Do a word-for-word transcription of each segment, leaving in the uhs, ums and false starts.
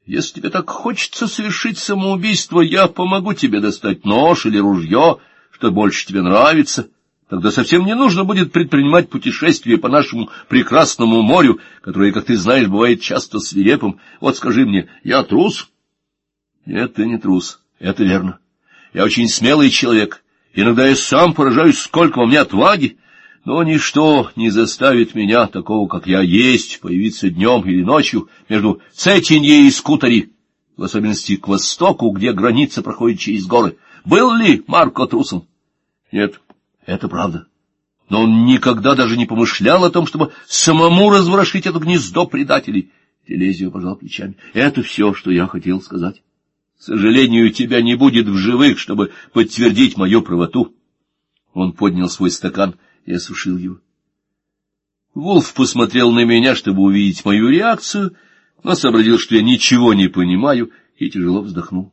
Если тебе так хочется совершить самоубийство, я помогу тебе достать нож или ружье, что больше тебе нравится. Тогда совсем не нужно будет предпринимать путешествие по нашему прекрасному морю, которое, как ты знаешь, бывает часто свирепым. Вот скажи мне, я трус? Нет, ты не трус, это верно. Я очень смелый человек. Иногда я сам поражаюсь, сколько у меня отваги. Но ничто не заставит меня, такого, как я есть, появиться днем или ночью между Цетиньей и Скутари, в особенности к востоку, где граница проходит через горы. Был ли Марко трусом? Нет, это правда. Но он никогда даже не помышлял о том, чтобы самому разворошить это гнездо предателей. Телезио пожал плечами. Это все, что я хотел сказать. К сожалению, тебя не будет в живых, чтобы подтвердить мою правоту. Он поднял свой стакан и осушил его. Вулф посмотрел на меня, чтобы увидеть мою реакцию, но сообразил, что я ничего не понимаю, и тяжело вздохнул.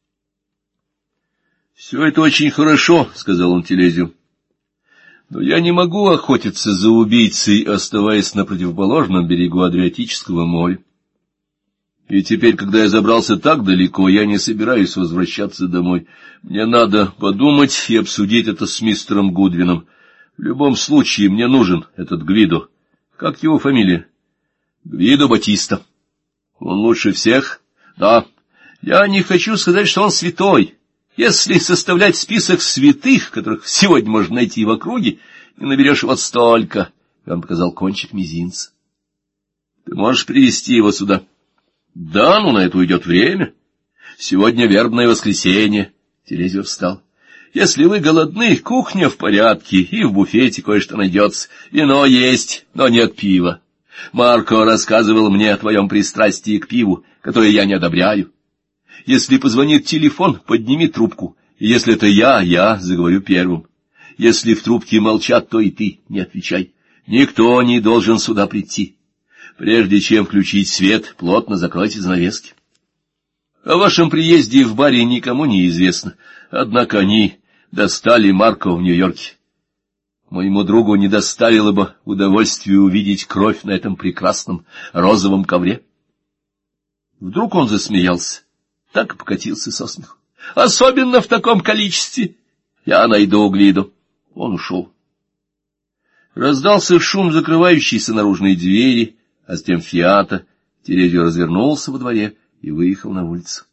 — Все это очень хорошо, — сказал он Телезио, — но я не могу охотиться за убийцей, оставаясь на противоположном берегу Адриатического моря. И теперь, когда я забрался так далеко, я не собираюсь возвращаться домой. Мне надо подумать и обсудить это с мистером Гудвином. В любом случае, мне нужен этот Гвидо. Как его фамилия? Гвидо Батиста. Он лучше всех? Да. Я не хочу сказать, что он святой. Если составлять список святых, которых сегодня можно найти в округе, не наберешь вот столько. И он показал кончик мизинца. Ты можешь привести его сюда? Да, но на это уйдет время. Сегодня вербное воскресенье. Телезио встал. Если вы голодны, кухня в порядке, и в буфете кое-что найдется. Вино есть, но нет пива. Марко рассказывал мне о твоем пристрастии к пиву, которое я не одобряю. Если позвонит телефон, подними трубку. И если это я, я заговорю первым. Если в трубке молчат, то и ты не отвечай. Никто не должен сюда прийти. Прежде чем включить свет, плотно закройте занавески. О вашем приезде в баре никому не известно, однако они достали Марко в Нью-Йорке. Моему другу не доставило бы удовольствия увидеть кровь на этом прекрасном розовом ковре. Вдруг он засмеялся, так и покатился со смеху. Особенно в таком количестве. Я найду Гвидо. Он ушел. Раздался шум закрывающейся наружной двери, а затем фиата. Телезио развернулся во дворе и выехал на улицу.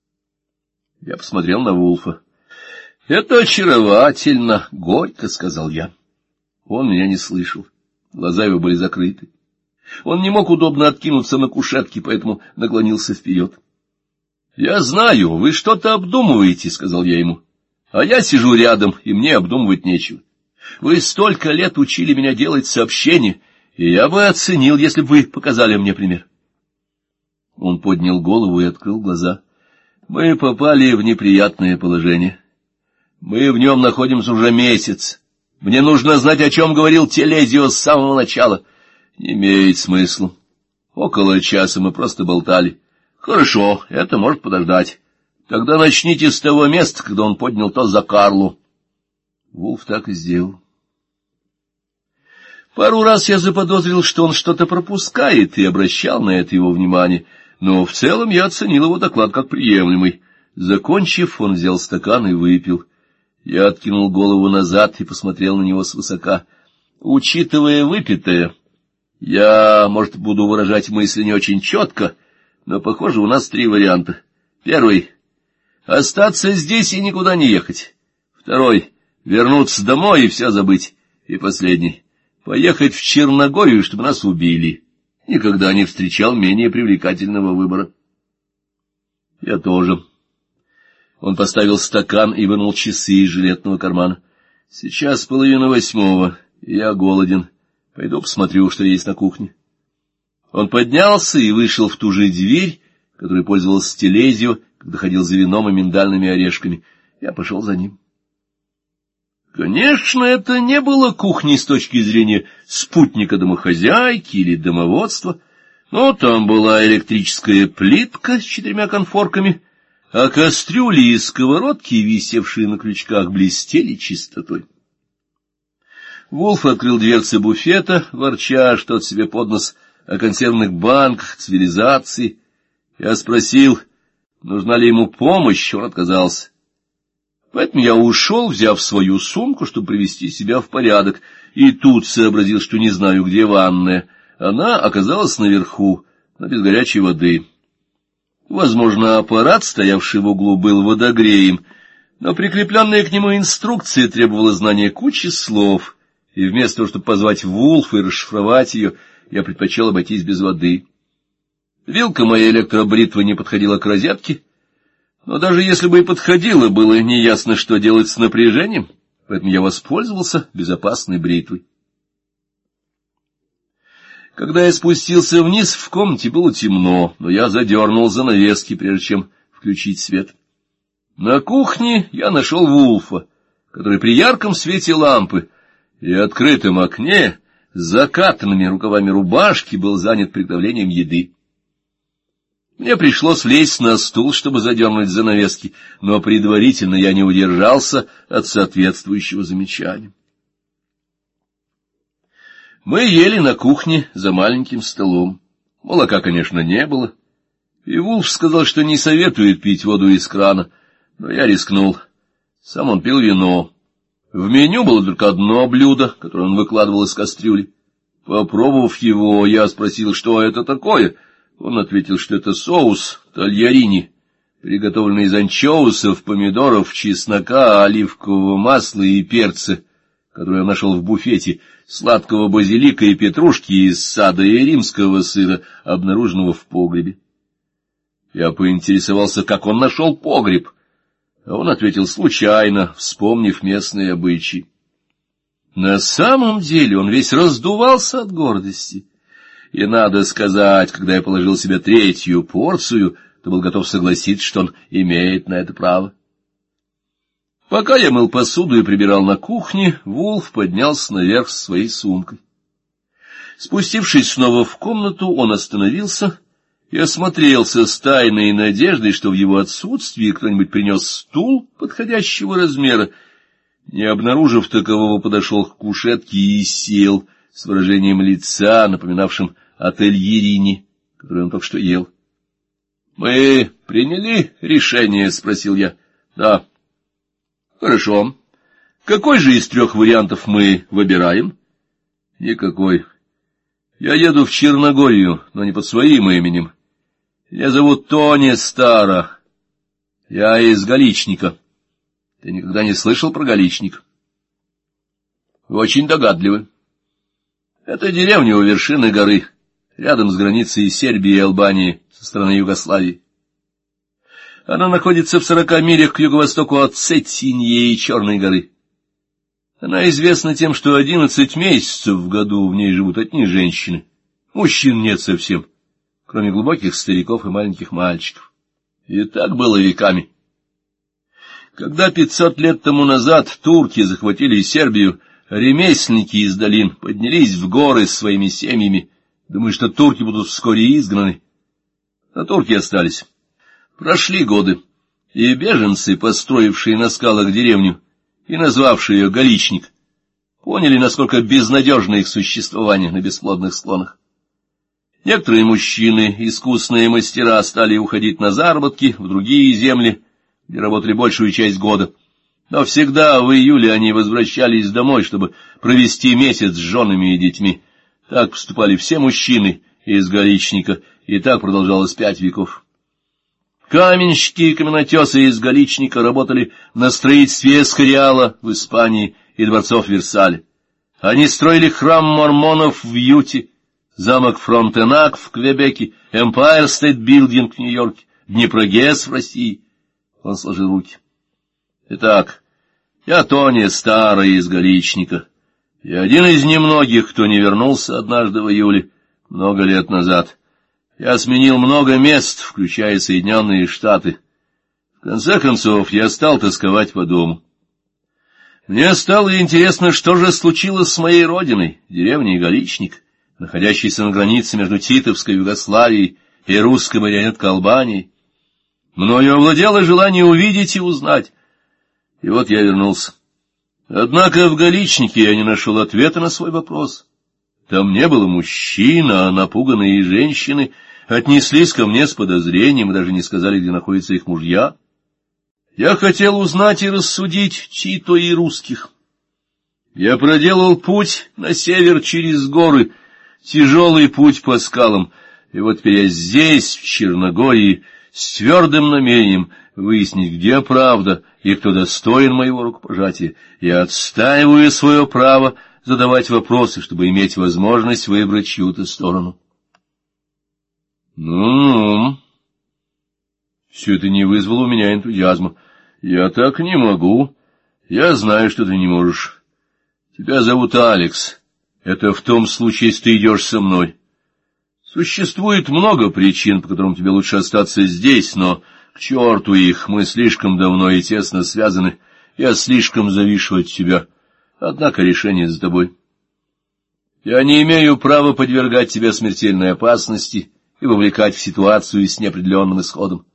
Я посмотрел на Вулфа. — Это очаровательно, — горько сказал я. Он меня не слышал. Глаза его были закрыты. Он не мог удобно откинуться на кушетке, поэтому наклонился вперед. — Я знаю, вы что-то обдумываете, — сказал я ему. — А я сижу рядом, и мне обдумывать нечего. Вы столько лет учили меня делать сообщения, и я бы оценил, если бы вы показали мне пример. Он поднял голову и открыл глаза. Мы попали в неприятное положение. Мы в нем находимся уже месяц. Мне нужно знать, о чем говорил Телезио с самого начала. Не имеет смысла. Около часа мы просто болтали. Хорошо, это может подождать. Тогда начните с того места, когда он поднял тост за Карлу. Вулф так и сделал. Пару раз я заподозрил, что он что-то пропускает, и обращал на это его внимание, но в целом я оценил его доклад как приемлемый. Закончив, он взял стакан и выпил. Я откинул голову назад и посмотрел на него свысока. Учитывая выпитое, я, может, буду выражать мысли не очень четко, но, похоже, у нас три варианта. Первый — остаться здесь и никуда не ехать. Второй — вернуться домой и все забыть. И последний — поехать в Черногорию, чтобы нас убили. Никогда не встречал менее привлекательного выбора. Я тоже. Он поставил стакан и вынул часы из жилетного кармана. Сейчас половина восьмого, и я голоден. Пойду посмотрю, что есть на кухне. Он поднялся и вышел в ту же дверь, которой пользовался Телезио, когда ходил за вином и миндальными орешками. Я пошел за ним. Конечно, это не было кухней с точки зрения спутника домохозяйки или домоводства, но там была электрическая плитка с четырьмя конфорками, а кастрюли и сковородки, висевшие на крючках, блестели чистотой. Вулф открыл дверцы буфета, ворча что-то себе под нос о консервных банках, цивилизации. Я спросил, нужна ли ему помощь, он отказался. Поэтому я ушел, взяв свою сумку, чтобы привести себя в порядок, и тут сообразил, что не знаю, где ванная. Она оказалась наверху, но без горячей воды. Возможно, аппарат, стоявший в углу, был водогреем, но прикрепленная к нему инструкция требовала знания кучи слов, и вместо того, чтобы позвать Вулфа и расшифровать ее, я предпочел обойтись без воды. Вилка моей электробритвы не подходила к розетке, но даже если бы и подходила, было неясно, что делать с напряжением, поэтому я воспользовался безопасной бритвой. Когда я спустился вниз, в комнате было темно, но я задернул занавески, прежде чем включить свет. На кухне я нашел Вулфа, который при ярком свете лампы и открытом окне с закатанными рукавами рубашки был занят приготовлением еды. Мне пришлось лезть на стул, чтобы задернуть занавески, но предварительно я не удержался от соответствующего замечания. Мы ели на кухне за маленьким столом. Молока, конечно, не было, и Вулф сказал, что не советует пить воду из крана, но я рискнул. Сам он пил вино. В меню было только одно блюдо, которое он выкладывал из кастрюли. Попробовав его, я спросил, что это такое. Он ответил, что это соус тальярини, приготовленный из анчоусов, помидоров, чеснока, оливкового масла и перца, который я нашел в буфете, сладкого базилика и петрушки из сада и римского сыра, обнаруженного в погребе. Я поинтересовался, как он нашел погреб, а он ответил случайно, вспомнив местные обычаи. На самом деле он весь раздувался от гордости, и, надо сказать, когда я положил себе третью порцию, то был готов согласиться, что он имеет на это право. Пока я мыл посуду и прибирал на кухне, Вулф поднялся наверх с своей сумкой. Спустившись снова в комнату, он остановился и осмотрелся с тайной надеждой, что в его отсутствии кто-нибудь принес стул подходящего размера. Не обнаружив такового, подошел к кушетке и сел с выражением лица, напоминавшим о тальярини, который он только что ел. — Мы приняли решение? — спросил я. — Да. — Хорошо. Какой же из трех вариантов мы выбираем? — Никакой. Я еду в Черногорию, но не под своим именем. Меня зовут Тони Стара. Я из Галичника. Ты никогда не слышал про Галичник? Вы очень догадливы. Это деревня у вершины горы, рядом с границей Сербии и Албании, со стороны Югославии. Она находится в сорока милях к юго-востоку от Цетиньи и Черной горы. Она известна тем, что одиннадцать месяцев в году в ней живут одни женщины. Мужчин нет совсем, кроме глубоких стариков и маленьких мальчиков. И так было веками. Когда пятьсот лет тому назад турки захватили Сербию, ремесленники из долин поднялись в горы с своими семьями, думая, что турки будут вскоре изгнаны. А турки остались. Прошли годы, и беженцы, построившие на скалах деревню и назвавшие ее Галичник, поняли, насколько безнадежно их существование на бесплодных склонах. Некоторые мужчины, искусные мастера, стали уходить на заработки в другие земли, где работали большую часть года. Но всегда в июле они возвращались домой, чтобы провести месяц с женами и детьми. Так поступали все мужчины из Галичника, и так продолжалось пять веков. Каменщики и каменотесы из Галичника работали на строительстве Эскориала в Испании и дворцов Версаля. Они строили храм мормонов в Юте, замок Фронтенак в Квебеке, Empire State Building в Нью-Йорке, Днепрогэс в России. Он сложил руки. Итак, я Тони Старый из Галичника, и один из немногих, кто не вернулся однажды в июле, много лет назад. Я сменил много мест, включая Соединенные Штаты. В конце концов, я стал тосковать по дому. Мне стало интересно, что же случилось с моей родиной, деревней Галичник, находящейся на границе между Титовской Югославией и русской марионеткой Албанией. Мною овладело желание увидеть и узнать. И вот я вернулся. Однако в Галичнике я не нашел ответа на свой вопрос. Там не было мужчин, а напуганные женщины отнеслись ко мне с подозрением и даже не сказали, где находятся их мужья. Я хотел узнать и рассудить Тито и русских. Я проделал путь на север через горы, тяжелый путь по скалам, и вот теперь я здесь, в Черногории, с твердым намерением выяснить, где правда и кто достоин моего рукопожатия. Я отстаиваю свое право задавать вопросы, чтобы иметь возможность выбрать чью-то сторону. Ну-ну, все это не вызвало у меня энтузиазма. Я так не могу. Я знаю, что ты не можешь. Тебя зовут Алекс. Это в том случае, если ты идешь со мной. Существует много причин, по которым тебе лучше остаться здесь, но к черту их, мы слишком давно и тесно связаны. Я слишком завишу от тебя. Однако решение за тобой. Я не имею права подвергать тебя смертельной опасности и вовлекать в ситуацию с неопределенным исходом.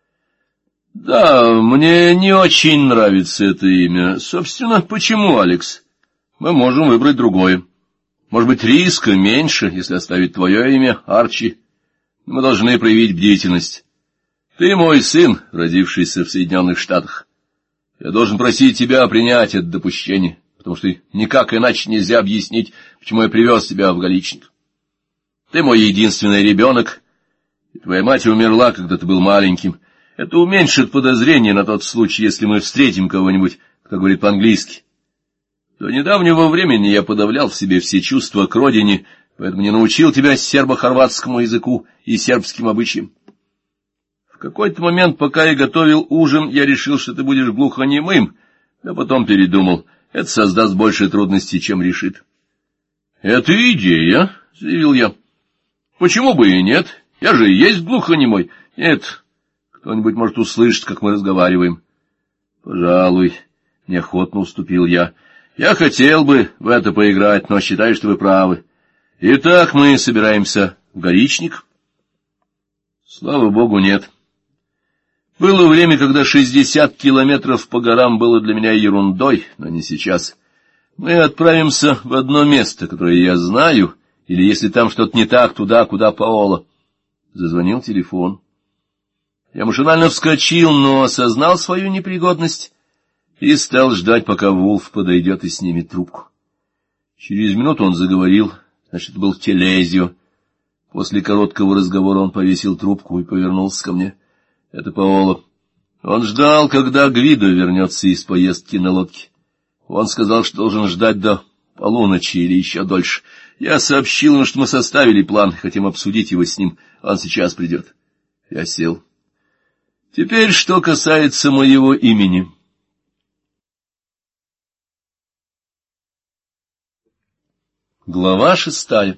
Да, мне не очень нравится это имя. Собственно, почему, Алекс? Мы можем выбрать другое. Может быть, риска меньше, если оставить твое имя, Арчи. Мы должны проявить бдительность. Ты мой сын, родившийся в Соединенных Штатах. Я должен просить тебя принять это допущение, потому что никак иначе нельзя объяснить, почему я привез тебя в Галичник. Ты мой единственный ребенок, и твоя мать умерла, когда ты был маленьким. Это уменьшит подозрение на тот случай, если мы встретим кого-нибудь, кто говорит по-английски. До недавнего времени я подавлял в себе все чувства к родине, поэтому не научил тебя сербо-хорватскому языку и сербским обычаям. В какой-то момент, пока я готовил ужин, я решил, что ты будешь глухонемым, а потом передумал. Это создаст больше трудностей, чем решит. — Это идея, — заявил я. — Почему бы и нет? Я же и есть глухонемой. Нет, кто-нибудь может услышать, как мы разговариваем. — Пожалуй, — неохотно уступил я. — Я хотел бы в это поиграть, но считаю, что вы правы. Итак, мы собираемся в Галичник? — Слава богу, нет. Было время, когда шестьдесят километров по горам было для меня ерундой, но не сейчас. Мы отправимся в одно место, которое я знаю, или, если там что-то не так, туда, куда Паоло. Зазвонил телефон. Я машинально вскочил, но осознал свою непригодность и стал ждать, пока Вулф подойдет и снимет трубку. Через минуту он заговорил, значит, это был Телезио. После короткого разговора он повесил трубку и повернулся ко мне. Это Паоло. Он ждал, когда Гвидо вернется из поездки на лодке. Он сказал, что должен ждать до полуночи или еще дольше. Я сообщил ему, что мы составили план, хотим обсудить его с ним. Он сейчас придет. Я сел. Теперь, что касается моего имени. Глава шестая.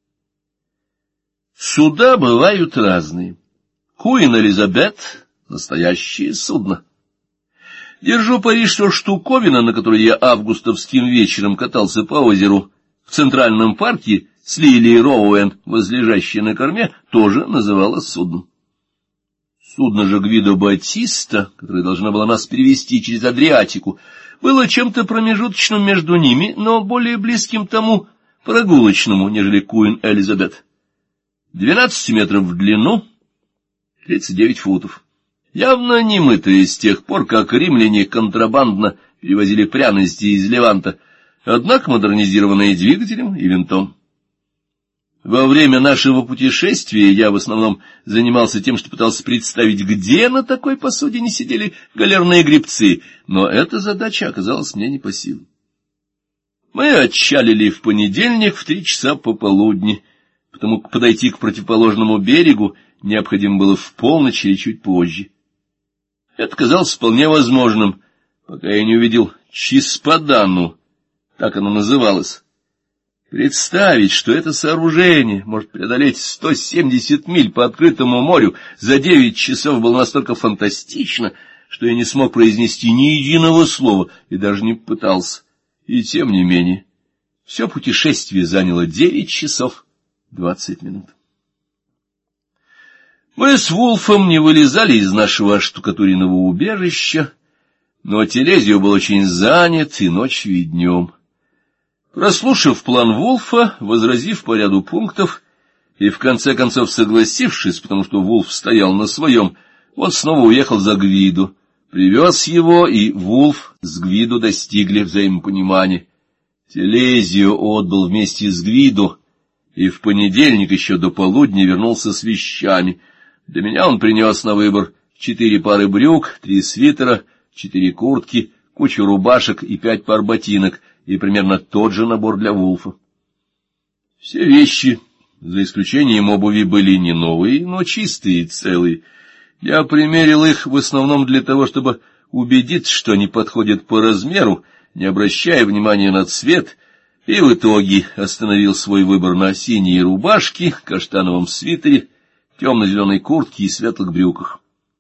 Суда бывают разные. Куин Элизабет — настоящее судно. Держу пари, что штуковина, на которой я августовским вечером катался по озеру в Центральном парке с Лилией Роуэн, возлежащей на корме, тоже называлась судном. Судно же Гвидо Батиста, которое должно было нас перевести через Адриатику, было чем-то промежуточным между ними, но более близким тому прогулочному, нежели Куин Элизабет. Двенадцать метров в длину, тридцать девять футов. Явно не мытые с тех пор, как римляне контрабандно перевозили пряности из Леванта, однако модернизированные двигателем и винтом. Во время нашего путешествия я в основном занимался тем, что пытался представить, где на такой посудине сидели галерные гребцы, но эта задача оказалась мне не по силам. Мы отчалили в понедельник в три часа пополудни, потому как подойти к противоположному берегу необходимо было в полночь или чуть позже. Это казалось вполне возможным, пока я не увидел Чиспадану, так оно называлось. Представить, что это сооружение может преодолеть сто семьдесят миль по открытому морю за девять часов, было настолько фантастично, что я не смог произнести ни единого слова и даже не пытался. И тем не менее, все путешествие заняло девять часов двадцать минут. Мы с Вулфом не вылезали из нашего оштукатуренного убежища, но Телезио был очень занят и ночью, и днем. Прослушав план Вулфа, возразив по ряду пунктов, и в конце концов, согласившись, потому что Вулф стоял на своем, он снова уехал за Гвиду, привез его, и Вулф с Гвиду достигли взаимопонимания. Телезио отбыл вместе с Гвиду, и в понедельник еще до полудня вернулся с вещами. Для меня он принес на выбор четыре пары брюк, три свитера, четыре куртки, кучу рубашек и пять пар ботинок, и примерно тот же набор для Вулфа. Все вещи, за исключением обуви, были не новые, но чистые и целые. Я примерил их в основном для того, чтобы убедиться, что они подходят по размеру, не обращая внимания на цвет, и в итоге остановил свой выбор на синей рубашке, каштановом свитере, темно-зеленой куртке и светлых брюках.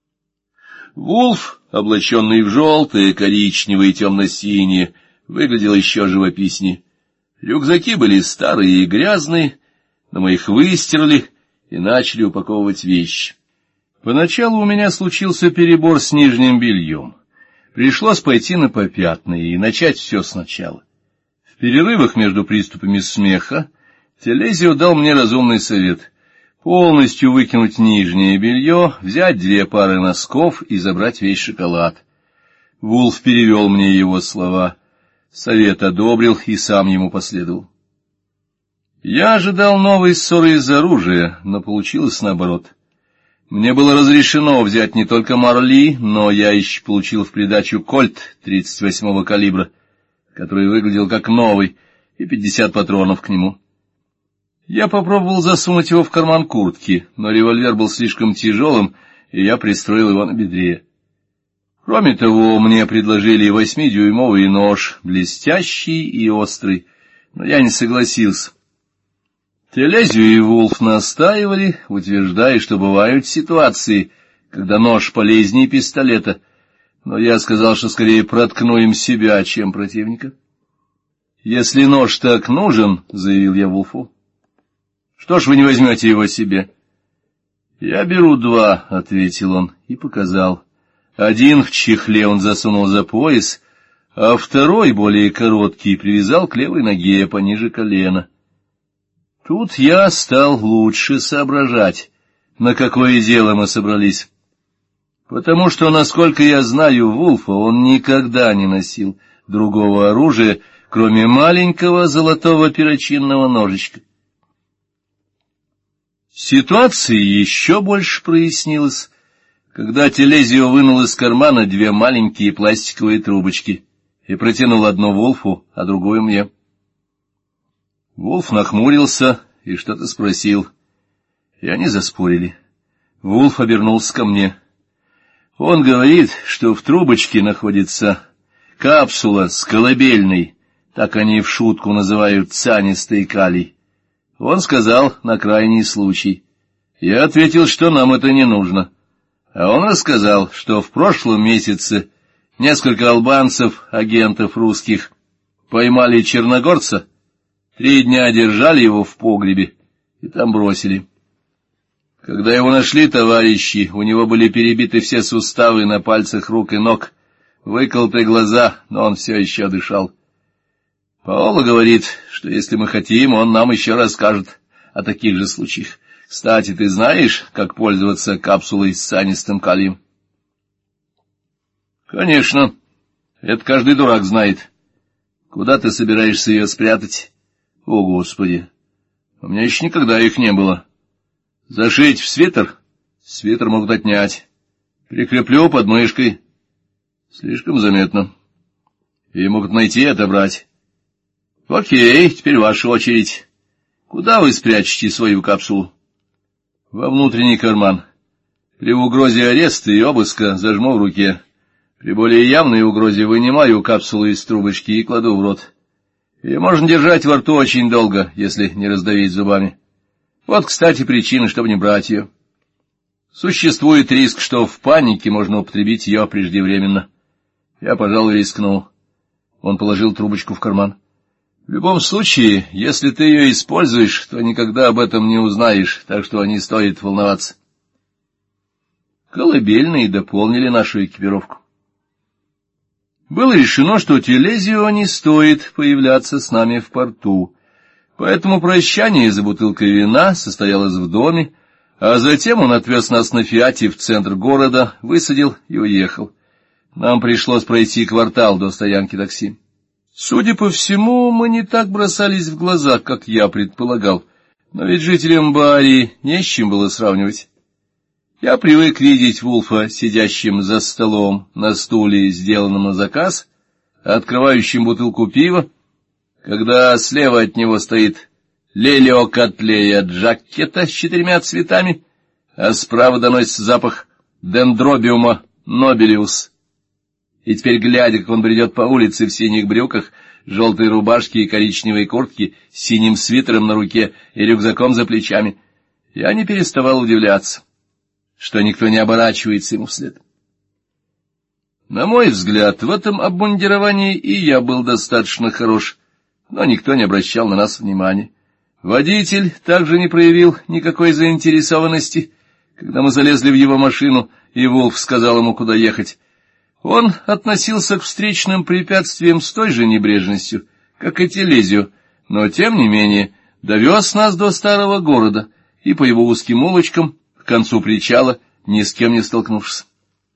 Вулф, облаченный в желтое, коричневое и темно-синее, выглядел еще живописнее. Рюкзаки были старые и грязные, но мы их выстирали и начали упаковывать вещи. Поначалу у меня случился перебор с нижним бельем. Пришлось пойти на попятные и начать все сначала. В перерывах между приступами смеха Телезио дал мне разумный совет — полностью выкинуть нижнее белье, взять две пары носков и забрать весь шоколад. Вулф перевел мне его слова. Совет одобрил и сам ему последовал. Я ожидал новой ссоры из-за оружия, но получилось наоборот. Мне было разрешено взять не только Марли, но я еще получил в придачу кольт тридцать восьмого калибра, который выглядел как новый, и пятьдесят патронов к нему. Я попробовал засунуть его в карман куртки, но револьвер был слишком тяжелым, и я пристроил его на бедре. Кроме того, мне предложили восьмидюймовый нож, блестящий и острый, но я не согласился. Телезио и Вулф настаивали, утверждая, что бывают ситуации, когда нож полезнее пистолета, но я сказал, что скорее проткну им себя, чем противника. «Если нож так нужен, — заявил я Вулфу, — что ж вы не возьмете его себе?» «Я беру два, — ответил он и показал. Один в чехле он засунул за пояс, а второй, более короткий, привязал к левой ноге пониже колена. Тут я стал лучше соображать, на какое дело мы собрались, потому что, насколько я знаю Вулфа, он никогда не носил другого оружия, кроме маленького золотого перочинного ножичка. Ситуация еще больше прояснилась, когда Телезио вынул из кармана две маленькие пластиковые трубочки и протянул одну Вулфу, а другую мне. Вулф нахмурился и что-то спросил, и они заспорили. Вулф обернулся ко мне. Он говорит, что в трубочке находится капсула с колыбельной, так они в шутку называют цианистый калий. Он сказал, на крайний случай. Я ответил, что нам это не нужно. А он рассказал, что в прошлом месяце несколько албанцев, агентов русских, поймали черногорца, три дня держали его в погребе и там бросили. Когда его нашли товарищи, у него были перебиты все суставы на пальцах рук и ног, выколоты глаза, но он все еще дышал. Паоло говорит, что если мы хотим, он нам еще расскажет о таких же случаях. Кстати, ты знаешь, как пользоваться капсулой с цианистым калием? Конечно, это каждый дурак знает. Куда ты собираешься ее спрятать? О, Господи! У меня еще никогда их не было. Зашить в свитер? Свитер могут отнять. Прикреплю под мышкой. Слишком заметно. И могут найти и отобрать. Окей, теперь ваша очередь. Куда вы спрячете свою капсулу? Во внутренний карман. При угрозе ареста и обыска зажму в руке. При более явной угрозе вынимаю капсулу из трубочки и кладу в рот. Ее можно держать во рту очень долго, если не раздавить зубами. Вот, кстати, причина, чтобы не брать ее. Существует риск, что в панике можно употребить ее преждевременно. Я, пожалуй, рискнул. Он положил трубочку в карман. В любом случае, если ты ее используешь, то никогда об этом не узнаешь, так что не стоит волноваться. Колыбельные дополнили нашу экипировку. Было решено, что Телезио не стоит появляться с нами в порту. Поэтому прощание за бутылкой вина состоялось в доме, а затем он отвез нас на «Фиате» в центр города, высадил и уехал. Нам пришлось пройти квартал до стоянки такси. Судя по всему, мы не так бросались в глаза, как я предполагал, но ведь жителям Баарии не с чем было сравнивать. Я привык видеть Вулфа сидящим за столом на стуле, сделанном на заказ, открывающим бутылку пива, когда слева от него стоит Лелио Котлея Джаккета с четырьмя цветами, а справа доносится запах дендробиума нобелиус. И теперь, глядя, как он бредет по улице в синих брюках, желтой рубашке и коричневой куртке, с синим свитером на руке и рюкзаком за плечами, я не переставал удивляться, что никто не оборачивается ему вслед. На мой взгляд, в этом обмундировании и я был достаточно хорош, но никто не обращал на нас внимания. Водитель также не проявил никакой заинтересованности, когда мы залезли в его машину, и Вулф сказал ему, куда ехать. Он относился к встречным препятствиям с той же небрежностью, как и Телезио, но, тем не менее, довез нас до старого города, и по его узким улочкам, к концу причала, ни с кем не столкнувшись.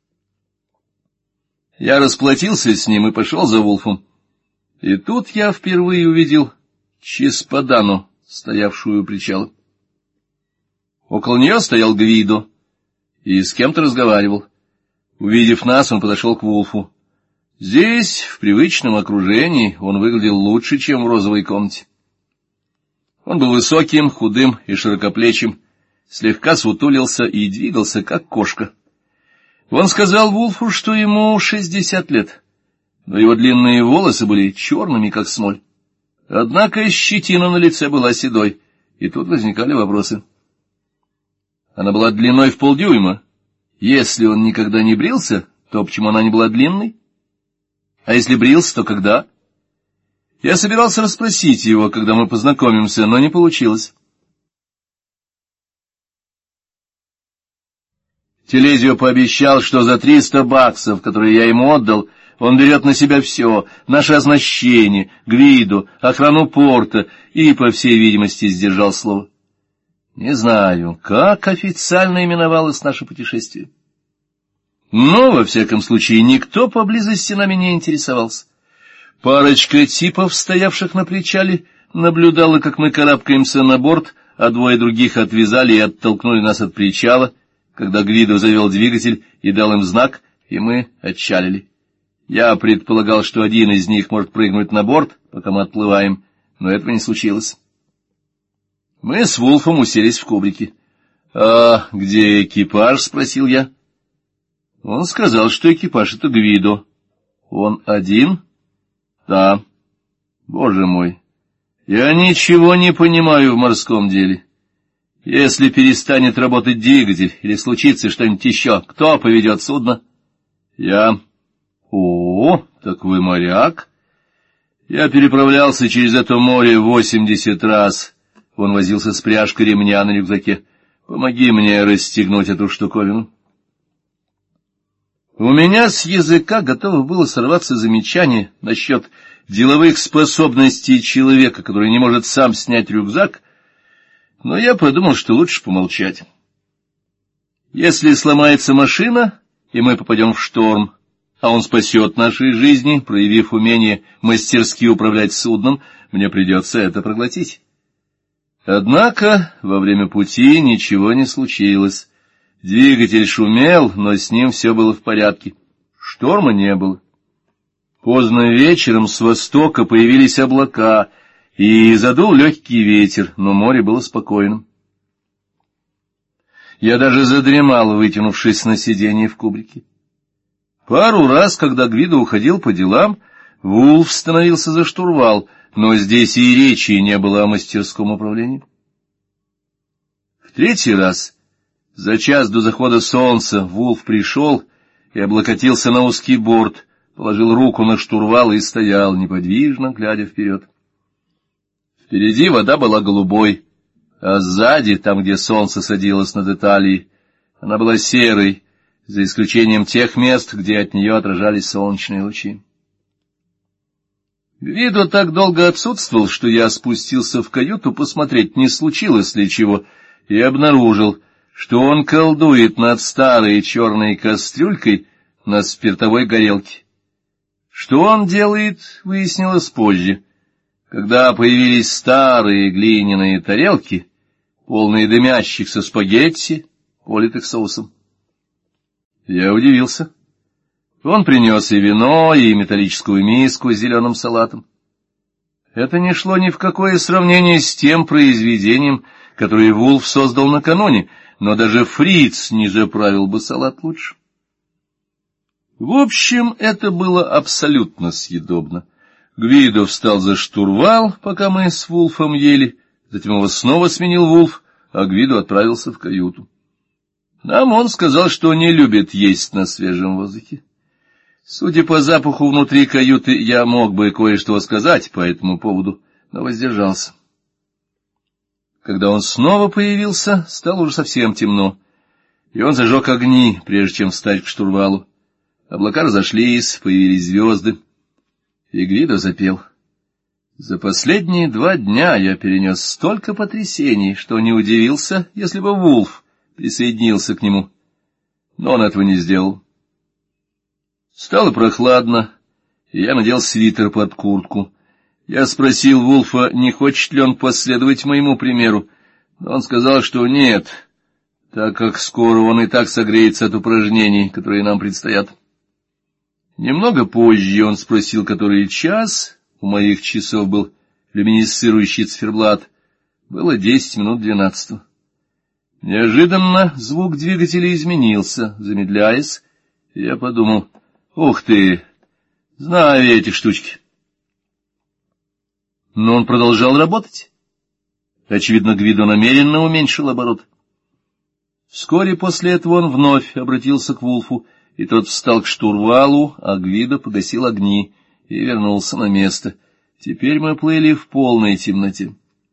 Я расплатился с ним и пошел за Вулфом. И тут я впервые увидел Чеспадану, стоявшую у причала. Около нее стоял Гвидо и с кем-то разговаривал. Увидев нас, он подошел к Вулфу. Здесь, в привычном окружении, он выглядел лучше, чем в розовой комнате. Он был высоким, худым и широкоплечим, слегка сутулился и двигался, как кошка. Он сказал Вулфу, что ему шестьдесят лет, но его длинные волосы были черными, как смоль. Однако щетина на лице была седой, и тут возникали вопросы. Она была длиной в полдюйма. Если он никогда не брился, то почему она не была длинной? А если брился, то когда? Я собирался расспросить его, когда мы познакомимся, но не получилось. Телезио пообещал, что за триста баксов, которые я ему отдал, он берет на себя все, наше оснащение, Гвиду, охрану порта, и, по всей видимости, сдержал слово. Не знаю, как официально именовалось наше путешествие. Но, во всяком случае, никто поблизости нами не интересовался. Парочка типов, стоявших на причале, наблюдала, как мы карабкаемся на борт, а двое других отвязали и оттолкнули нас от причала, когда Гвидо завел двигатель и дал им знак, и мы отчалили. Я предполагал, что один из них может прыгнуть на борт, пока мы отплываем, но этого не случилось. Мы с Вулфом уселись в кубрике. — А где экипаж? — спросил я. Он сказал, что экипаж — это Гвидо. — Он один? — Да. — Боже мой, я ничего не понимаю в морском деле. Если перестанет работать двигатель или случится что-нибудь еще, кто поведет судно? — Я. — О, так вы моряк? Я переправлялся через это море восемьдесят раз. Он возился с пряжкой ремня на рюкзаке. Помоги мне расстегнуть эту штуковину. У меня с языка готово было сорваться замечание насчет деловых способностей человека, который не может сам снять рюкзак, но я подумал, что лучше помолчать. Если сломается машина, и мы попадем в шторм, а он спасет наши жизни, проявив умение мастерски управлять судном, мне придется это проглотить. Однако во время пути ничего не случилось. Двигатель шумел, но с ним все было в порядке. Шторма не было. Поздно вечером с востока появились облака, и задул легкий ветер, но море было спокойным. Я даже задремал, вытянувшись на сиденье в кубрике. Пару раз, когда Гвидо уходил по делам, Вулф становился за штурвал, но здесь и речи не было о мастерском управлении. В третий раз, за час до захода солнца, Вулф пришел и облокотился на узкий борт, положил руку на штурвал и стоял, неподвижно глядя вперед. Впереди вода была голубой, а сзади, там, где солнце садилось над Италией, она была серой, за исключением тех мест, где от нее отражались солнечные лучи. Гвидо так долго отсутствовал, что я спустился в каюту посмотреть, не случилось ли чего, и обнаружил, что он колдует над старой черной кастрюлькой на спиртовой горелке. Что он делает, выяснилось позже, когда появились старые глиняные тарелки, полные дымящихся спагетти, политых соусом. Я удивился. Он принес и вино, и металлическую миску с зеленым салатом. Это не шло ни в какое сравнение с тем произведением, которое Вулф создал накануне, но даже фриц не заправил бы салат лучше. В общем, это было абсолютно съедобно. Гвидо встал за штурвал, пока мы с Вулфом ели, затем его снова сменил Вулф, а Гвидо отправился в каюту. Нам он сказал, что не любит есть на свежем воздухе. Судя по запаху внутри каюты, я мог бы кое-что сказать по этому поводу, но воздержался. Когда он снова появился, стало уже совсем темно, и он зажег огни, прежде чем встать к штурвалу. Облака разошлись, появились звезды, и Гвидо запел. За последние два дня я перенес столько потрясений, что не удивился, если бы Вулф присоединился к нему, но он этого не сделал. Стало прохладно, и я надел свитер под куртку. Я спросил Вулфа, не хочет ли он последовать моему примеру, но он сказал, что нет, так как скоро он и так согреется от упражнений, которые нам предстоят. Немного позже он спросил, который час, у моих часов был люминесцирующий циферблат, было десять минут двенадцатого. Неожиданно звук двигателя изменился, замедляясь, и я подумал: ух ты, знаю я эти штучки. Но он продолжал работать. Очевидно, Гвидо намеренно уменьшил оборот. Вскоре после этого он вновь обратился к Вулфу, и тот встал к штурвалу, а Гвидо погасил огни и вернулся на место. Теперь мы плыли в полной темноте.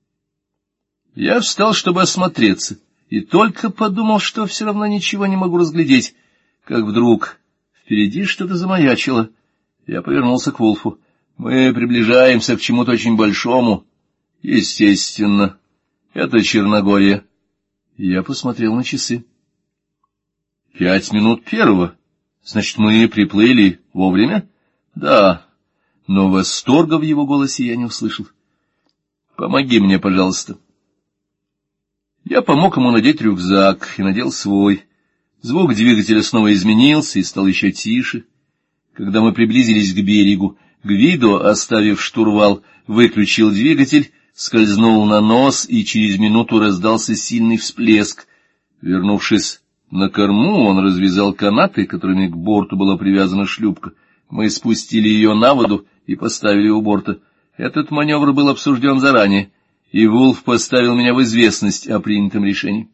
Я встал, чтобы осмотреться, и только подумал, что все равно ничего не могу разглядеть, как вдруг впереди что-то замаячило. Я повернулся к Вулфу. Мы приближаемся к чему-то очень большому. Естественно, это Черногория. Я посмотрел на часы. Пять минут первого. Значит, мы приплыли вовремя? Да, но восторга в его голосе я не услышал. Помоги мне, пожалуйста. Я помог ему надеть рюкзак и надел свой. Звук двигателя снова изменился и стал еще тише. Когда мы приблизились к берегу, Гвидо, оставив штурвал, выключил двигатель, скользнул на нос, и через минуту раздался сильный всплеск. Вернувшись на корму, он развязал канаты, которыми к борту была привязана шлюпка. Мы спустили ее на воду и поставили у борта. Этот маневр был обсужден заранее, и Вулф поставил меня в известность о принятом решении.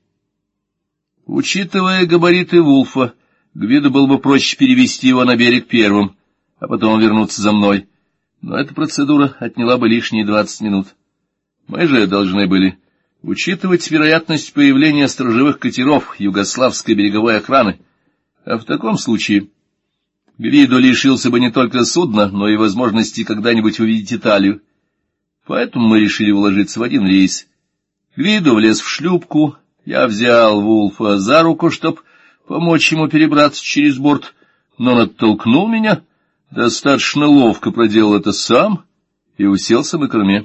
Учитывая габариты Вулфа, Гвидо было бы проще перевести его на берег первым, а потом вернуться за мной. Но эта процедура отняла бы лишние двадцать минут. Мы же должны были учитывать вероятность появления сторожевых катеров югославской береговой охраны, а в таком случае Гвидо лишился бы не только судна, но и возможности когда-нибудь увидеть Италию. Поэтому мы решили уложиться в один рейс. Гвидо влез в шлюпку, я взял Вулфа за руку, чтоб помочь ему перебраться через борт, но он оттолкнул меня, достаточно ловко проделал это сам и уселся на корме.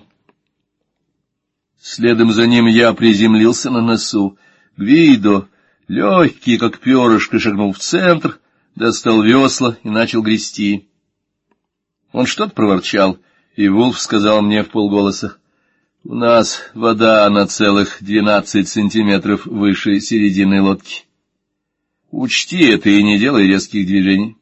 Следом за ним я приземлился на носу. Гвидо, легкий, как перышко, шагнул в центр, достал весла и начал грести. Он что-то проворчал, и Вулф сказал мне вполголоса: «У нас вода на целых двенадцать сантиметров выше середины лодки. Учти это и не делай резких движений».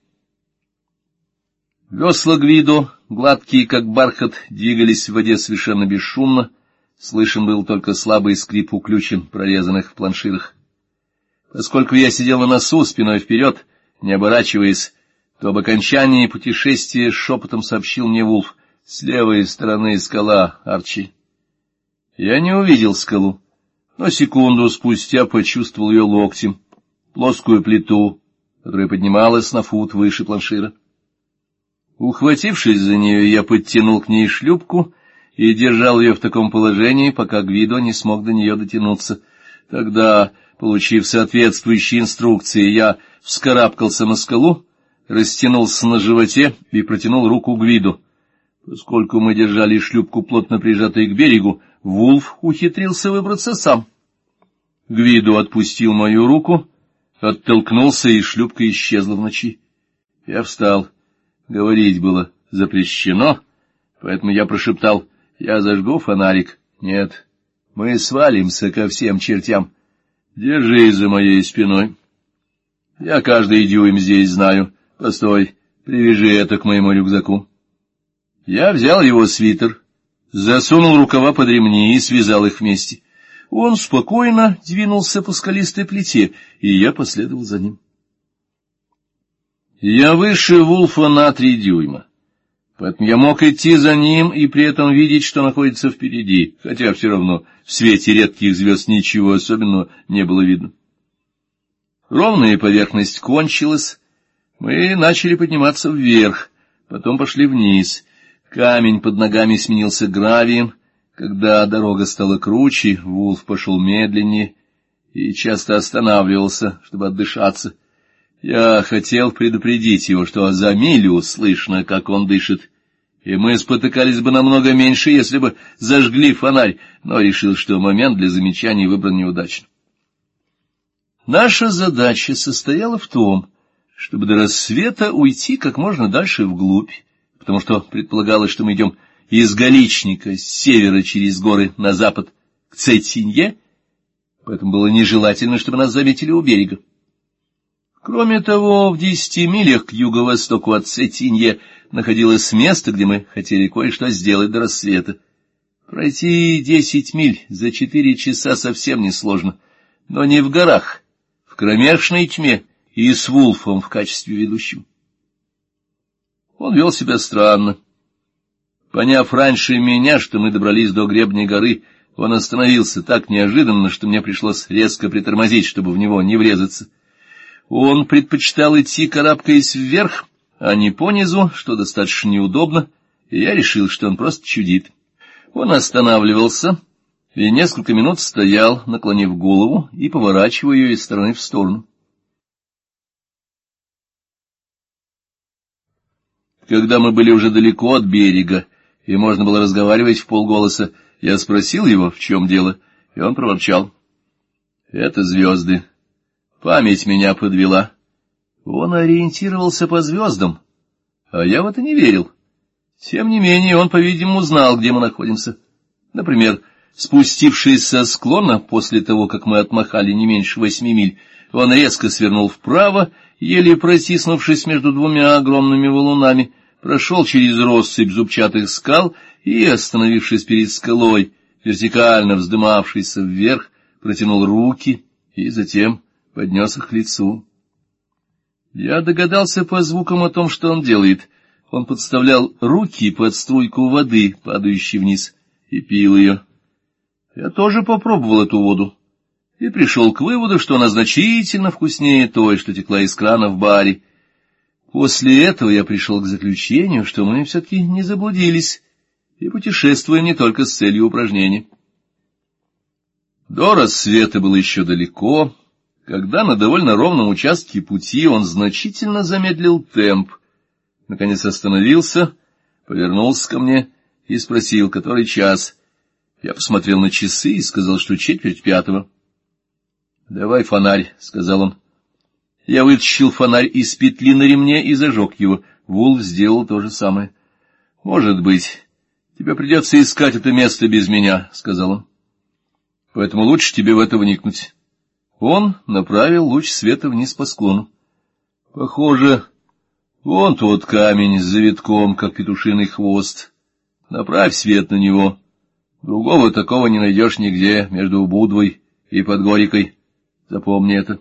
Весла Гвидо, гладкие как бархат, двигались в воде совершенно бесшумно. Слышен был только слабый скрип уключен, прорезанных в планширах. Поскольку я сидел на носу, спиной вперед, не оборачиваясь, то об окончании путешествия шепотом сообщил мне Вулф: «С левой стороны скала, Арчи». Я не увидел скалу, но секунду спустя почувствовал ее локтем, плоскую плиту, которая поднималась на фут выше планшира. Ухватившись за нее, я подтянул к ней шлюпку и держал ее в таком положении, пока Гвидо не смог до нее дотянуться. Тогда, получив соответствующие инструкции, я вскарабкался на скалу, растянулся на животе и протянул руку Гвидо. Поскольку мы держали шлюпку плотно прижатой к берегу, Вулф ухитрился выбраться сам. Гвидо отпустил мою руку, оттолкнулся, и шлюпка исчезла в ночи. Я встал. Говорить было запрещено, поэтому я прошептал: «Я зажгу фонарик». «Нет, мы свалимся ко всем чертям. Держись за моей спиной. Я каждый дюйм здесь знаю. Постой, привяжи это к моему рюкзаку». Я взял его свитер, засунул рукава под ремни и связал их вместе. Он спокойно двинулся по скалистой плите, и я последовал за ним. Я выше Вулфа на три дюйма, поэтому я мог идти за ним и при этом видеть, что находится впереди, хотя все равно в свете редких звезд ничего особенного не было видно. Ровная поверхность кончилась, мы начали подниматься вверх, потом пошли вниз. Камень под ногами сменился гравием. Когда дорога стала круче, Вулф пошел медленнее и часто останавливался, чтобы отдышаться. Я хотел предупредить его, что за милю слышно, как он дышит, и мы спотыкались бы намного меньше, если бы зажгли фонарь, но решил, что момент для замечаний выбран неудачно. Наша задача состояла в том, чтобы до рассвета уйти как можно дальше вглубь, потому что предполагалось, что мы идем из Галичника с севера через горы на запад к Цетинье, поэтому было нежелательно, чтобы нас заметили у берега. Кроме того, в десяти милях к юго-востоку от Цетинье находилось место, где мы хотели кое-что сделать до рассвета. Пройти десять миль за четыре часа совсем несложно, но не в горах, в кромешной тьме и с Вулфом в качестве ведущего. Он вел себя странно. Поняв раньше меня, что мы добрались до гребня горы, он остановился так неожиданно, что мне пришлось резко притормозить, чтобы в него не врезаться. Он предпочитал идти, карабкаясь вверх, а не понизу, что достаточно неудобно, и я решил, что он просто чудит. Он останавливался и несколько минут стоял, наклонив голову и поворачивая ее из стороны в сторону. Когда мы были уже далеко от берега, и можно было разговаривать вполголоса, я спросил его, в чем дело, и он проворчал: «Это звезды. Память меня подвела». Он ориентировался по звездам, а я в это не верил. Тем не менее, он, по-видимому, знал, где мы находимся. Например, спустившись со склона после того, как мы отмахали не меньше восьми миль, он резко свернул вправо, еле протиснувшись между двумя огромными валунами, прошел через россыпь зубчатых скал и, остановившись перед скалой, вертикально вздымавшейся вверх, протянул руки и затем поднес их к лицу. Я догадался по звукам о том, что он делает. Он подставлял руки под струйку воды, падающей вниз, и пил ее. Я тоже попробовал эту воду и пришел к выводу, что она значительно вкуснее той, что текла из крана в баре. После этого я пришел к заключению, что мы все-таки не заблудились и путешествуем не только с целью упражнения. До рассвета было еще далеко, когда на довольно ровном участке пути он значительно замедлил темп. Наконец остановился, повернулся ко мне и спросил, который час. Я посмотрел на часы и сказал, что четверть пятого. — Давай фонарь, — сказал он. Я вытащил фонарь из петли на ремне и зажег его. Вулф сделал то же самое. — Может быть, тебе придется искать это место без меня, — сказал он. — Поэтому лучше тебе в это вникнуть. Он направил луч света вниз по склону. — Похоже, вон тот камень с завитком, как петушиный хвост. Направь свет на него. Другого такого не найдешь нигде, между Будвой и Подгорикой. Запомни это.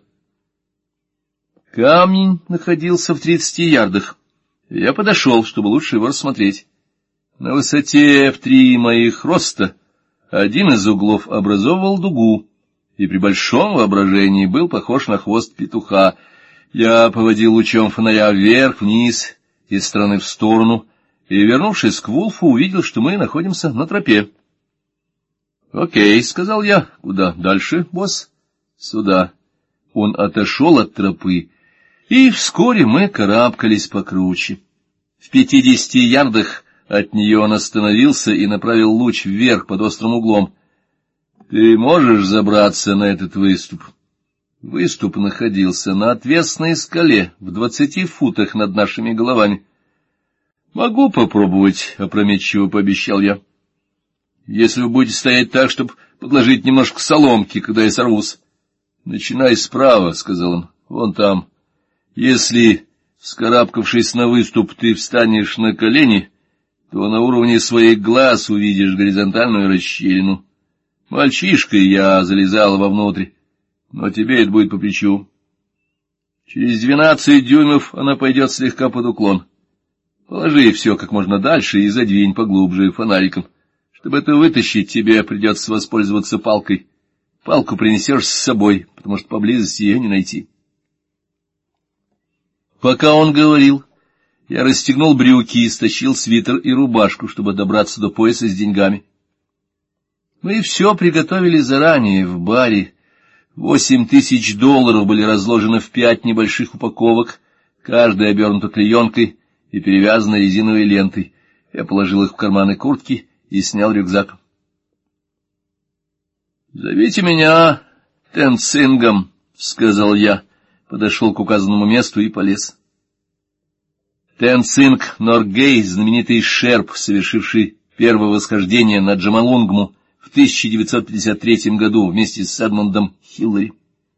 Камень находился в тридцати ярдах. Я подошел, чтобы лучше его рассмотреть. На высоте в три моих роста один из углов образовывал дугу, и при большом воображении был похож на хвост петуха. Я поводил лучом фонаря вверх-вниз из стороны в сторону и, вернувшись к Вулфу, увидел, что мы находимся на тропе. — Окей, — сказал я. — Куда дальше, босс? — Сюда. Он отошел от тропы, и вскоре мы карабкались покруче. В пятидесяти ярдах от нее он остановился и направил луч вверх под острым углом. — Ты можешь забраться на этот выступ? Выступ находился на отвесной скале в двадцати футах над нашими головами. — Могу попробовать, — опрометчиво пообещал я. — Если вы будете стоять так, чтобы подложить немножко соломки, когда я сорвусь. — Начинай справа, — сказал он, — вон там. Если, вскарабкавшись на выступ, ты встанешь на колени, то на уровне своих глаз увидишь горизонтальную расщелину. Мальчишкой я залезал вовнутрь, но тебе это будет по плечу. Через двенадцать дюймов она пойдет слегка под уклон. Положи все как можно дальше и задвинь поглубже фонариком. Чтобы это вытащить, тебе придется воспользоваться палкой. Палку принесешь с собой, потому что поблизости ее не найти. Пока он говорил, я расстегнул брюки и стащил свитер и рубашку, чтобы добраться до пояса с деньгами. Мы все приготовили заранее в баре. Восемь тысяч долларов были разложены в пять небольших упаковок, каждая обернута клеенкой и перевязана резиновой лентой. Я положил их в карманы куртки и снял рюкзак. — Зовите меня Тенцингом, — сказал я, подошел к указанному месту и полез. Тенцинг Норгей, знаменитый шерп, совершивший первое восхождение на Джомолунгму в тысяча девятьсот пятьдесят третьем году вместе с Эдмондом Хиллари.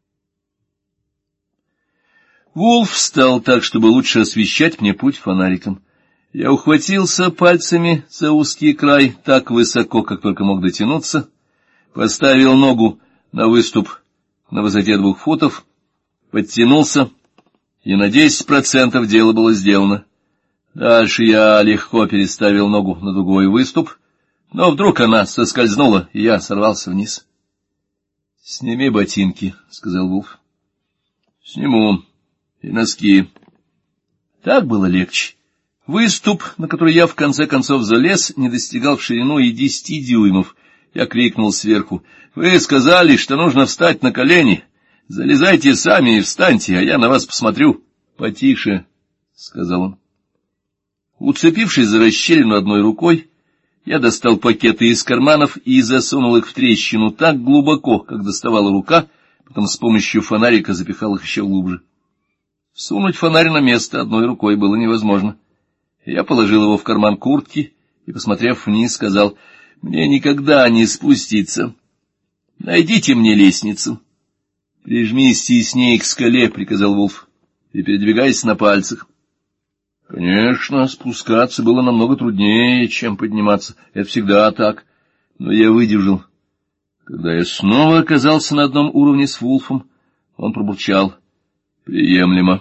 Вулф встал так, чтобы лучше освещать мне путь фонариком. Я ухватился пальцами за узкий край так высоко, как только мог дотянуться, поставил ногу на выступ на высоте двух футов, подтянулся, и на десять процентов дело было сделано. Дальше я легко переставил ногу на другой выступ, но вдруг она соскользнула, и я сорвался вниз. — Сними ботинки, — сказал Вулф. — Сниму. И носки. Так было легче. Выступ, на который я в конце концов залез, не достигал в ширину и десяти дюймов. Я крикнул сверху: — Вы сказали, что нужно встать на колени. Залезайте сами и встаньте, а я на вас посмотрю. — Потише, — сказал он. Уцепившись за расщелину одной рукой, я достал пакеты из карманов и засунул их в трещину так глубоко, как доставала рука, потом с помощью фонарика запихал их еще глубже. Сунуть фонарь на место одной рукой было невозможно. Я положил его в карман куртки и, посмотрев вниз, сказал: — Мне никогда не спуститься. Найдите мне лестницу. — Прижмись теснее к скале, — приказал Вулф, — и передвигайся на пальцах. Конечно, спускаться было намного труднее, чем подниматься. Это всегда так. Но я выдержал. Когда я снова оказался на одном уровне с Вулфом, он пробурчал: — Приемлемо.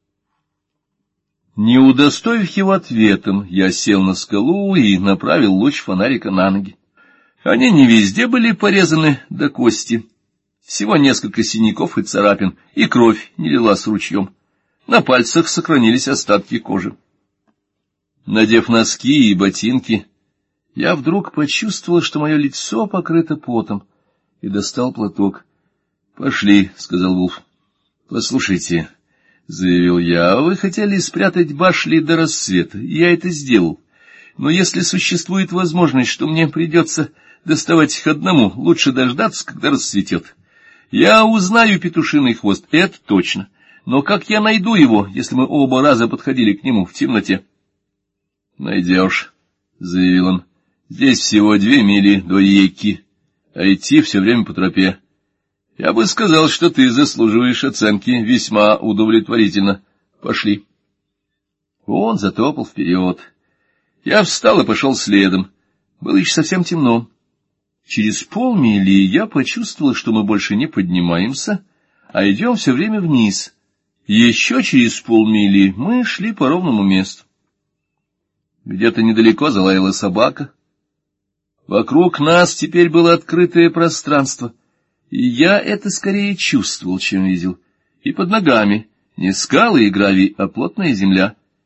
Не удостоив его ответом, я сел на скалу и направил луч фонарика на ноги. Они не везде были порезаны до кости. Всего несколько синяков и царапин, и кровь не лилась ручьем. На пальцах сохранились остатки кожи. Надев носки и ботинки, я вдруг почувствовал, что мое лицо покрыто потом, и достал платок. — Пошли, — сказал Вулф. — Послушайте, — заявил я, — вы хотели спрятать башли до рассвета, и я это сделал. Но если существует возможность, что мне придется доставать их одному, лучше дождаться, когда рассветет. Я узнаю петушиный хвост, это точно. Но как я найду его, если мы оба раза подходили к нему в темноте? — Найдешь, — заявил он. — Здесь всего две мили до Йекки, а идти все время по тропе. Я бы сказал, что ты заслуживаешь оценки весьма удовлетворительно. Пошли. Он затопал вперед. Я встал и пошел следом. Было еще совсем темно. Через полмили я почувствовал, что мы больше не поднимаемся, а идем все время вниз. Еще через полмили мы шли по ровному месту. Где-то недалеко залаяла собака. Вокруг нас теперь было открытое пространство, и я это скорее чувствовал, чем видел. И под ногами не скалы и гравий, а плотная земля.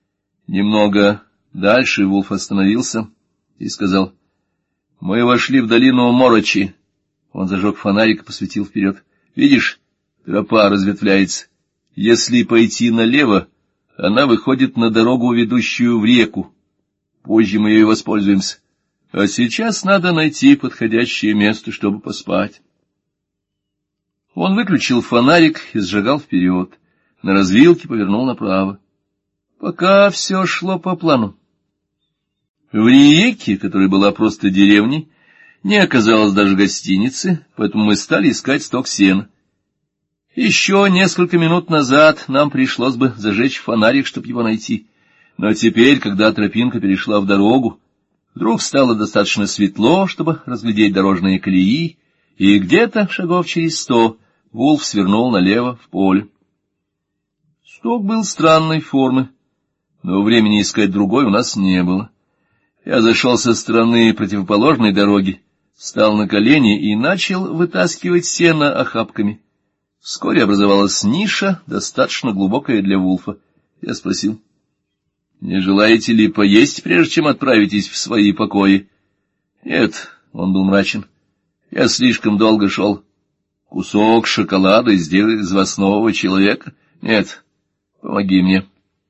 Немного дальше Вулф остановился и сказал: «Мы вошли в долину Морочи». Он зажег фонарик и посветил вперед. «Видишь, тропа разветвляется. Если пойти налево, она выходит на дорогу, ведущую в реку. Позже мы ею воспользуемся. А сейчас надо найти подходящее место, чтобы поспать». Он выключил фонарик и сжигал вперед. На развилке повернул направо. Пока все шло по плану. В Риеке, которая была просто деревней, не оказалось даже гостиницы, поэтому мы стали искать сток сена. Еще несколько минут назад нам пришлось бы зажечь фонарик, чтобы его найти. Но теперь, когда тропинка перешла в дорогу, вдруг стало достаточно светло, чтобы разглядеть дорожные колеи, и где-то шагов через сто Вулф свернул налево в поле. Сток был странной формы, но времени искать другой у нас не было. Я зашел со стороны противоположной дороги, встал на колени и начал вытаскивать сено охапками. Вскоре образовалась ниша, достаточно глубокая для Вулфа. Я спросил: «Не желаете ли поесть, прежде чем отправитесь в свои покои?» «Нет», — он был мрачен, — «я слишком долго шел. Кусок шоколада сделает из вас нового человека? Нет, помоги мне».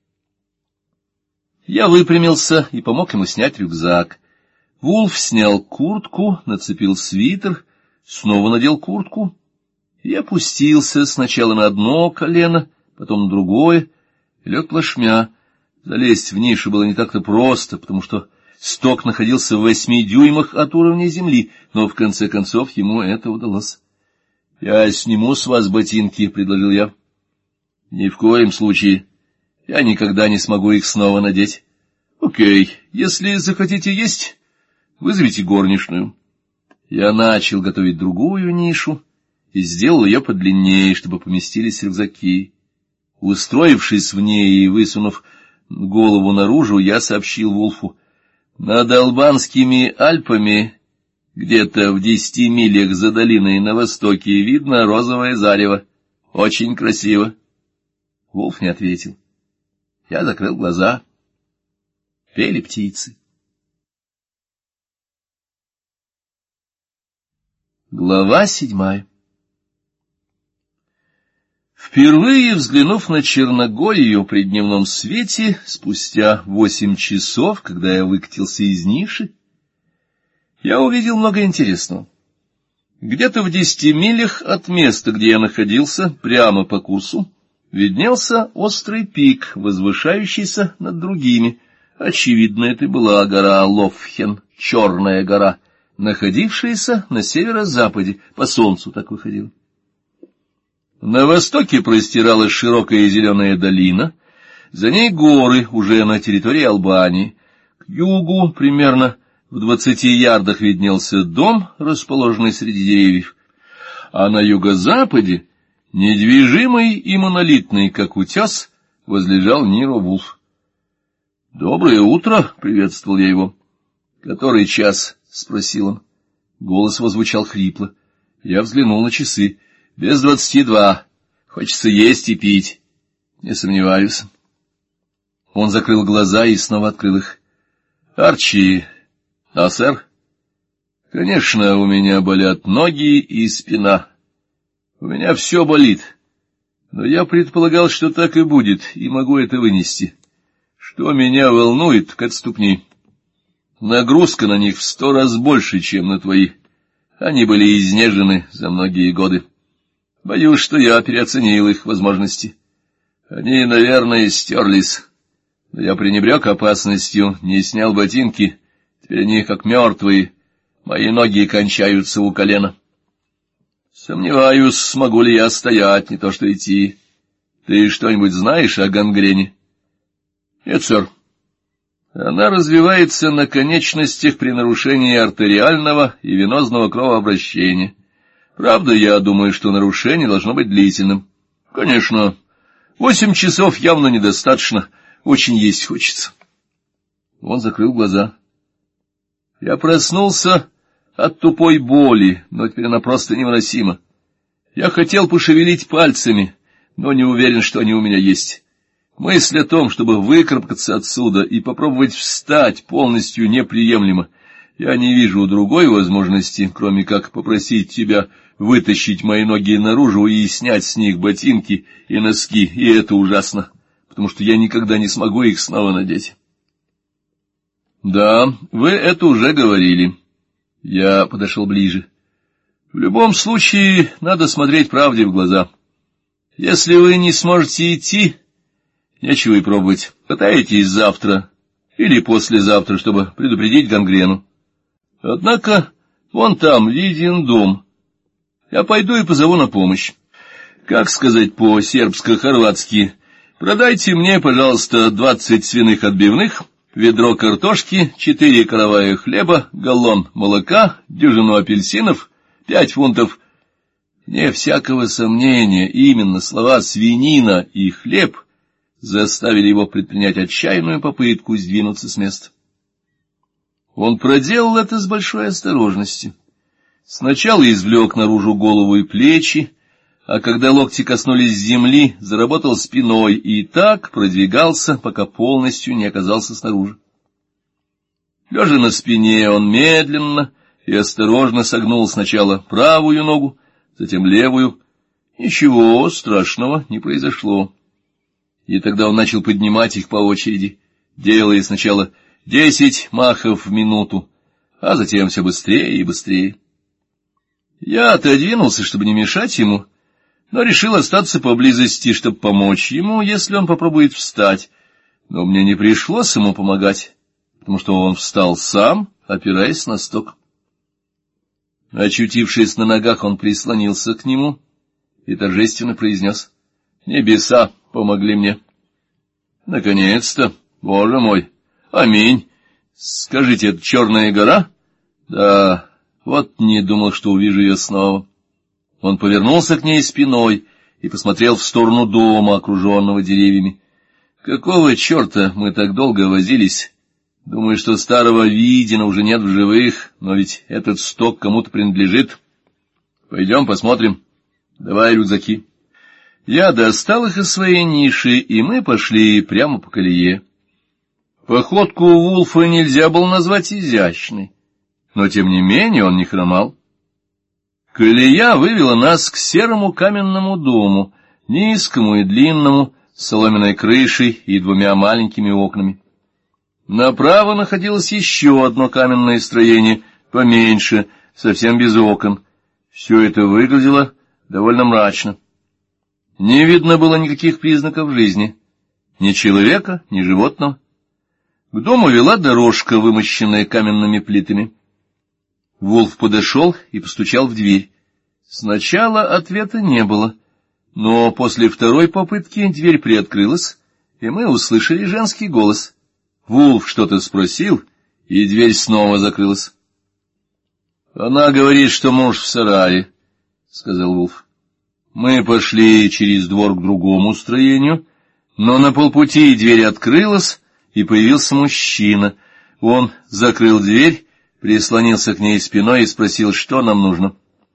Я выпрямился и помог ему снять рюкзак. Вулф снял куртку, нацепил свитер, снова надел куртку и опустился сначала на одно колено, потом на другое, и лег плашмя. Залезть в нишу было не так-то просто, потому что сток находился в восьми дюймах от уровня земли, но в конце концов ему это удалось. — Я сниму с вас ботинки, — предложил я. — Ни в коем случае. Я никогда не смогу их снова надеть. — Окей, если захотите есть, вызовите горничную. Я начал готовить другую нишу и сделал ее подлиннее, чтобы поместились рюкзаки. Устроившись в ней и высунув голову наружу, я сообщил Вулфу: «Над Албанскими Альпами, где-то в десяти милях за долиной на востоке, видно розовое зарево. Очень красиво». Вулф не ответил. Я закрыл глаза. Пели птицы. Глава седьмая. Впервые взглянув на Черногорию при дневном свете, спустя восемь часов, когда я выкатился из ниши, я увидел много интересного. Где-то в десяти милях от места, где я находился, прямо по курсу, виднелся острый пик, возвышающийся над другими. Очевидно, это была гора Лофхен, Черная гора, находившаяся на северо-западе, по солнцу так выходила. На востоке простиралась широкая зеленая долина, за ней горы, уже на территории Албании. К югу, примерно в двадцати ярдах, виднелся дом, расположенный среди деревьев, а на юго-западе, недвижимый и монолитный, как утес, возлежал Ниро Вулф. — Доброе утро! — приветствовал я его. — Который час? — спросил он. Голос его звучал хрипло. Я взглянул на часы. — Без двадцати два. Хочется есть и пить. — Не сомневаюсь. Он закрыл глаза и снова открыл их. — Арчи... — Да, сэр? — Конечно, у меня болят ноги и спина. У меня все болит. Но я предполагал, что так и будет, и могу это вынести. Что меня волнует, так это ступни. Нагрузка на них в сто раз больше, чем на твои. Они были изнежены за многие годы. Боюсь, что я переоценил их возможности. Они, наверное, стерлись. Но я пренебрег опасностью, не снял ботинки. Теперь они как мертвые. Мои ноги кончаются у колена. Сомневаюсь, смогу ли я стоять, не то что идти. Ты что-нибудь знаешь о гангрене? Нет, сэр. Она развивается на конечностях при нарушении артериального и венозного кровообращения. Правда, я думаю, что нарушение должно быть длительным. Конечно, восемь часов явно недостаточно. Очень есть хочется. Он закрыл глаза. Я проснулся от тупой боли, но теперь она просто невыносима. Я хотел пошевелить пальцами, но не уверен, что они у меня есть. Мысль о том, чтобы выкарабкаться отсюда и попробовать встать, полностью неприемлема. Я не вижу другой возможности, кроме как попросить тебя вытащить мои ноги наружу и снять с них ботинки и носки, и это ужасно, потому что я никогда не смогу их снова надеть. Да, вы это уже говорили. Я подошел ближе. В любом случае, надо смотреть правде в глаза. Если вы не сможете идти, нечего и пробовать. Пытаетесь завтра или послезавтра, чтобы предупредить гангрену. Однако, вон там виден дом. Я пойду и позову на помощь. Как сказать по-сербско-хорватски? Продайте мне, пожалуйста, двадцать свиных отбивных, ведро картошки, четыре каравая хлеба, галлон молока, дюжину апельсинов, пять фунтов. Вне всякого сомнения, именно слова «свинина» и «хлеб» заставили его предпринять отчаянную попытку сдвинуться с места. Он проделал это с большой осторожностью. Сначала извлек наружу голову и плечи, а когда локти коснулись земли, заработал спиной и так продвигался, пока полностью не оказался снаружи. Лежа на спине, он медленно и осторожно согнул сначала правую ногу, затем левую. Ничего страшного не произошло. И тогда он начал поднимать их по очереди, делая сначала десять махов в минуту, а затем все быстрее и быстрее. Я отодвинулся, чтобы не мешать ему, но решил остаться поблизости, чтобы помочь ему, если он попробует встать. Но мне не пришлось ему помогать, потому что он встал сам, опираясь на сток. Очутившись на ногах, он прислонился к нему и торжественно произнес: «Небеса помогли мне». «Наконец-то, Боже мой! Аминь! Скажите, это Черная гора?» «Да, вот не думал, что увижу ее снова». Он повернулся к ней спиной и посмотрел в сторону дома, окруженного деревьями. «Какого черта мы так долго возились? Думаю, что старого Видина уже нет в живых, но ведь этот сток кому-то принадлежит. Пойдем посмотрим. Давай рюкзаки». Я достал их из своей ниши, и мы пошли прямо по колее. Походку Вулфа нельзя было назвать изящной, но тем не менее он не хромал. Колея вывела нас к серому каменному дому, низкому и длинному, с соломенной крышей и двумя маленькими окнами. Направо находилось еще одно каменное строение, поменьше, совсем без окон. Все это выглядело довольно мрачно. Не видно было никаких признаков жизни, ни человека, ни животного. К дому вела дорожка, вымощенная каменными плитами. Вулф подошел и постучал в дверь. Сначала ответа не было, но после второй попытки дверь приоткрылась, и мы услышали женский голос. Вулф что-то спросил, и дверь снова закрылась. — Она говорит, что муж в сарае, — сказал Вулф. Мы пошли через двор к другому строению, но на полпути дверь открылась, и появился мужчина. Он закрыл дверь, прислонился к ней спиной и спросил, что нам нужно.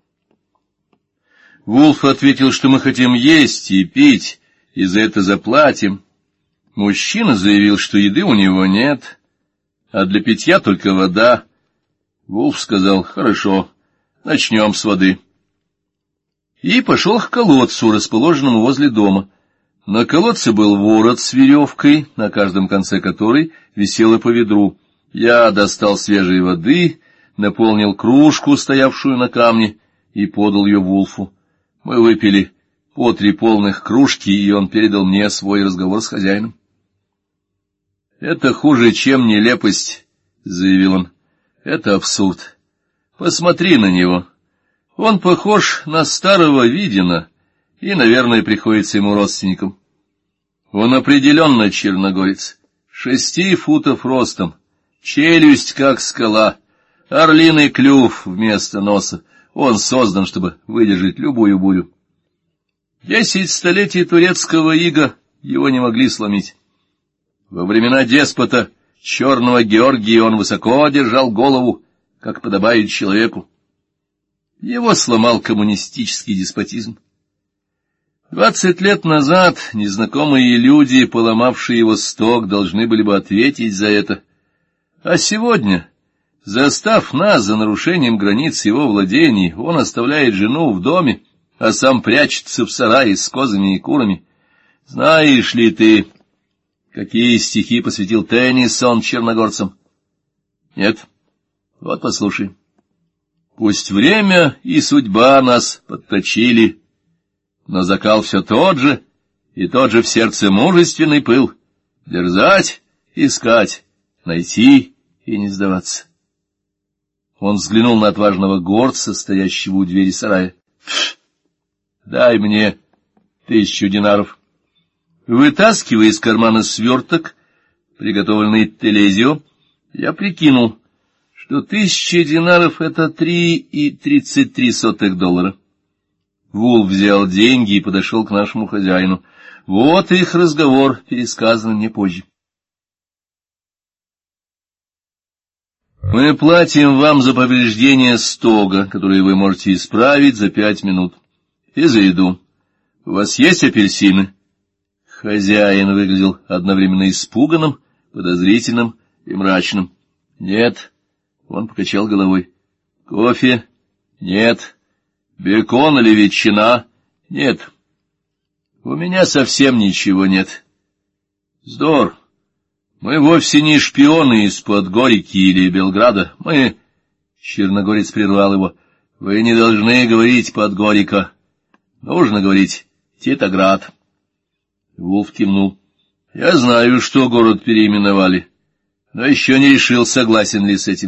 Вулф ответил, что мы хотим есть и пить, и за это заплатим. Мужчина заявил, что еды у него нет, а для питья только вода. Вулф сказал: «Хорошо, начнем с воды». И пошел к колодцу, расположенному возле дома. На колодце был ворот с веревкой, на каждом конце которой висело по ведру. Я достал свежей воды, наполнил кружку, стоявшую на камне, и подал ее Вулфу. Мы выпили по три полных кружки, и он передал мне свой разговор с хозяином. — Это хуже, чем нелепость, — заявил он. — Это абсурд. Посмотри на него. Он похож на старого Видина, и, наверное, приходится ему родственником. Он определенно черногорец, шести футов ростом, челюсть как скала, орлиный клюв вместо носа. Он создан, чтобы выдержать любую бурю. Десять столетий турецкого ига его не могли сломить. Во времена деспота Черного Георгия он высоко держал голову, как подобает человеку. Его сломал коммунистический деспотизм. Двадцать лет назад незнакомые люди, поломавшие его сток, должны были бы ответить за это. А сегодня, застав нас за нарушением границ его владений, он оставляет жену в доме, а сам прячется в сарае с козами и курами. Знаешь ли ты, какие стихи посвятил Теннисон черногорцам? Нет? Вот послушай. Пусть время и судьба нас подточили, но закал все тот же, и тот же в сердце мужественный пыл. Дерзать, искать, найти и не сдаваться. Он взглянул на отважного горца, стоящего у двери сарая. Дай мне тысячу динаров. Вытаскивая из кармана сверток, приготовленный Телезио, я прикинул, что тысяча динаров — это три и тридцать три сотых доллара. Вулф взял деньги и подошел к нашему хозяину. Вот их разговор, пересказанный мне позже. Мы платим вам за повреждение стога, которое вы можете исправить за пять минут. И за еду. У вас есть апельсины? Хозяин выглядел одновременно испуганным, подозрительным и мрачным. Нет. Он покачал головой. Кофе? Нет. Бекон или ветчина? Нет. У меня совсем ничего нет. Здор. Мы вовсе не шпионы из-под Горики или Белграда. Мы... Черногорец прервал его. Вы не должны говорить Подгорика. Нужно говорить Титоград. Вулф кивнул. Я знаю, что город переименовали, но еще не решил, согласен ли с этим.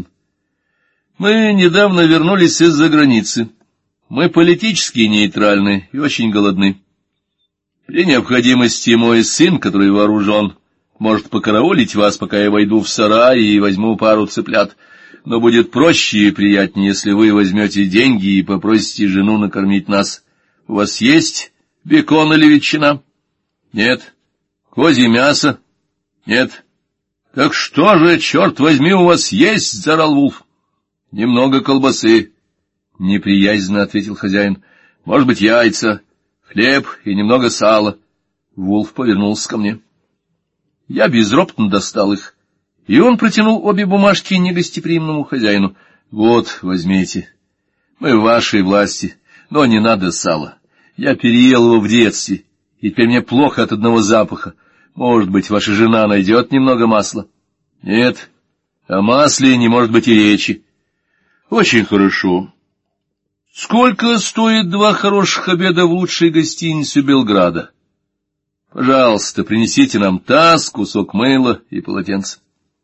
Мы недавно вернулись из-за границы. Мы политически нейтральны и очень голодны. При необходимости мой сын, который вооружен, может покараулить вас, пока я войду в сарай и возьму пару цыплят. Но будет проще и приятнее, если вы возьмете деньги и попросите жену накормить нас. У вас есть бекон или ветчина? Нет. Козье мясо? Нет. Так что же, черт возьми, у вас есть? — заорал Вулф. Немного колбасы. Неприязненно ответил хозяин. Может быть, яйца, хлеб и немного сала. Вулф повернулся ко мне. Я безропотно достал их, и он протянул обе бумажки негостеприимному хозяину. Вот, возьмите. Мы в вашей власти, но не надо сала. Я переел его в детстве, и теперь мне плохо от одного запаха. Может быть, ваша жена найдет немного масла? Нет, о масле не может быть и речи. Очень хорошо. Сколько стоит два хороших обеда в лучшей гостинице Белграда? Пожалуйста, принесите нам таз, кусок мыла и полотенце.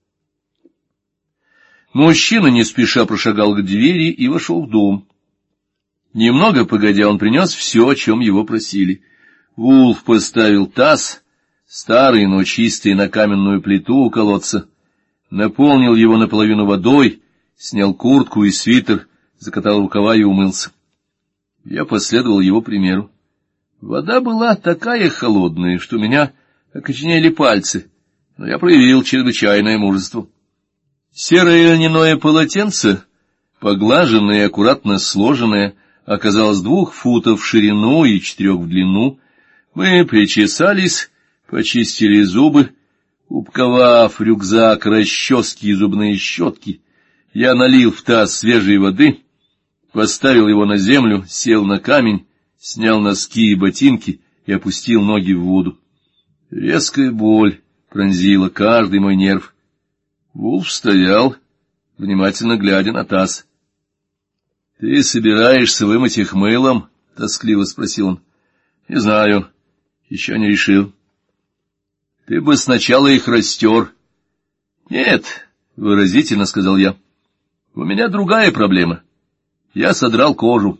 Мужчина не спеша прошагал к двери и вошел в дом. Немного погодя, он принес все, о чем его просили. Вулф поставил таз, старый, но чистый, на каменную плиту у колодца, наполнил его наполовину водой, снял куртку и свитер, закатал рукава и умылся. Я последовал его примеру. Вода была такая холодная, что у меня окоченели пальцы, но я проявил чрезвычайное мужество. Серое льняное полотенце, поглаженное и аккуратно сложенное, оказалось двух футов в ширину и четырех в длину. Мы причесались, почистили зубы, упаковав в рюкзак расчески и зубные щетки. Я налил в таз свежей воды, поставил его на землю, сел на камень, снял носки и ботинки и опустил ноги в воду. Резкая боль пронзила каждый мой нерв. Вулф стоял, внимательно глядя на таз. — Ты собираешься вымыть их мылом? — тоскливо спросил он. — Не знаю, еще не решил. — Ты бы сначала их растер. — Нет, — выразительно сказал я. — У меня другая проблема. Я содрал кожу.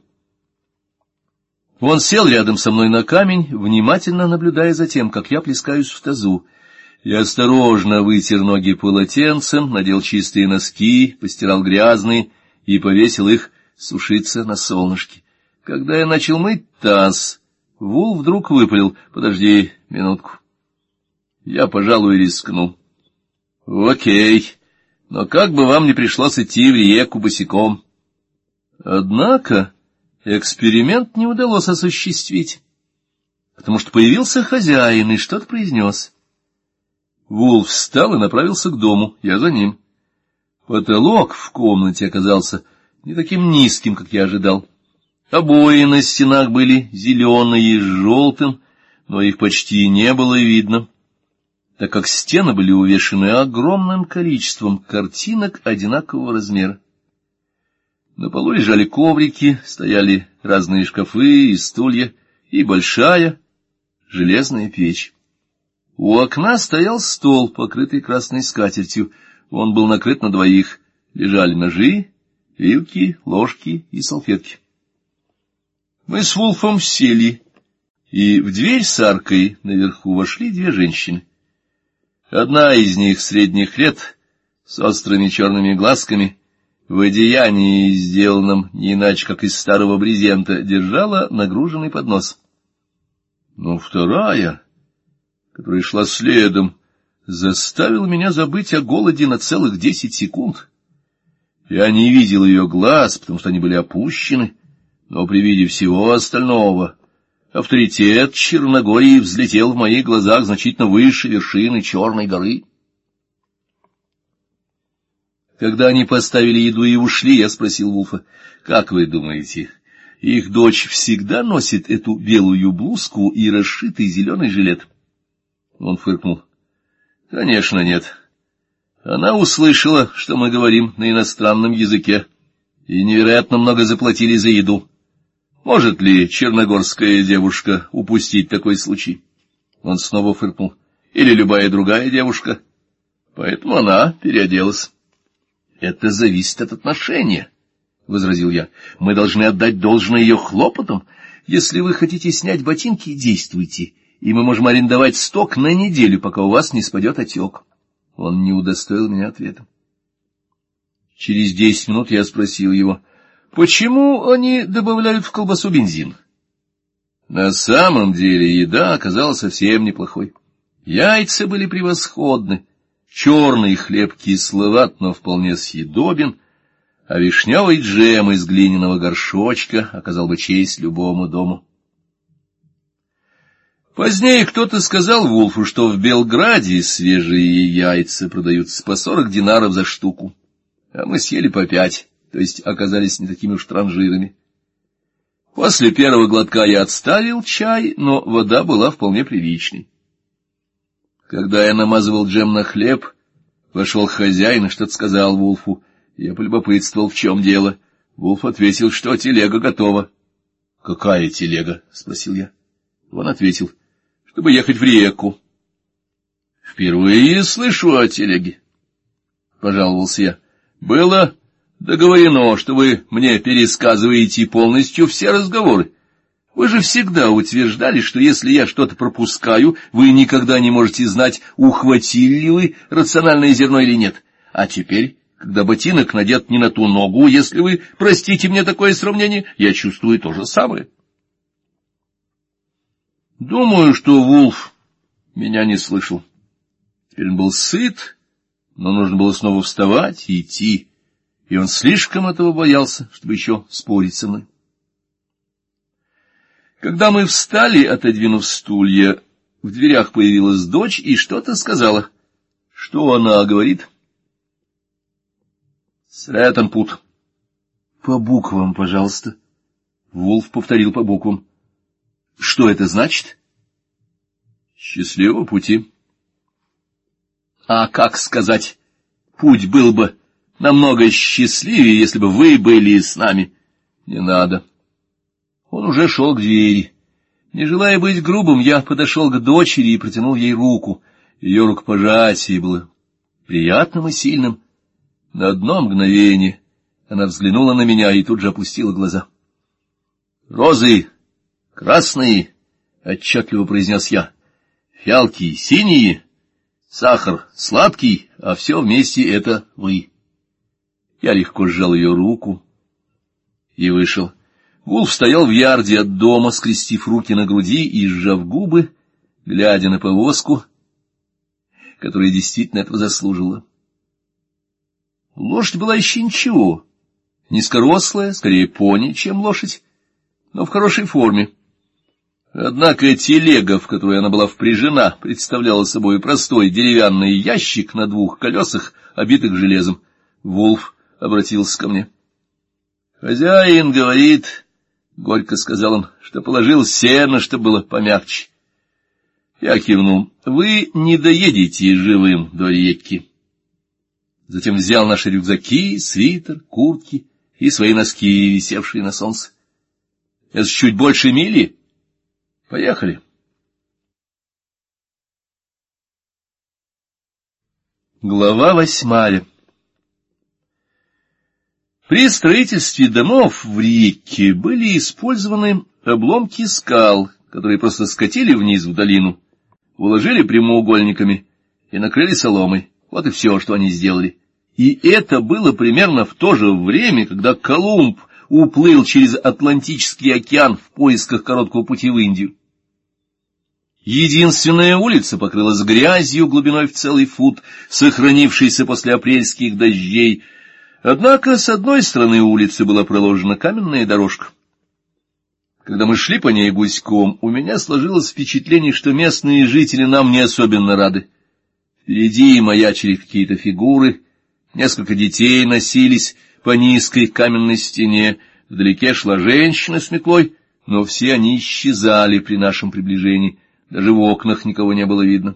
Он сел рядом со мной на камень, внимательно наблюдая за тем, как я плескаюсь в тазу. Я осторожно вытер ноги полотенцем, надел чистые носки, постирал грязные и повесил их сушиться на солнышке. Когда я начал мыть таз, Вулф вдруг выпалил: — Подожди минутку. Я, пожалуй, рискну. — Окей, но как бы вам не пришлось идти в реку босиком. Однако эксперимент не удалось осуществить. потому что появился хозяин и что-то произнес. Вулф встал и направился к дому, я за ним. Потолок в комнате оказался не таким низким, как я ожидал. Обои на стенах были зеленые и с желтым, но их почти не было видно, так как стены были увешаны огромным количеством картинок одинакового размера. На полу лежали коврики, стояли разные шкафы и стулья, и большая железная печь. У окна стоял стол, покрытый красной скатертью. Он был накрыт на двоих. Лежали ножи, вилки, ложки и салфетки. Мы с Вулфом сели, и в дверь с аркой наверху вошли две женщины. Одна из них средних лет, с острыми черными глазками, в одеянии, сделанном не иначе, как из старого брезента, держала нагруженный поднос. Но вторая, которая шла следом, заставила меня забыть о голоде на целых десять секунд. Я не видел ее глаз, потому что они были опущены, но при виде всего остального авторитет Черногории взлетел в моих глазах значительно выше вершины Черной горы. Когда они поставили еду и ушли, я спросил Вулфа: «Как вы думаете, их дочь всегда носит эту белую блузку и расшитый зеленый жилет?» Он фыркнул. «Конечно, нет. Она услышала, что мы говорим на иностранном языке, и невероятно много заплатили за еду. Может ли черногорская девушка упустить такой случай?» Он снова фыркнул. «Или любая другая девушка. Поэтому она переоделась». «Это зависит от отношения», — возразил я. «Мы должны отдать должное ее хлопотам. Если вы хотите снять ботинки, действуйте, и мы можем арендовать сток на неделю, пока у вас не спадет отек». Он не удостоил меня ответом. Через десять минут я спросил его: «Почему они добавляют в колбасу бензин?» На самом деле еда оказалась совсем неплохой. Яйца были превосходны, черный хлеб кисловат, но вполне съедобен, а вишневый джем из глиняного горшочка оказал бы честь любому дому. Позднее кто-то сказал Вулфу, что в Белграде свежие яйца продаются по сорок динаров за штуку, а мы съели по пять, то есть оказались не такими уж транжирами. После первого глотка я отставил чай, но вода была вполне приличной. Когда я намазывал джем на хлеб, вошел хозяин и что-то сказал Вулфу. Я полюбопытствовал, в чем дело. Вулф ответил, что телега готова. — Какая телега? — спросил я. Он ответил: — чтобы ехать в реку. — Впервые слышу о телеге, — пожаловался я. — Было договорено, что вы мне пересказываете полностью все разговоры. Вы же всегда утверждали, что если я что-то пропускаю, вы никогда не можете знать, ухватили ли вы рациональное зерно или нет. А теперь, когда ботинок надет не на ту ногу, если вы простите мне такое сравнение, я чувствую то же самое. Думаю, что Вулф меня не слышал. Теперь он был сыт, но нужно было снова вставать и идти, и он слишком этого боялся, чтобы еще спорить со мной. Когда мы встали, отодвинув стулья, в дверях появилась дочь и что-то сказала. Что она говорит? Сретенпут. По буквам, пожалуйста. Вулф повторил по буквам. Что это значит? Счастливого пути. А как сказать? Путь был бы намного счастливее, если бы вы были с нами. Не надо. Он уже шел к двери. Не желая быть грубым, я подошел к дочери и протянул ей руку. Ее рукопожатие было приятным и сильным. На одно мгновение она взглянула на меня и тут же опустила глаза. — Розы красные, — отчетливо произнес я, — фиалки синие, сахар сладкий, а все вместе — это вы. Я легко сжал ее руку и вышел. Вулф стоял в ярде от дома, скрестив руки на груди и сжав губы, глядя на повозку, которая действительно этого заслужила. Лошадь была еще ничего, низкорослая, скорее пони, чем лошадь, но в хорошей форме. Однако телега, в которую она была впряжена, представляла собой простой деревянный ящик на двух колесах, обитых железом. Вулф обратился ко мне. — Хозяин говорит, — горько сказал он, — что положил сено, чтобы было помягче. Я кивнул. — Вы не доедете живым до реки. Затем взял наши рюкзаки, свитер, куртки и свои носки, висевшие на солнце. — Это чуть больше мили. Поехали. Глава восьмая. При строительстве домов в Риекке были использованы обломки скал, которые просто скатили вниз в долину, уложили прямоугольниками и накрыли соломой. Вот и все, что они сделали. И это было примерно в то же время, когда Колумб уплыл через Атлантический океан в поисках короткого пути в Индию. Единственная улица покрылась грязью глубиной в целый фут, сохранившейся после апрельских дождей. Однако с одной стороны улицы была проложена каменная дорожка. Когда мы шли по ней гуськом, у меня сложилось впечатление, что местные жители нам не особенно рады. Впереди маячили какие-то фигуры, несколько детей носились по низкой каменной стене, вдалеке шла женщина с метлой, но все они исчезали при нашем приближении. Даже в окнах никого не было видно.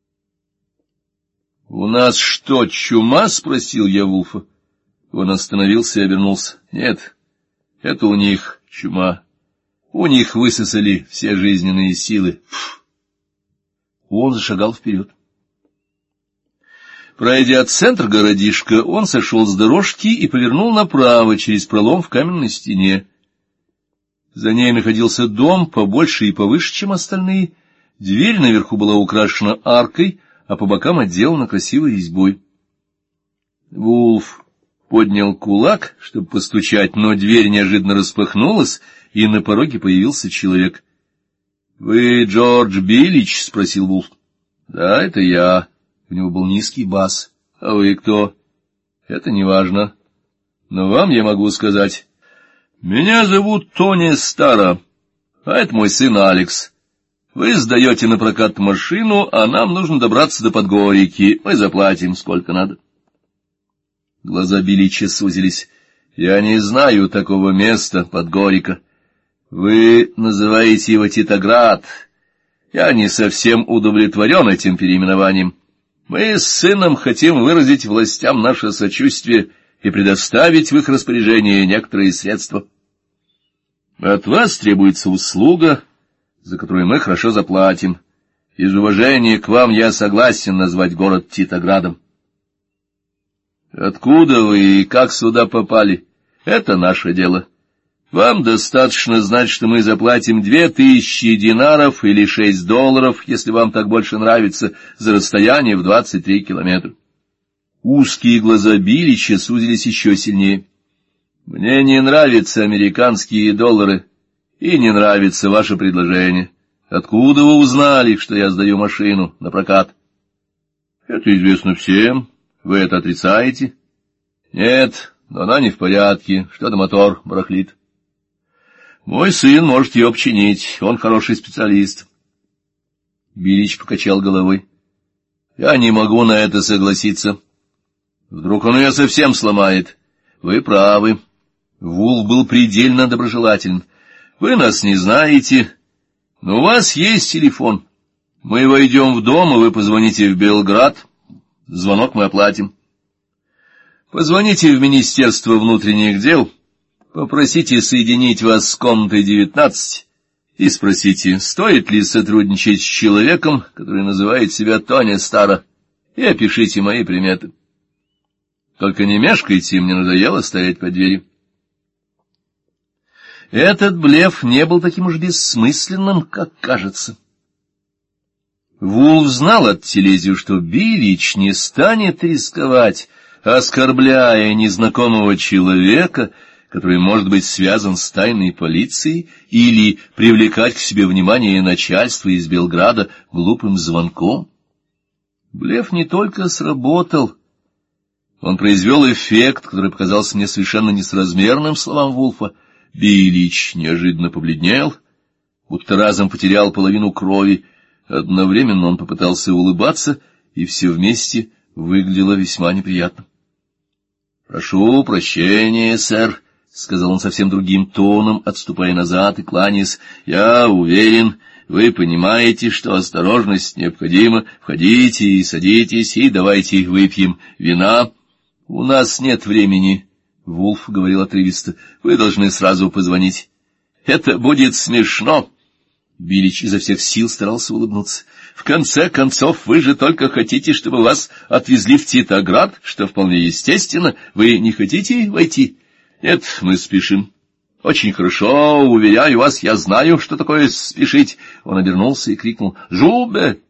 — У нас что, чума? — спросил я Вулфа. Он остановился и обернулся. — Нет, это у них чума. У них высосали все жизненные силы. Пф! Он зашагал вперед. Пройдя центр городишка, он сошел с дорожки и повернул направо через пролом в каменной стене. За ней находился дом побольше и повыше, чем остальные. Дверь наверху была украшена аркой, а по бокам отделана красивой резьбой. Вулф поднял кулак, чтобы постучать, но дверь неожиданно распахнулась, и на пороге появился человек. — Вы Джордж Биллич? — спросил Вулф. — Да, это я. У него был низкий бас. — А вы кто? — Это не важно. Но вам я могу сказать. — Меня зовут Тони Стара, а это мой сын Алекс. Вы сдаете на прокат машину, а нам нужно добраться до Подгорьки. Мы заплатим сколько надо. Глаза Биллича сузились. — Я не знаю такого места, Подгорька. Вы называете его Титоград. Я не совсем удовлетворен этим переименованием. Мы с сыном хотим выразить властям наше сочувствие и предоставить в их распоряжение некоторые средства. От вас требуется услуга, за которую мы хорошо заплатим. Из уважения к вам я согласен назвать город Титоградом. Откуда вы и как сюда попали? Это наше дело. Вам достаточно знать, что мы заплатим две тысячи динаров или шесть долларов, если вам так больше нравится, за расстояние в двадцать три километра. Узкие глаза Биллича сузились еще сильнее. Мне не нравятся американские доллары, и не нравится ваше предложение. Откуда вы узнали, что я сдаю машину на прокат? Это известно всем. Вы это отрицаете? Нет, но она не в порядке, что-то мотор барахлит. Мой сын может ее починить, он хороший специалист. Биллич покачал головой. Я не могу на это согласиться. Вдруг он ее совсем сломает. Вы правы. Вулф был предельно доброжелателен. Вы нас не знаете, но у вас есть телефон. Мы войдем в дом, и вы позвоните в Белград. Звонок мы оплатим. Позвоните в Министерство внутренних дел, попросите соединить вас с комнатой девятнадцать и спросите, стоит ли сотрудничать с человеком, который называет себя Тони Стара, и опишите мои приметы. Только не мешкайте, мне надоело стоять под дверью. Этот блеф не был таким уж бессмысленным, как кажется. Вулф знал от Телезию, что Биллич не станет рисковать, оскорбляя незнакомого человека, который может быть связан с тайной полицией, или привлекать к себе внимание начальства из Белграда глупым звонком. Блеф не только сработал, он произвел эффект, который показался мне совершенно несоразмерным словам Вулфа. Биллич неожиданно побледнел. будто разом потерял половину крови. Одновременно он попытался улыбаться, и все вместе выглядело весьма неприятно. — Прошу прощения, сэр, — сказал он совсем другим тоном, отступая назад и кланяясь. — Я уверен, вы понимаете, что осторожность необходима. Входите и садитесь, и давайте выпьем вина. — У нас нет времени, — Вулф говорил отрывисто. — Вы должны сразу позвонить. — Это будет смешно. Билич изо всех сил старался улыбнуться. — В конце концов, вы же только хотите, чтобы вас отвезли в Титоград, что вполне естественно. Вы не хотите войти? — Нет, мы спешим. — Очень хорошо, уверяю вас, я знаю, что такое спешить. Он обернулся и крикнул: — Жубе!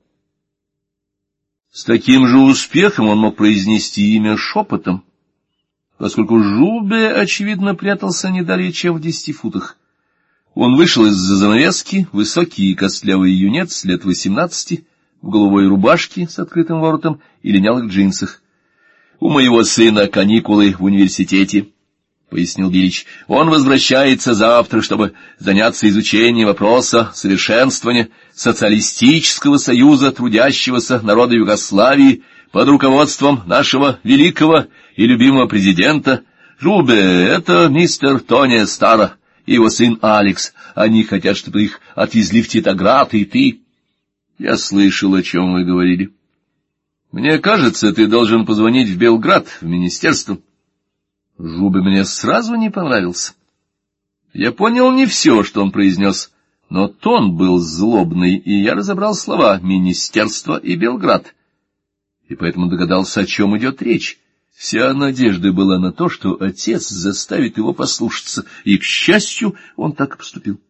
С таким же успехом он мог произнести имя шепотом, поскольку Жубе, очевидно, прятался не далее, чем в десяти футах. Он вышел из-за занавески, высокий и костлявый юнец, лет восемнадцати, в голубой рубашке с открытым воротом и линялых джинсах. — У моего сына каникулы в университете, — пояснил Билич. — Он возвращается завтра, чтобы заняться изучением вопроса совершенствования социалистического союза трудящегося народа Югославии под руководством нашего великого и любимого президента. Жубе, это мистер Тони Стара и его сын Алекс. Они хотят, чтобы их отвезли в Титоград, и ты... Я слышал, о чем вы говорили. Мне кажется, ты должен позвонить в Белград, в министерство. Жубе мне сразу не понравился. Я понял не все, что он произнес, но тон был злобный, и я разобрал слова «министерство» и «Белград», и поэтому догадался, о чем идет речь. Вся надежда была на то, что отец заставит его послушаться, и, к счастью, он так и поступил.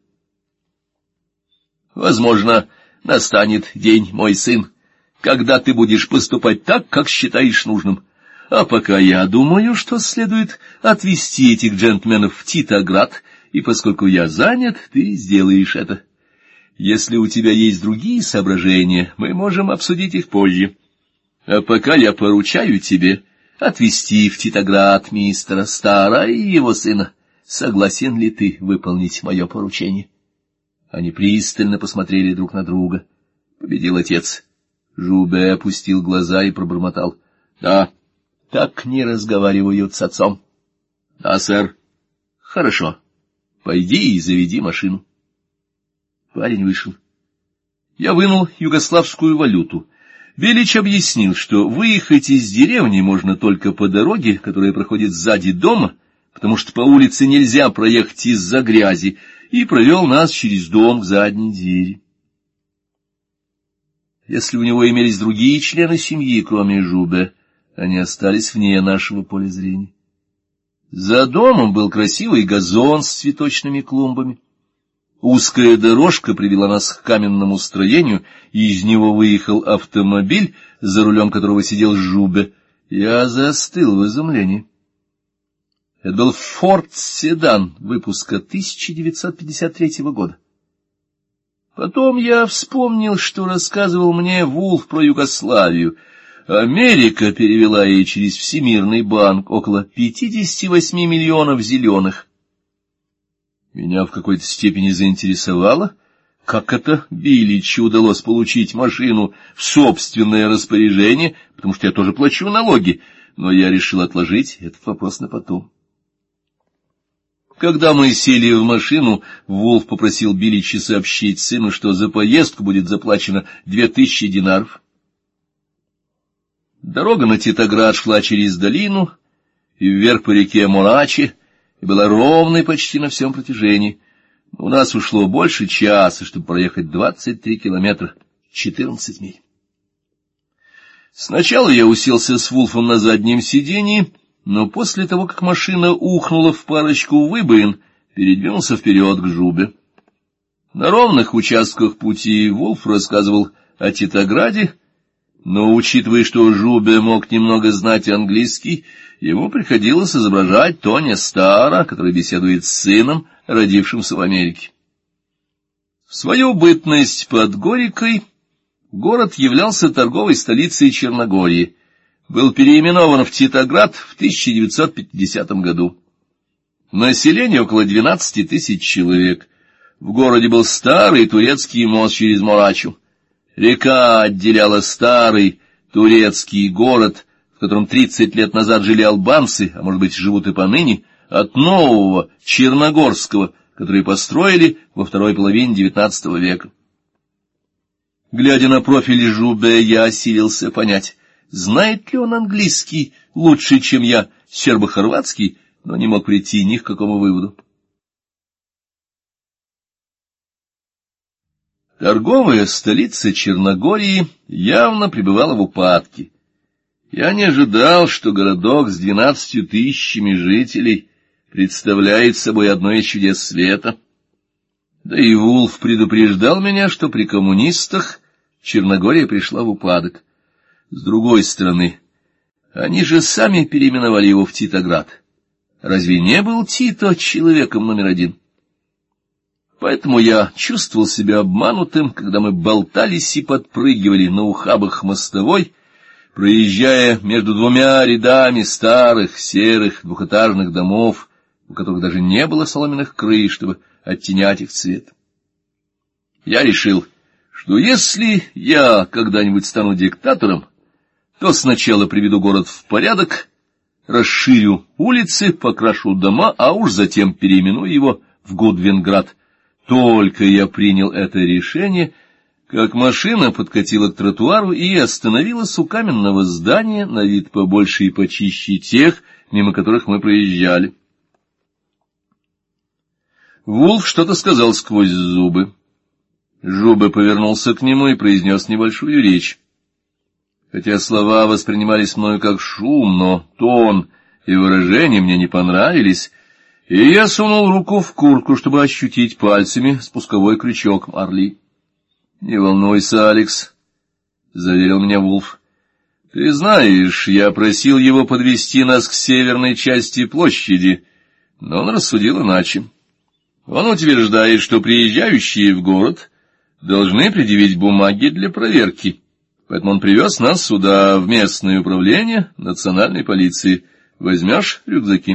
Возможно, настанет день, мой сын, когда ты будешь поступать так, как считаешь нужным. А пока я думаю, что следует отвезти этих джентльменов в Титоград, и поскольку я занят, ты сделаешь это. Если у тебя есть другие соображения, мы можем обсудить их позже. А пока я поручаю тебе отвезти в Титоград мистера Стара и его сына. Согласен ли ты выполнить мое поручение? Они пристально посмотрели друг на друга. Победил отец. Жубе опустил глаза и пробормотал: — Да, так не разговаривают с отцом. — Да, сэр. — Хорошо. Пойди и заведи машину. Парень вышел. Я вынул югославскую валюту. Билич объяснил, что выехать из деревни можно только по дороге, которая проходит сзади дома, потому что по улице нельзя проехать из-за грязи, и провел нас через дом к задней двери. Если у него имелись другие члены семьи, кроме Жубе, они остались вне нашего поля зрения. За домом был красивый газон с цветочными клумбами. Узкая дорожка привела нас к каменному строению, и из него выехал автомобиль, за рулем которого сидел Жубе. Я застыл в изумлении. Это был «Форд-седан» выпуска тысяча девятьсот пятьдесят третьего года. Потом я вспомнил, что рассказывал мне Вулф про Югославию. Америка перевела ей через Всемирный банк около пятидесяти восьми миллионов зеленых. Меня в какой-то степени заинтересовало, как это Биличу удалось получить машину в собственное распоряжение, потому что я тоже плачу налоги, но я решил отложить этот вопрос на потом. Когда мы сели в машину, Вулф попросил Билича сообщить сыну, что за поездку будет заплачено две тысячи динаров. Дорога на Титоград шла через долину и вверх по реке Морачи, и была ровной почти на всем протяжении. У нас ушло больше часа, чтобы проехать двадцать три километра, четырнадцать миль. Сначала я уселся с Вулфом на заднем сиденье, но после того, как машина ухнула в парочку выбоин, передвинулся вперед к Жубе. На ровных участках пути Вулф рассказывал о Титограде, но, учитывая, что Жубе мог немного знать английский, ему приходилось изображать Тони Стара, который беседует с сыном, родившимся в Америке. В свою бытность под Горикой город являлся торговой столицей Черногории, был переименован в Титоград в тысяча девятьсот пятидесятом году. Население около двенадцати тысяч человек. В городе был старый турецкий мост через Морачу. Река отделяла старый турецкий город, в котором тридцать лет назад жили албанцы, а может быть, живут и поныне, от нового, черногорского, который построили во второй половине девятнадцатого века. Глядя на профиль Жубе, я осилился понять, знает ли он английский лучше, чем я, сербо-хорватский, но не мог прийти ни к какому выводу. Торговая столица Черногории явно пребывала в упадке. Я не ожидал, что городок с двенадцатью тысячами жителей представляет собой одно из чудес света. Да и Вулф предупреждал меня, что при коммунистах Черногория пришла в упадок. С другой стороны, они же сами переименовали его в Титоград. Разве не был Тито человеком номер один? Поэтому я чувствовал себя обманутым, когда мы болтались и подпрыгивали на ухабах мостовой, проезжая между двумя рядами старых серых двухэтажных домов, у которых даже не было соломенных крыш, чтобы оттенять их цвет. Я решил, что если я когда-нибудь стану диктатором, то сначала приведу город в порядок, расширю улицы, покрашу дома, а уж затем переименую его в Гудвинград. Только я принял это решение, как машина подкатила к тротуару и остановилась у каменного здания, на вид побольше и почище тех, мимо которых мы проезжали. Вулф что-то сказал сквозь зубы. Жубе повернулся к нему и произнес небольшую речь. Хотя слова воспринимались мною как шум, но тон и выражение мне не понравились, и я сунул руку в куртку, чтобы ощутить пальцами спусковой крючок Марли. — Не волнуйся, Алекс, — заверил меня Вулф. — Ты знаешь, я просил его подвести нас к северной части площади, но он рассудил иначе. Он утверждает, что приезжающие в город должны предъявить бумаги для проверки. Поэтому он привез нас сюда, в местное управление национальной полиции. Возьмешь рюкзаки?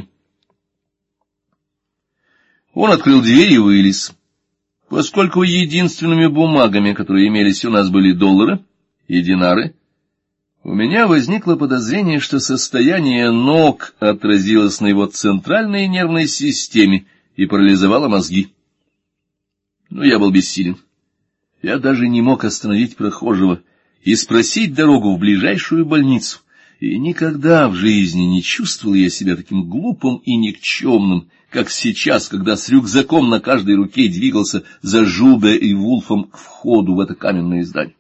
Он открыл дверь и вылез. Поскольку единственными бумагами, которые имелись у нас, были доллары и динары, у меня возникло подозрение, что состояние ног отразилось на его центральной нервной системе и парализовало мозги. Но я был бессилен. Я даже не мог остановить прохожего и спросить дорогу в ближайшую больницу, и никогда в жизни не чувствовал я себя таким глупым и никчемным, как сейчас, когда с рюкзаком на каждой руке двигался за Жубе и Вулфом к входу в это каменное здание.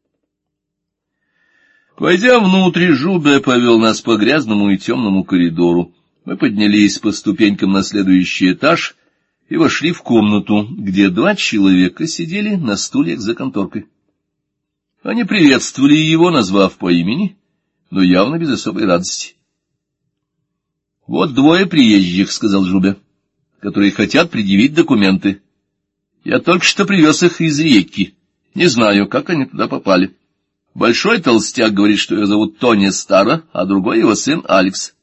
Пойдя внутрь, Жубе повел нас по грязному и темному коридору. Мы поднялись по ступенькам на следующий этаж и вошли в комнату, где два человека сидели на стульях за конторкой. Они приветствовали его, назвав по имени, но явно без особой радости. — Вот двое приезжих, — сказал Жубе, — которые хотят предъявить документы. Я только что привез их из Риеки. Не знаю, как они туда попали. Большой толстяк говорит, что его зовут Тони Стара, а другой его сын Алекс.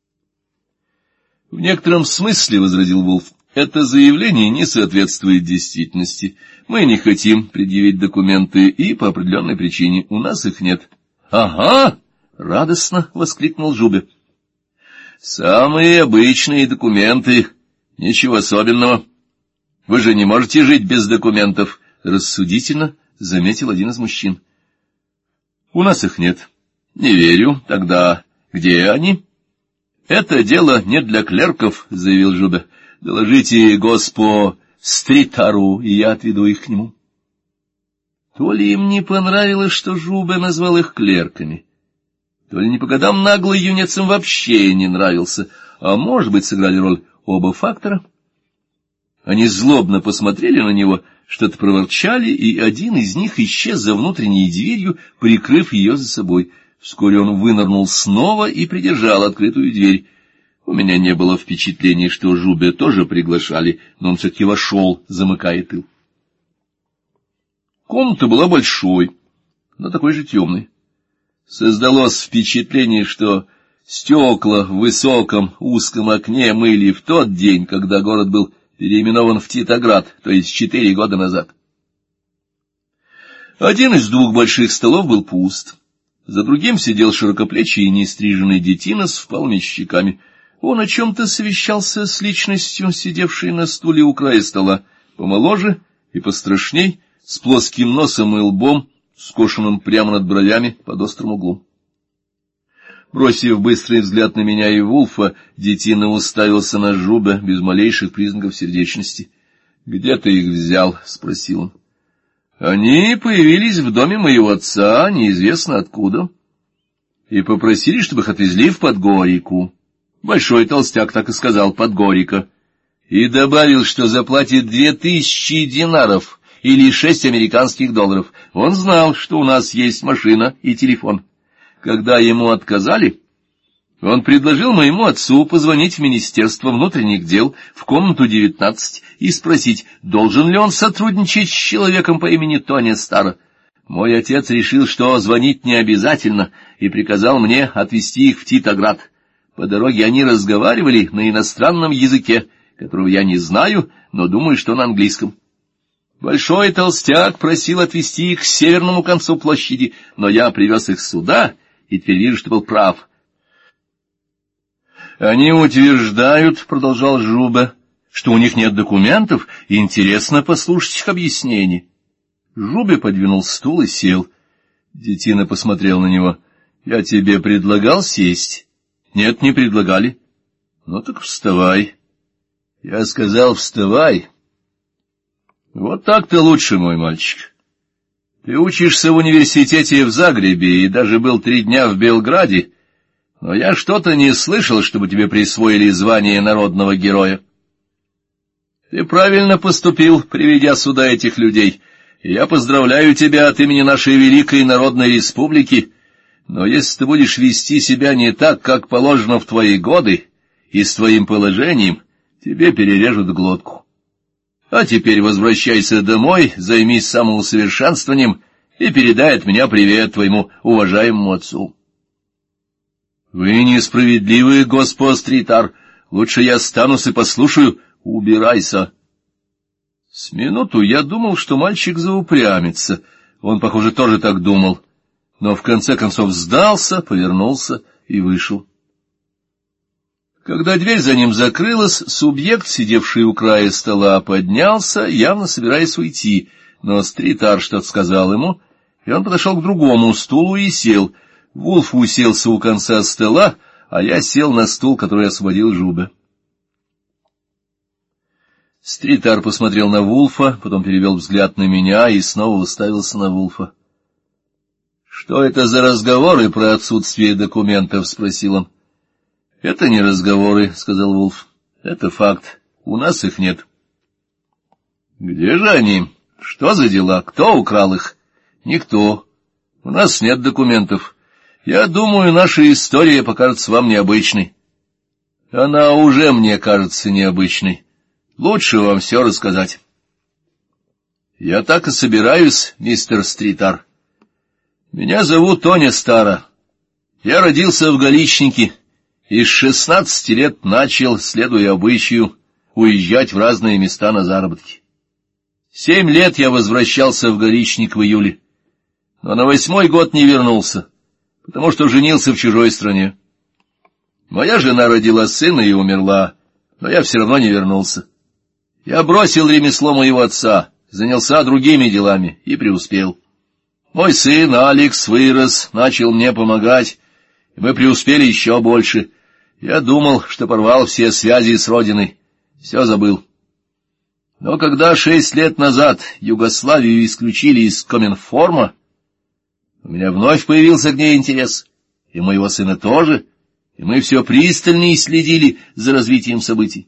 — В некотором смысле, — возразил Вулф, — это заявление не соответствует действительности. Мы не хотим предъявить документы, и по определенной причине у нас их нет. — Ага! — радостно воскликнул Жубе. — Самые обычные документы, ничего особенного. Вы же не можете жить без документов, — рассудительно заметил один из мужчин. — У нас их нет. — Не верю. Тогда где они? — Это дело не для клерков, — заявил Жубе. — Доложите госпо Стритару, и я отведу их к нему. То ли им не понравилось, что Жубе назвал их клерками, то ли не по годам наглый юнец им вообще не нравился, а, может быть, сыграли роль оба фактора. Они злобно посмотрели на него, что-то проворчали, и один из них исчез за внутренней дверью, прикрыв ее за собой. Вскоре он вынырнул снова и придержал открытую дверь. У меня не было впечатления, что Жубе тоже приглашали, но он все-таки вошел, замыкая тыл. Комната была большой, но такой же темной. Создалось впечатление, что стекла в высоком узком окне мыли в тот день, когда город был переименован в Титоград, то есть четыре года назад. Один из двух больших столов был пуст. За другим сидел широкоплечий и нестриженный детина с впалыми щеками. Он о чем-то совещался с личностью, сидевшей на стуле у края стола, помоложе и пострашней, с плоским носом и лбом, скошенным прямо над бровями под острым углом. Бросив быстрый взгляд на меня и Вулфа, детина уставился на Жубе без малейших признаков сердечности. — Где ты их взял? — спросил он. — Они появились в доме моего отца, неизвестно откуда, и попросили, чтобы их отвезли в Подгорику. Большой толстяк так и сказал: Подгорика. И добавил, что заплатит две тысячи динаров или шесть американских долларов. Он знал, что у нас есть машина и телефон. Когда ему отказали, он предложил моему отцу позвонить в Министерство внутренних дел в комнату девятнадцать и спросить, должен ли он сотрудничать с человеком по имени Тони Старо. Мой отец решил, что звонить не обязательно, и приказал мне отвезти их в Титоград. По дороге они разговаривали на иностранном языке, которого я не знаю, но думаю, что на английском. Большой толстяк просил отвезти их к северному концу площади, но я привез их сюда, и теперь вижу, что был прав. — Они утверждают, — продолжал Жубе, — что у них нет документов, и интересно послушать их объяснение. Жубе подвинул стул и сел. Детина посмотрел на него. — Я тебе предлагал сесть? — Нет, не предлагали. — Ну так вставай. Я сказал, вставай. Вот так-то лучше, мой мальчик. Ты учишься в университете в Загребе и даже был три дня в Белграде, но я что-то не слышал, чтобы тебе присвоили звание народного героя. Ты правильно поступил, приведя сюда этих людей, и я поздравляю тебя от имени нашей великой народной республики, но если ты будешь вести себя не так, как положено в твои годы и с твоим положением, тебе перережут глотку. А теперь возвращайся домой, займись самоусовершенствованием и передай от меня привет твоему уважаемому отцу. — Вы несправедливы, господ Стритар. Лучше я останусь и послушаю. Убирайся. С минуту я думал, что мальчик заупрямится. Он, похоже, тоже так думал. Но в конце концов сдался, повернулся и вышел. Когда дверь за ним закрылась, субъект, сидевший у края стола, поднялся, явно собираясь уйти, но Стритар что-то сказал ему, и он подошел к другому стулу и сел. Вулф уселся у конца стола, а я сел на стул, который освободил Жубе. Стритар посмотрел на Вулфа, потом перевел взгляд на меня и снова уставился на Вулфа. — Что это за разговоры про отсутствие документов? — спросил он. — Это не разговоры, — сказал Вулф. — Это факт. У нас их нет. — Где же они? Что за дела? Кто украл их? — Никто. У нас нет документов. Я думаю, наша история покажется вам необычной. Она уже мне кажется необычной. Лучше вам все рассказать. — Я так и собираюсь, мистер Стритар. Меня зовут Тони Старо. Я родился в Галичнике. И с шестнадцати лет начал, следуя обычаю, уезжать в разные места на заработки. Семь лет я возвращался в Галичник в июле, но на восьмой год не вернулся, потому что женился в чужой стране. Моя жена родила сына и умерла, но я все равно не вернулся. Я бросил ремесло моего отца, занялся другими делами и преуспел. Мой сын Алекс вырос, начал мне помогать, и мы преуспели еще больше. Я думал, что порвал все связи с родиной, все забыл. Но когда шесть лет назад Югославию исключили из Коминформа, у меня вновь появился к ней интерес, и моего сына тоже, и мы все пристальнее следили за развитием событий.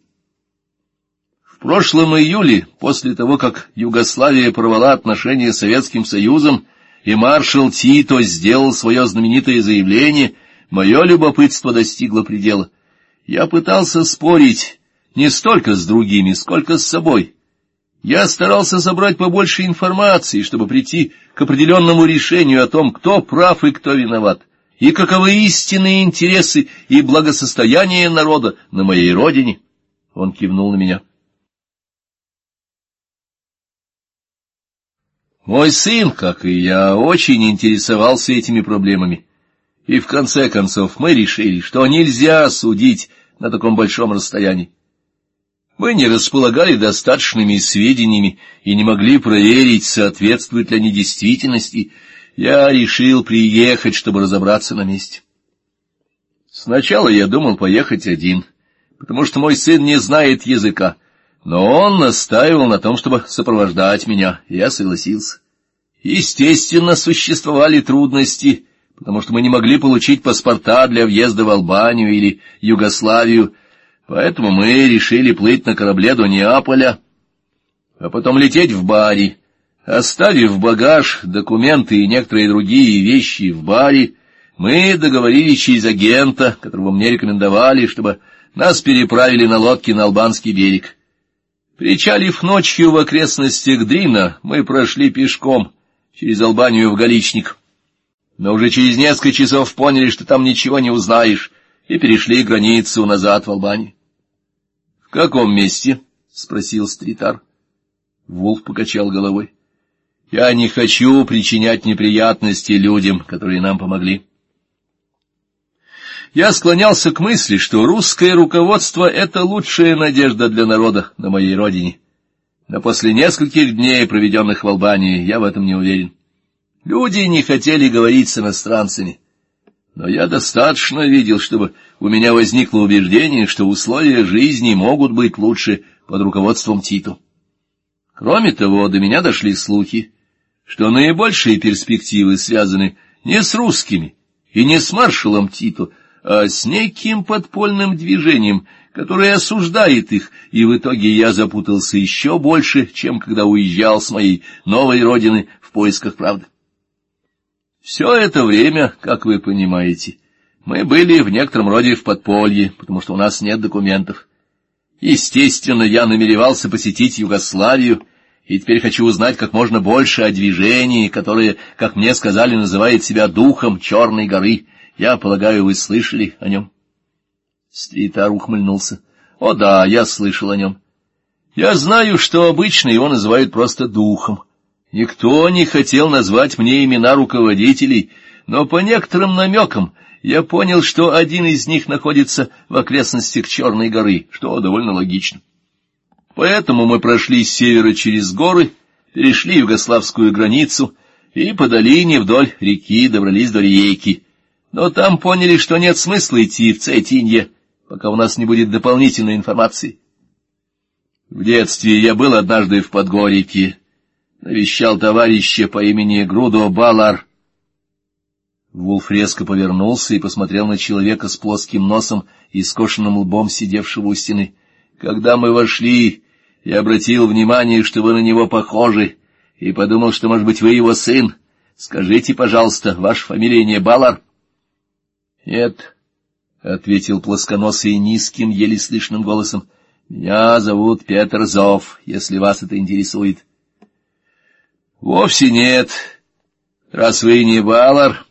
В прошлом июле, после того, как Югославия порвала отношения с Советским Союзом, и маршал Тито сделал свое знаменитое заявление, мое любопытство достигло предела. Я пытался спорить не столько с другими, сколько с собой. Я старался собрать побольше информации, чтобы прийти к определенному решению о том, кто прав и кто виноват, и каковы истинные интересы и благосостояние народа на моей родине. Он кивнул на меня. Мой сын, как и я, очень интересовался этими проблемами, и в конце концов мы решили, что нельзя судить на таком большом расстоянии. Мы не располагали достаточными сведениями и не могли проверить, соответствуют ли они действительности. Я решил приехать, чтобы разобраться на месте. Сначала я думал поехать один, потому что мой сын не знает языка, но он настаивал на том, чтобы сопровождать меня, и я согласился. Естественно, существовали трудности, потому что мы не могли получить паспорта для въезда в Албанию или Югославию, поэтому мы решили плыть на корабле до Неаполя, а потом лететь в Бари. Оставив багаж, документы и некоторые другие вещи в Бари, мы договорились через агента, которого мне рекомендовали, чтобы нас переправили на лодке на албанский берег. Причалив ночью в окрестностях Дрина, мы прошли пешком через Албанию в Галичник, но уже через несколько часов поняли, что там ничего не узнаешь, и перешли границу назад в Албанию. — В каком месте? — спросил Стритар. Вулф покачал головой. — Я не хочу причинять неприятности людям, которые нам помогли. Я склонялся к мысли, что русское руководство — это лучшая надежда для народа на моей родине. Но после нескольких дней, проведенных в Албании, я в этом не уверен. Люди не хотели говорить с иностранцами, но я достаточно видел, чтобы у меня возникло убеждение, что условия жизни могут быть лучше под руководством Тито. Кроме того, до меня дошли слухи, что наибольшие перспективы связаны не с русскими и не с маршалом Тито, а с неким подпольным движением, которое осуждает их, и в итоге я запутался еще больше, чем когда уезжал с моей новой родины в поисках правды. Все это время, как вы понимаете, мы были в некотором роде в подполье, потому что у нас нет документов. Естественно, я намеревался посетить Югославию, и теперь хочу узнать как можно больше о движении, которое, как мне сказали, называет себя духом Черной горы. Я полагаю, вы слышали о нем? Стритар ухмыльнулся. — О да, я слышал о нем. Я знаю, что обычно его называют просто духом. Никто не хотел назвать мне имена руководителей, но по некоторым намекам я понял, что один из них находится в окрестностях Черной горы, что довольно логично. Поэтому мы прошли с севера через горы, перешли югославскую границу и по долине вдоль реки добрались до Риеки. Но там поняли, что нет смысла идти в Цетинье, пока у нас не будет дополнительной информации. В детстве я был однажды в Подгорье, навещал товарища по имени Грудо Балар. Вулф резко повернулся и посмотрел на человека с плоским носом и скошенным лбом, сидевшего у стены. Когда мы вошли, я обратил внимание, что вы на него похожи, и подумал, что, может быть, вы его сын. Скажите, пожалуйста, ваша фамилия не Балар? — Нет, — ответил плосконосый низким, еле слышным голосом. — Меня зовут Петр Зов, если вас это интересует. — Вовсе нет. Раз вы не Балар...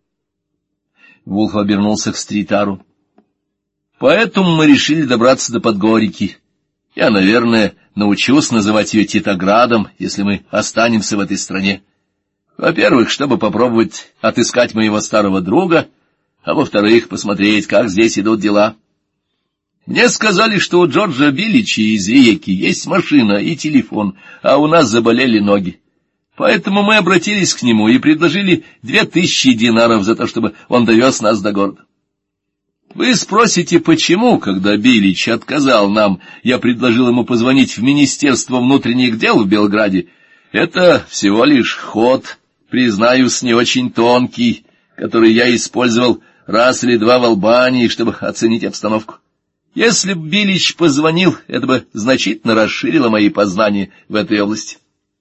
Вулф обернулся к Стритару. — Поэтому мы решили добраться до Подгорья. Я, наверное, научусь называть ее Титоградом, если мы останемся в этой стране. Во-первых, чтобы попробовать отыскать моего старого друга, а во-вторых, посмотреть, как здесь идут дела. Мне сказали, что у Джорджа Билича из Риеки есть машина и телефон, а у нас заболели ноги. Поэтому мы обратились к нему и предложили две тысячи динаров за то, чтобы он довез нас до города. Вы спросите, почему, когда Билич отказал нам, я предложил ему позвонить в Министерство внутренних дел в Белграде. Это всего лишь ход, признаюсь, не очень тонкий, который я использовал раз или два в Албании, чтобы оценить обстановку. Если бы Билич позвонил, это бы значительно расширило мои познания в этой области.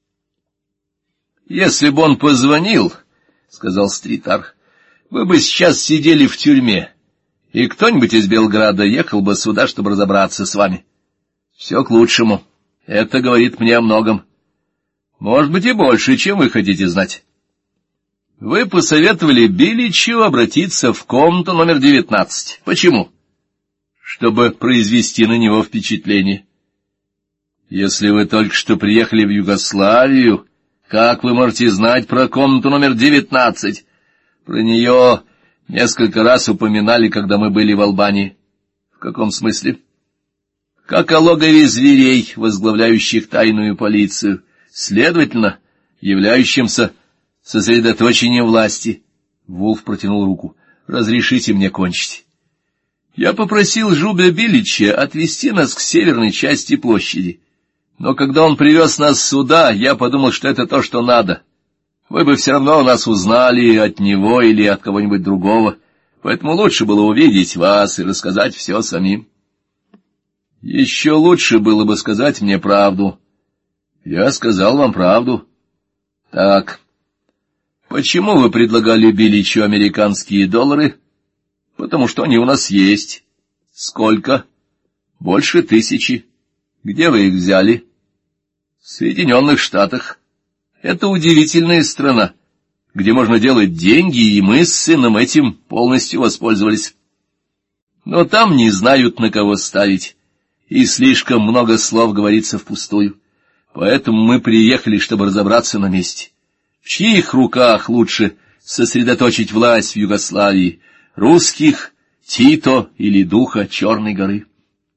— Если бы он позвонил, — сказал Стритар, — вы бы сейчас сидели в тюрьме, и кто-нибудь из Белграда ехал бы сюда, чтобы разобраться с вами. Все к лучшему. Это говорит мне о многом. Может быть, и больше, чем вы хотите знать. Вы посоветовали Биличу обратиться в комнату номер девятнадцать. Почему? Чтобы произвести на него впечатление. Если вы только что приехали в Югославию, Как вы можете знать про комнату номер девятнадцать? Про нее несколько раз упоминали, когда мы были в Албании. В каком смысле? Как о логове зверей, возглавляющих тайную полицию, следовательно, являющимся сосредоточением власти. Вулф протянул руку. Разрешите мне кончить. Я попросил Жубе Билича отвезти нас к северной части площади. Но когда он привез нас сюда, я подумал, что это то, что надо. Вы бы все равно нас узнали от него или от кого-нибудь другого, поэтому лучше было увидеть вас и рассказать все самим. Еще лучше было бы сказать мне правду. Я сказал вам правду. Так, почему вы предлагали Биличу американские доллары? Потому что они у нас есть. Сколько? Больше тысячи. Где вы их взяли? В Соединенных Штатах. Это удивительная страна, где можно делать деньги, и мы с сыном этим полностью воспользовались. Но там не знают, на кого ставить, и слишком много слов говорится впустую. Поэтому мы приехали, чтобы разобраться на месте. В чьих руках лучше сосредоточить власть в Югославии? Русских, Тито или духа Черной горы?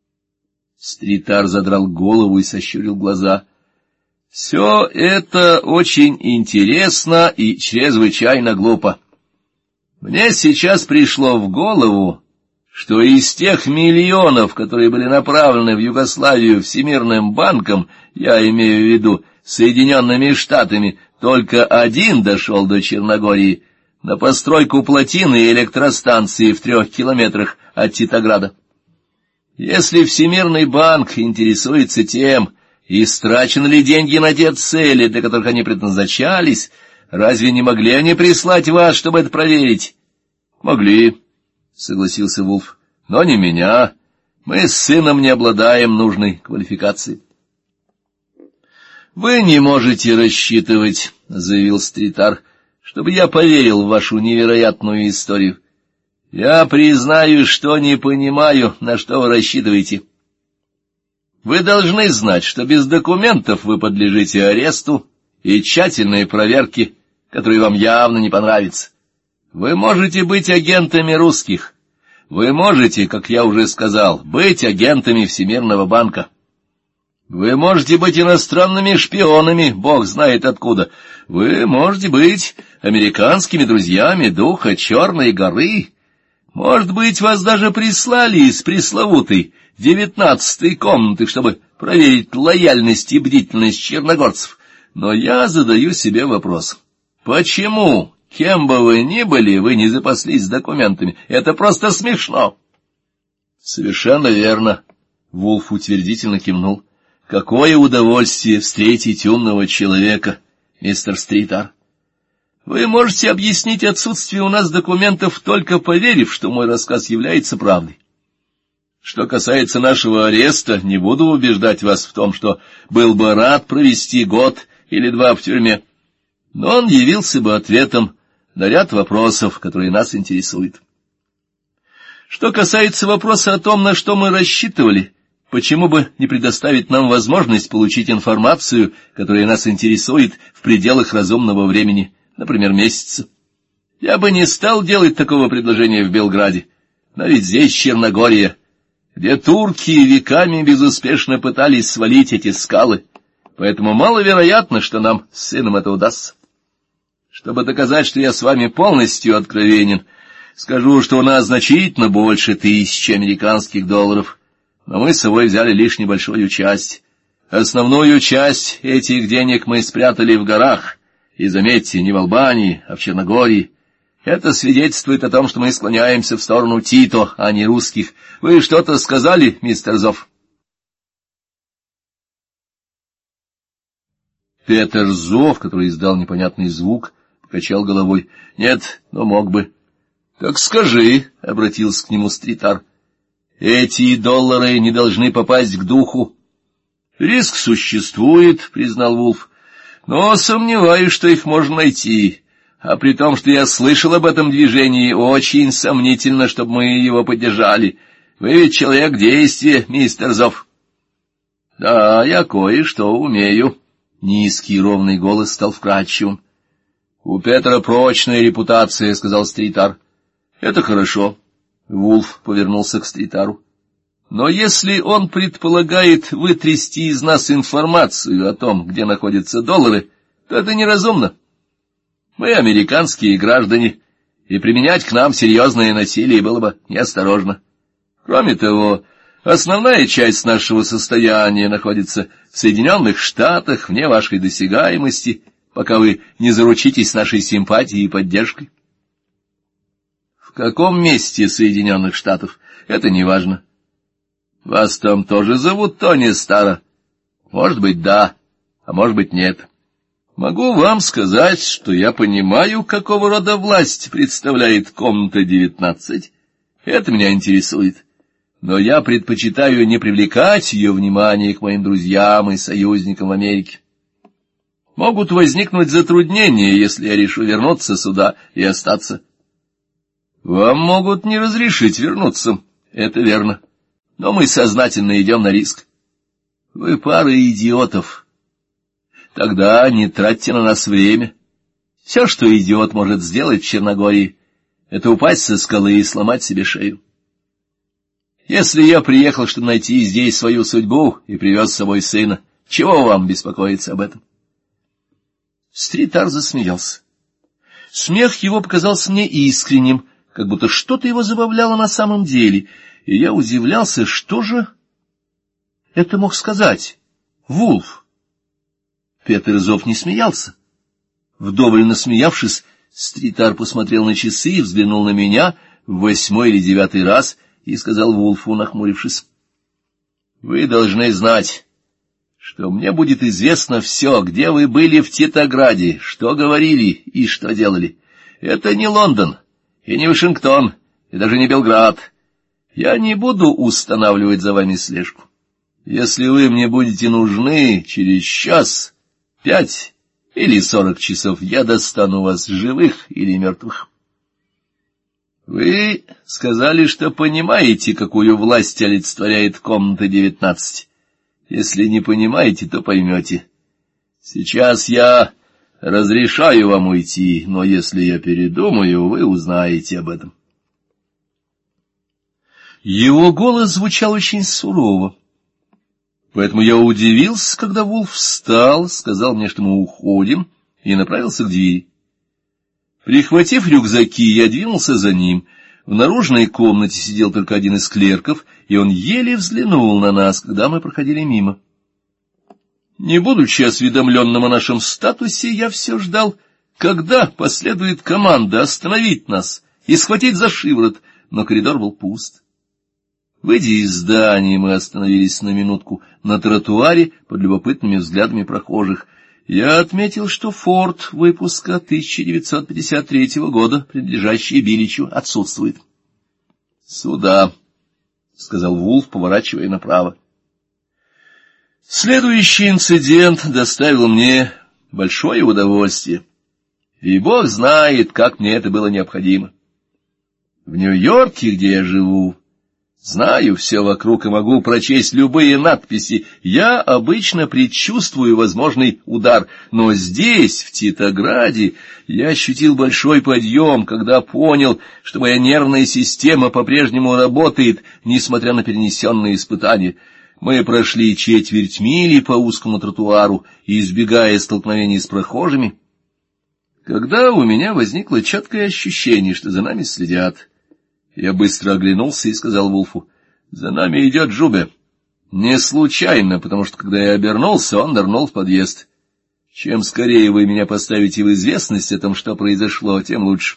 Стритар задрал голову и сощурил глаза. Все это очень интересно и чрезвычайно глупо. Мне сейчас пришло в голову, что из тех миллионов, которые были направлены в Югославию Всемирным банком, я имею в виду Соединенными Штатами, только один дошел до Черногории, на постройку плотины и электростанции в трех километрах от Титограда. Если Всемирный банк интересуется тем, истрачены ли деньги на те цели, для которых они предназначались, разве не могли они прислать вас, чтобы это проверить? — Могли, — согласился Вулф, — но не меня. Мы с сыном не обладаем нужной квалификацией. — Вы не можете рассчитывать, — заявил Стритар, — чтобы я поверил в вашу невероятную историю. Я признаю, что не понимаю, на что вы рассчитываете. Вы должны знать, что без документов вы подлежите аресту и тщательной проверке, которая вам явно не понравится. Вы можете быть агентами русских. Вы можете, как я уже сказал, быть агентами Всемирного банка. Вы можете быть иностранными шпионами, бог знает откуда. Вы можете быть американскими друзьями духа Черной горы. Может быть, вас даже прислали из пресловутой девятнадцатой комнаты, чтобы проверить лояльность и бдительность черногорцев. Но я задаю себе вопрос. Почему, кем бы вы ни были, вы не запаслись документами? Это просто смешно. Совершенно верно. Вулф утвердительно кивнул. Какое удовольствие встретить умного человека, мистер Стритар. Вы можете объяснить отсутствие у нас документов, только поверив, что мой рассказ является правдой. Что касается нашего ареста, не буду убеждать вас в том, что был бы рад провести год или два в тюрьме, но он явился бы ответом на ряд вопросов, которые нас интересуют. Что касается вопроса о том, на что мы рассчитывали, почему бы не предоставить нам возможность получить информацию, которая нас интересует в пределах разумного времени, например, месяца. Я бы не стал делать такого предложения в Белграде, но ведь здесь Черногория, где турки веками безуспешно пытались свалить эти скалы, поэтому маловероятно, что нам с сыном это удастся. Чтобы доказать, что я с вами полностью откровенен, скажу, что у нас значительно больше тысячи американских долларов, но мы с собой взяли лишь небольшую часть. Основную часть этих денег мы спрятали в горах, и, заметьте, не в Албании, а в Черногории. Это свидетельствует о том, что мы склоняемся в сторону Тито, а не русских. Вы что-то сказали, мистер Зов? Петер Зов, который издал непонятный звук, покачал головой. — Нет, но мог бы. — Так скажи, — обратился к нему Стритар, — эти доллары не должны попасть к духу. — Риск существует, — признал Вулф, — но сомневаюсь, что их можно найти. А при том, что я слышал об этом движении, очень сомнительно, чтобы мы его поддержали. Вы ведь человек действия, мистер Зов. — Да, я кое-что умею. Низкий ровный голос стал вкрадчивым. — У Петра прочная репутация, — сказал Стритар. — Это хорошо. Вулф повернулся к Стритару. — Но если он предполагает вытрясти из нас информацию о том, где находятся доллары, то это неразумно. Мы американские граждане, и применять к нам серьезное насилие было бы неосторожно. Кроме того, основная часть нашего состояния находится в Соединенных Штатах, вне вашей досягаемости, пока вы не заручитесь нашей симпатией и поддержкой. В каком месте Соединенных Штатов? Это не важно. Вас там тоже зовут Тони Старо? Может быть, да, а может быть, нет. Могу вам сказать, что я понимаю, какого рода власть представляет комната девятнадцать. Это меня интересует. Но я предпочитаю не привлекать ее внимание к моим друзьям и союзникам в Америке. Могут возникнуть затруднения, если я решу вернуться сюда и остаться. Вам могут не разрешить вернуться, это верно, но мы сознательно идем на риск. Вы пара идиотов. Тогда не тратьте на нас время. Все, что идиот может сделать в Черногории, это упасть со скалы и сломать себе шею. Если я приехал, чтобы найти здесь свою судьбу, и привез с собой сына, чего вам беспокоиться об этом? Стритар засмеялся. Смех его показался мне искренним, как будто что-то его забавляло на самом деле, и я удивлялся, что же это мог сказать Вулф. Петер Зов не смеялся. Вдоволь насмеявшись, Стритар посмотрел на часы и взглянул на меня в восьмой или девятый раз и сказал Вулфу, нахмурившись: — Вы должны знать, что мне будет известно все, где вы были в Титограде, что говорили и что делали. Это не Лондон и не Вашингтон, и даже не Белград. Я не буду устанавливать за вами слежку. Если вы мне будете нужны через час, пять или сорок часов, я достану вас живых или мертвых. Вы сказали, что понимаете, какую власть олицетворяет комната девятнадцать. Если не понимаете, то поймете. Сейчас я разрешаю вам уйти, но если я передумаю, вы узнаете об этом. Его голос звучал очень сурово. Поэтому я удивился, когда Вулф встал, сказал мне, что мы уходим, и направился к двери. Прихватив рюкзаки, я двинулся за ним. В наружной комнате сидел только один из клерков, и он еле взглянул на нас, когда мы проходили мимо. Не будучи осведомленным о нашем статусе, я все ждал, когда последует команда остановить нас и схватить за шиворот, но коридор был пуст. Выйдя из здания, мы остановились на минутку на тротуаре под любопытными взглядами прохожих. Я отметил, что форт выпуска тысяча девятьсот пятьдесят третьего года, принадлежащий Биличу, отсутствует. — Сюда, — сказал Вулф, поворачивая направо. Следующий инцидент доставил мне большое удовольствие, и Бог знает, как мне это было необходимо. В Нью-Йорке, где я живу, знаю все вокруг и могу прочесть любые надписи. Я обычно предчувствую возможный удар, но здесь, в Титограде, я ощутил большой подъем, когда понял, что моя нервная система по-прежнему работает, несмотря на перенесенные испытания. Мы прошли четверть мили по узкому тротуару, избегая столкновений с прохожими, когда у меня возникло четкое ощущение, что за нами следят. Я быстро оглянулся и сказал Вулфу: — За нами идет Джубе. Не случайно, потому что, когда я обернулся, он нырнул в подъезд. Чем скорее вы меня поставите в известность о том, что произошло, тем лучше.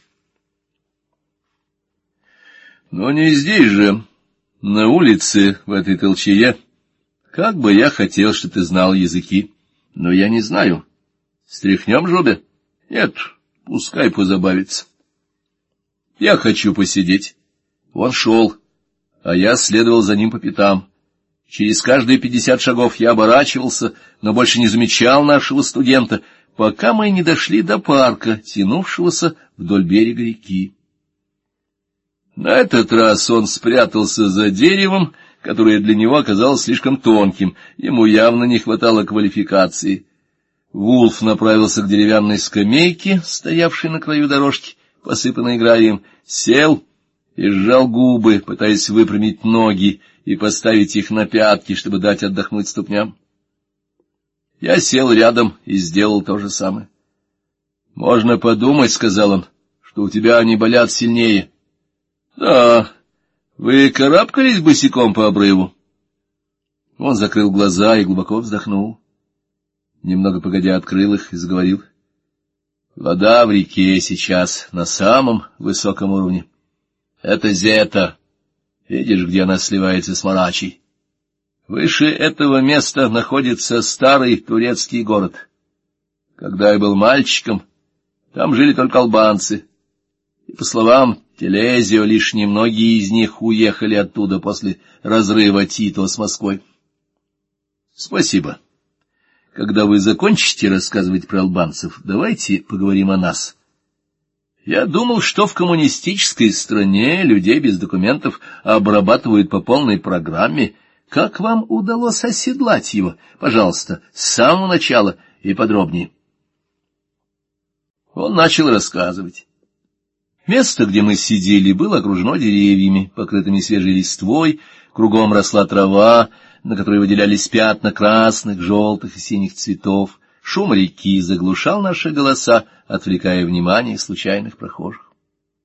Но не здесь же, на улице, в этой толчее. Как бы я хотел, чтобы ты знал языки, но я не знаю. Стряхнем Джубе? Нет, пускай позабавится. Я хочу посидеть. Он шел, а я следовал за ним по пятам. Через каждые пятьдесят шагов я оборачивался, но больше не замечал нашего студента, пока мы не дошли до парка, тянувшегося вдоль берега реки. На этот раз он спрятался за деревом, которое для него оказалось слишком тонким, ему явно не хватало квалификации. Вулф направился к деревянной скамейке, стоявшей на краю дорожки, посыпанной гравием, сел и сжал губы, пытаясь выпрямить ноги и поставить их на пятки, чтобы дать отдохнуть ступням. Я сел рядом и сделал то же самое. — Можно подумать, — сказал он, — что у тебя они болят сильнее. — Да, вы карабкались босиком по обрыву? Он закрыл глаза и глубоко вздохнул. Немного погодя открыл их и заговорил. — Вода в реке сейчас на самом высоком уровне. Это Зета. Видишь, где она сливается с Марачей? Выше этого места находится старый турецкий город. Когда я был мальчиком, там жили только албанцы. И, по словам Телезио, лишь немногие из них уехали оттуда после разрыва Тито с Москвой. Спасибо. Когда вы закончите рассказывать про албанцев, давайте поговорим о нас. Я думал, что в коммунистической стране людей без документов обрабатывают по полной программе. Как вам удалось оседлать его? Пожалуйста, с самого начала и подробнее. Он начал рассказывать. Место, где мы сидели, было окружено деревьями, покрытыми свежей листвой, кругом росла трава, на которой выделялись пятна красных, желтых и синих цветов. Шум реки заглушал наши голоса, отвлекая внимание случайных прохожих.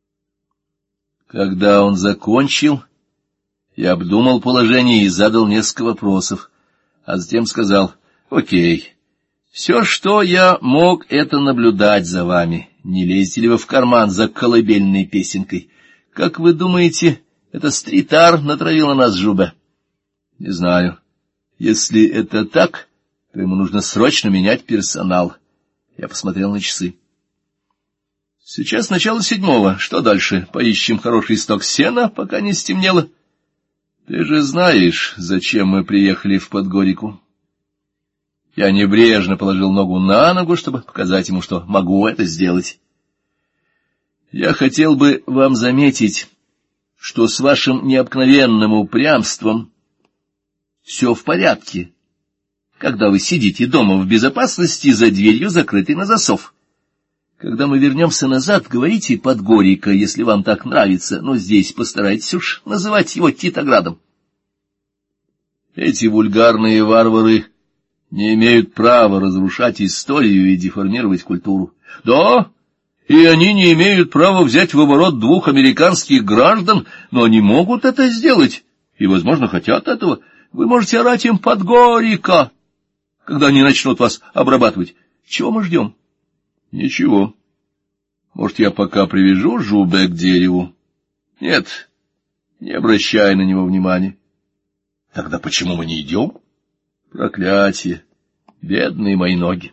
Когда он закончил, я обдумал положение и задал несколько вопросов, а затем сказал: «Окей, все, что я мог, это наблюдать за вами. Не лезете ли вы в карман за колыбельной песенкой? Как вы думаете, это стритар натравил на нас Жубе?» «Не знаю. Если это так, то ему нужно срочно менять персонал». Я посмотрел на часы. «Сейчас начало седьмого. Что дальше? Поищем хороший сток сена, пока не стемнело. Ты же знаешь, зачем мы приехали в Подгорику?» Я небрежно положил ногу на ногу, чтобы показать ему, что могу это сделать. «Я хотел бы вам заметить, что с вашим необыкновенным упрямством все в порядке, когда вы сидите дома в безопасности за дверью, закрытой на засов. Когда мы вернемся назад, говорите Подгорика, если вам так нравится, но здесь постарайтесь уж называть его Титоградом. Эти вульгарные варвары не имеют права разрушать историю и деформировать культуру. Да, и они не имеют права взять в оборот двух американских граждан, но они могут это сделать, и, возможно, хотят этого. Вы можете орать им Подгорика, когда они начнут вас обрабатывать. Чего мы ждем? Ничего. Может, я пока привяжу Жубе к дереву? Нет, не обращай на него внимания. Тогда почему мы не идем? Проклятие! Бедные мои ноги!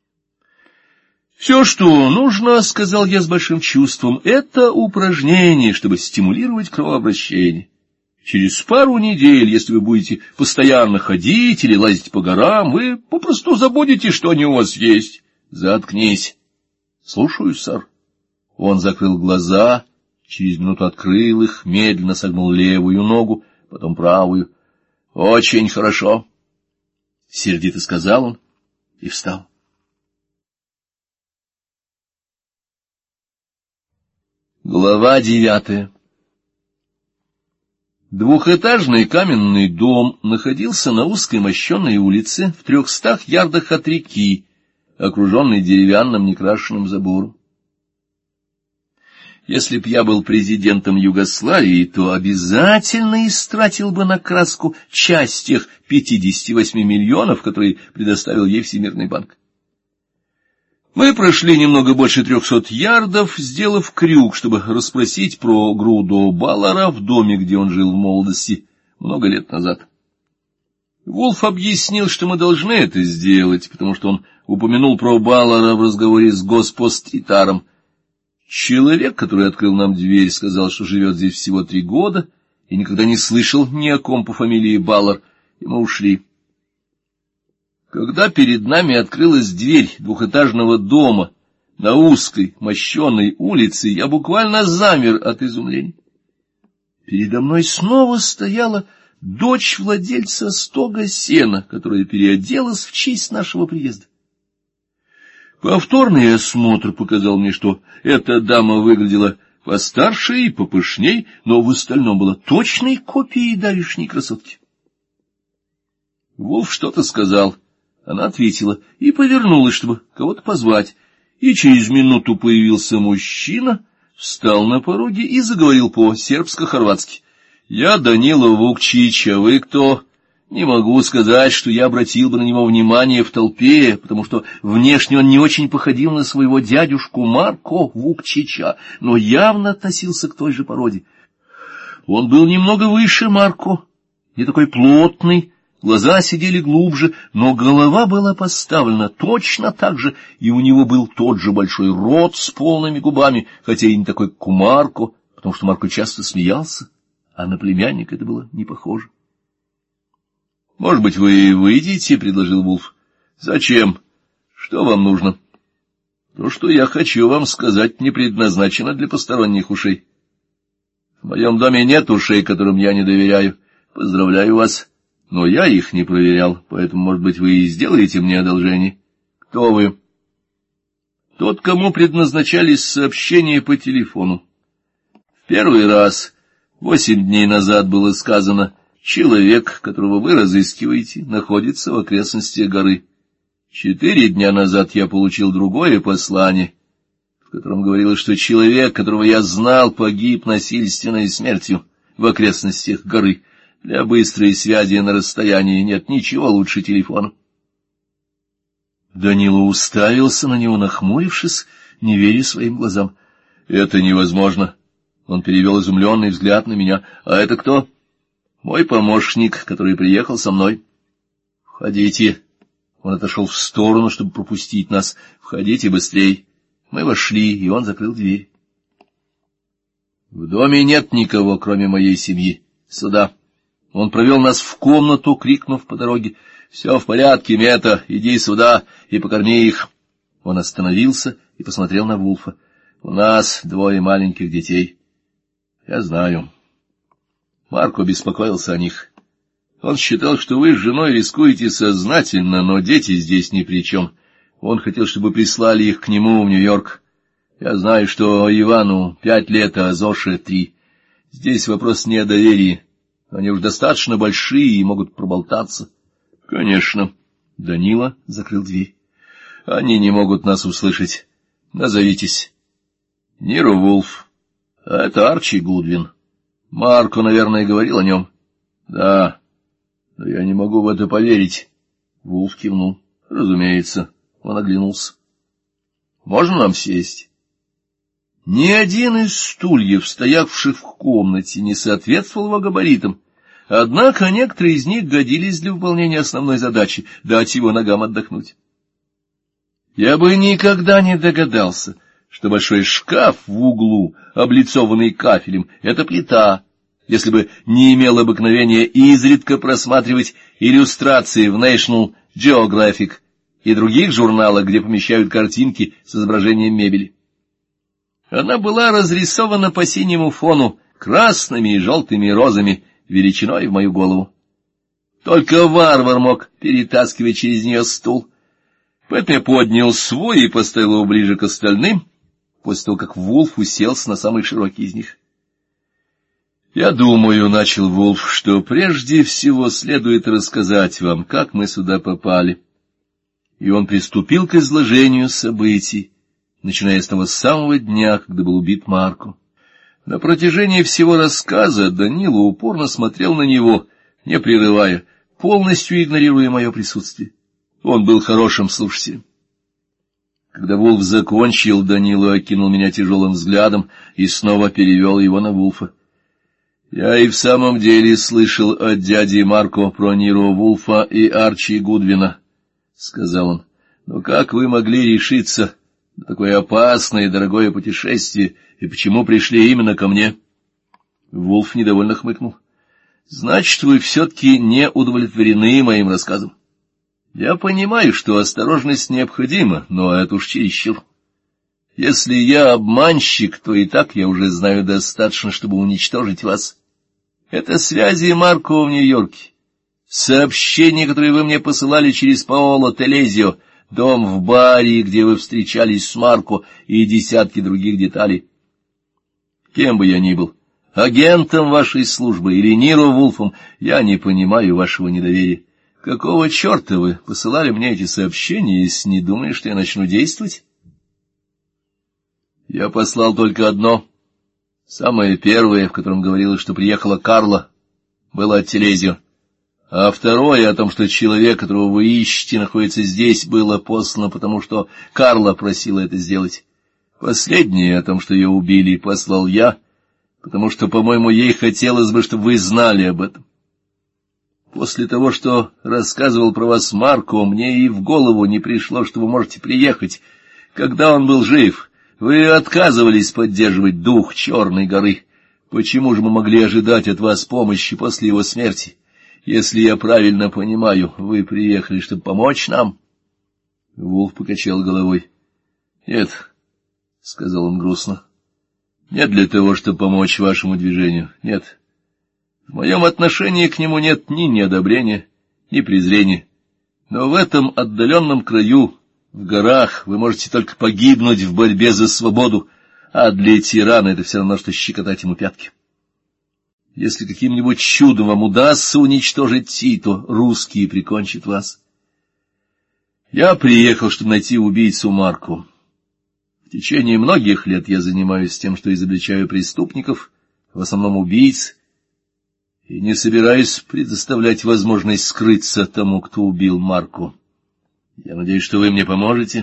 Все, что нужно, — сказал я с большим чувством, — это упражнение, чтобы стимулировать кровообращение. Через пару недель, если вы будете постоянно ходить или лазить по горам, вы попросту забудете, что они у вас есть. Заткнись. Слушаюсь, сэр. Он закрыл глаза, через минуту открыл их, медленно согнул левую ногу, потом правую. Очень хорошо, — сердито сказал он и встал. Глава девятая. Двухэтажный каменный дом находился на узкой мощенной улице в трехстах ярдах от реки, окруженный деревянным некрашенным забором. Если б я был президентом Югославии, то обязательно истратил бы на краску часть тех пятидесяти восьми миллионов, которые предоставил ей Всемирный банк. Мы прошли немного больше трехсот ярдов, сделав крюк, чтобы расспросить про Грудо Баллара в доме, где он жил в молодости много лет назад. Вулф объяснил, что мы должны это сделать, потому что он упомянул про Баллара в разговоре с госпостритаром. Человек, который открыл нам дверь, сказал, что живет здесь всего три года и никогда не слышал ни о ком по фамилии Баллар, и мы ушли. Когда перед нами открылась дверь двухэтажного дома на узкой мощеной улице, я буквально замер от изумления. Передо мной снова стояла дочь владельца стога сена, которая переоделась в честь нашего приезда. Повторный осмотр показал мне, что эта дама выглядела постарше и попышней, но в остальном была точной копией давешней красотки. Вулф что-то сказал. Она ответила и повернулась, чтобы кого-то позвать, и через минуту появился мужчина, встал на пороге и заговорил по-сербско-хорватски. — Я Данила Вукчич, а вы кто? Не могу сказать, что я обратил бы на него внимание в толпе, потому что внешне он не очень походил на своего дядюшку Марко Вукчича, но явно относился к той же породе. Он был немного выше Марко, не такой плотный, глаза сидели глубже, но голова была поставлена точно так же, и у него был тот же большой рот с полными губами, хотя и не такой, как у Марко, потому что Марко часто смеялся, а на племянника это было не похоже. — Может быть, вы выйдете? — предложил Вулф. — Зачем? Что вам нужно? — То, что я хочу вам сказать, не предназначено для посторонних ушей. В моем доме нет ушей, которым я не доверяю. Поздравляю вас. Но я их не проверял, поэтому, может быть, вы и сделаете мне одолжение. Кто вы? Тот, кому предназначались сообщения по телефону. В первый раз, восемь дней назад, было сказано: человек, которого вы разыскиваете, находится в окрестностях горы. Четыре дня назад я получил другое послание, в котором говорилось, что человек, которого я знал, погиб насильственной смертью в окрестностях горы. Для быстрой связи на расстоянии нет ничего лучше телефона. Данила уставился на него, нахмурившись, не веря своим глазам. — Это невозможно. Он перевел изумленный взгляд на меня. — А это кто? — Мой помощник, который приехал со мной. — Входите. Он отошел в сторону, чтобы пропустить нас. — Входите быстрей. Мы вошли, и он закрыл дверь. — В доме нет никого, кроме моей семьи. Сюда. Он провел нас в комнату, крикнув по дороге: — Все в порядке, Мета, иди сюда и покорми их. Он остановился и посмотрел на Вулфа. — У нас двое маленьких детей. — Я знаю. Марко беспокоился о них. Он считал, что вы с женой рискуете сознательно, но дети здесь ни при чем. Он хотел, чтобы прислали их к нему в Нью-Йорк. Я знаю, что Ивану пять лет, а Зоше три. Здесь вопрос не о доверии. Они уж достаточно большие и могут проболтаться. — Конечно. Данила закрыл дверь. — Они не могут нас услышать. Назовитесь. — Ниро Вулф. А это Арчи Гудвин. Марко, наверное, говорил о нем. — Да. Но я не могу в это поверить. Вулф кивнул. — Разумеется. Он оглянулся. — Можно нам сесть? Ни один из стульев, стоявших в комнате, не соответствовал его габаритам, однако некоторые из них годились для выполнения основной задачи — дать его ногам отдохнуть. Я бы никогда не догадался, что большой шкаф в углу, облицованный кафелем, — это плита, если бы не имел обыкновения изредка просматривать иллюстрации в National Geographic и других журналах, где помещают картинки с изображением мебели. Она была разрисована по синему фону красными и желтыми розами, величиной в мою голову. Только варвар мог перетаскивать через нее стул. Поэтому я поднял свой и поставил его ближе к остальным, после того, как Вулф уселся на самый широкий из них. — Я думаю, — начал Вулф, — что прежде всего следует рассказать вам, как мы сюда попали. И он приступил к изложению событий, начиная с того самого дня, когда был убит Марко. На протяжении всего рассказа Данила упорно смотрел на него, не прерывая, полностью игнорируя мое присутствие. Он был хорошим слушателем. Когда Вулф закончил, Данила окинул меня тяжелым взглядом и снова перевел его на Вулфа. — Я и в самом деле слышал от дяди Марко про Ниро Вулфа и Арчи Гудвина, — сказал он. — Но как вы могли решиться на такое опасное и дорогое путешествие, и почему пришли именно ко мне? Вулф недовольно хмыкнул. — Значит, вы все-таки не удовлетворены моим рассказом. Я понимаю, что осторожность необходима, но это уж чересчур. Если я обманщик, то и так я уже знаю достаточно, чтобы уничтожить вас. Это связи Марко в Нью-Йорке, сообщения, которые вы мне посылали через Паоло Телезио, дом в баре, где вы встречались с Марко, и десятки других деталей. Кем бы я ни был, агентом вашей службы или Ниро Вулфом, я не понимаю вашего недоверия. Какого черта вы посылали мне эти сообщения, если не думали, что я начну действовать? Я послал только одно, самое первое, в котором говорилось, что приехала Карла, было от Телезио. А второе, о том, что человек, которого вы ищете, находится здесь, было послано, потому что Карла просила это сделать. Последнее, о том, что ее убили, послал я, потому что, по-моему, ей хотелось бы, чтобы вы знали об этом. После того, что рассказывал про вас Марко, мне и в голову не пришло, что вы можете приехать. Когда он был жив, вы отказывались поддерживать дух Черной горы. Почему же мы могли ожидать от вас помощи после его смерти? Если я правильно понимаю, вы приехали, чтобы помочь нам? Вулф покачал головой. — Нет, — сказал он грустно, — не для того, чтобы помочь вашему движению, нет. В моем отношении к нему нет ни неодобрения, ни презрения. Но в этом отдаленном краю, в горах, вы можете только погибнуть в борьбе за свободу, а для тирана это все равно, что щекотать ему пятки. Если каким-нибудь чудом вам удастся уничтожить Тито, русские прикончат вас. Я приехал, чтобы найти убийцу Марко. В течение многих лет я занимаюсь тем, что изобличаю преступников, в основном убийц, и не собираюсь предоставлять возможность скрыться тому, кто убил Марко. Я надеюсь, что вы мне поможете.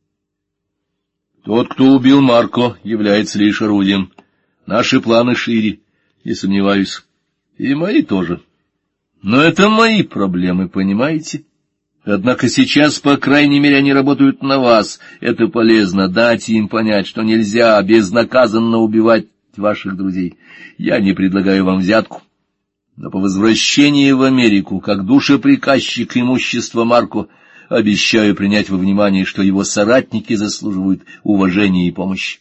Тот, кто убил Марко, является лишь орудием. Наши планы шире, не сомневаюсь. И мои тоже. Но это мои проблемы, понимаете? Однако сейчас, по крайней мере, они работают на вас. Это полезно, дать им понять, что нельзя безнаказанно убивать ваших друзей. Я не предлагаю вам взятку. Но по возвращении в Америку, как душеприказчик имущества Марко, обещаю принять во внимание, что его соратники заслуживают уважения и помощи.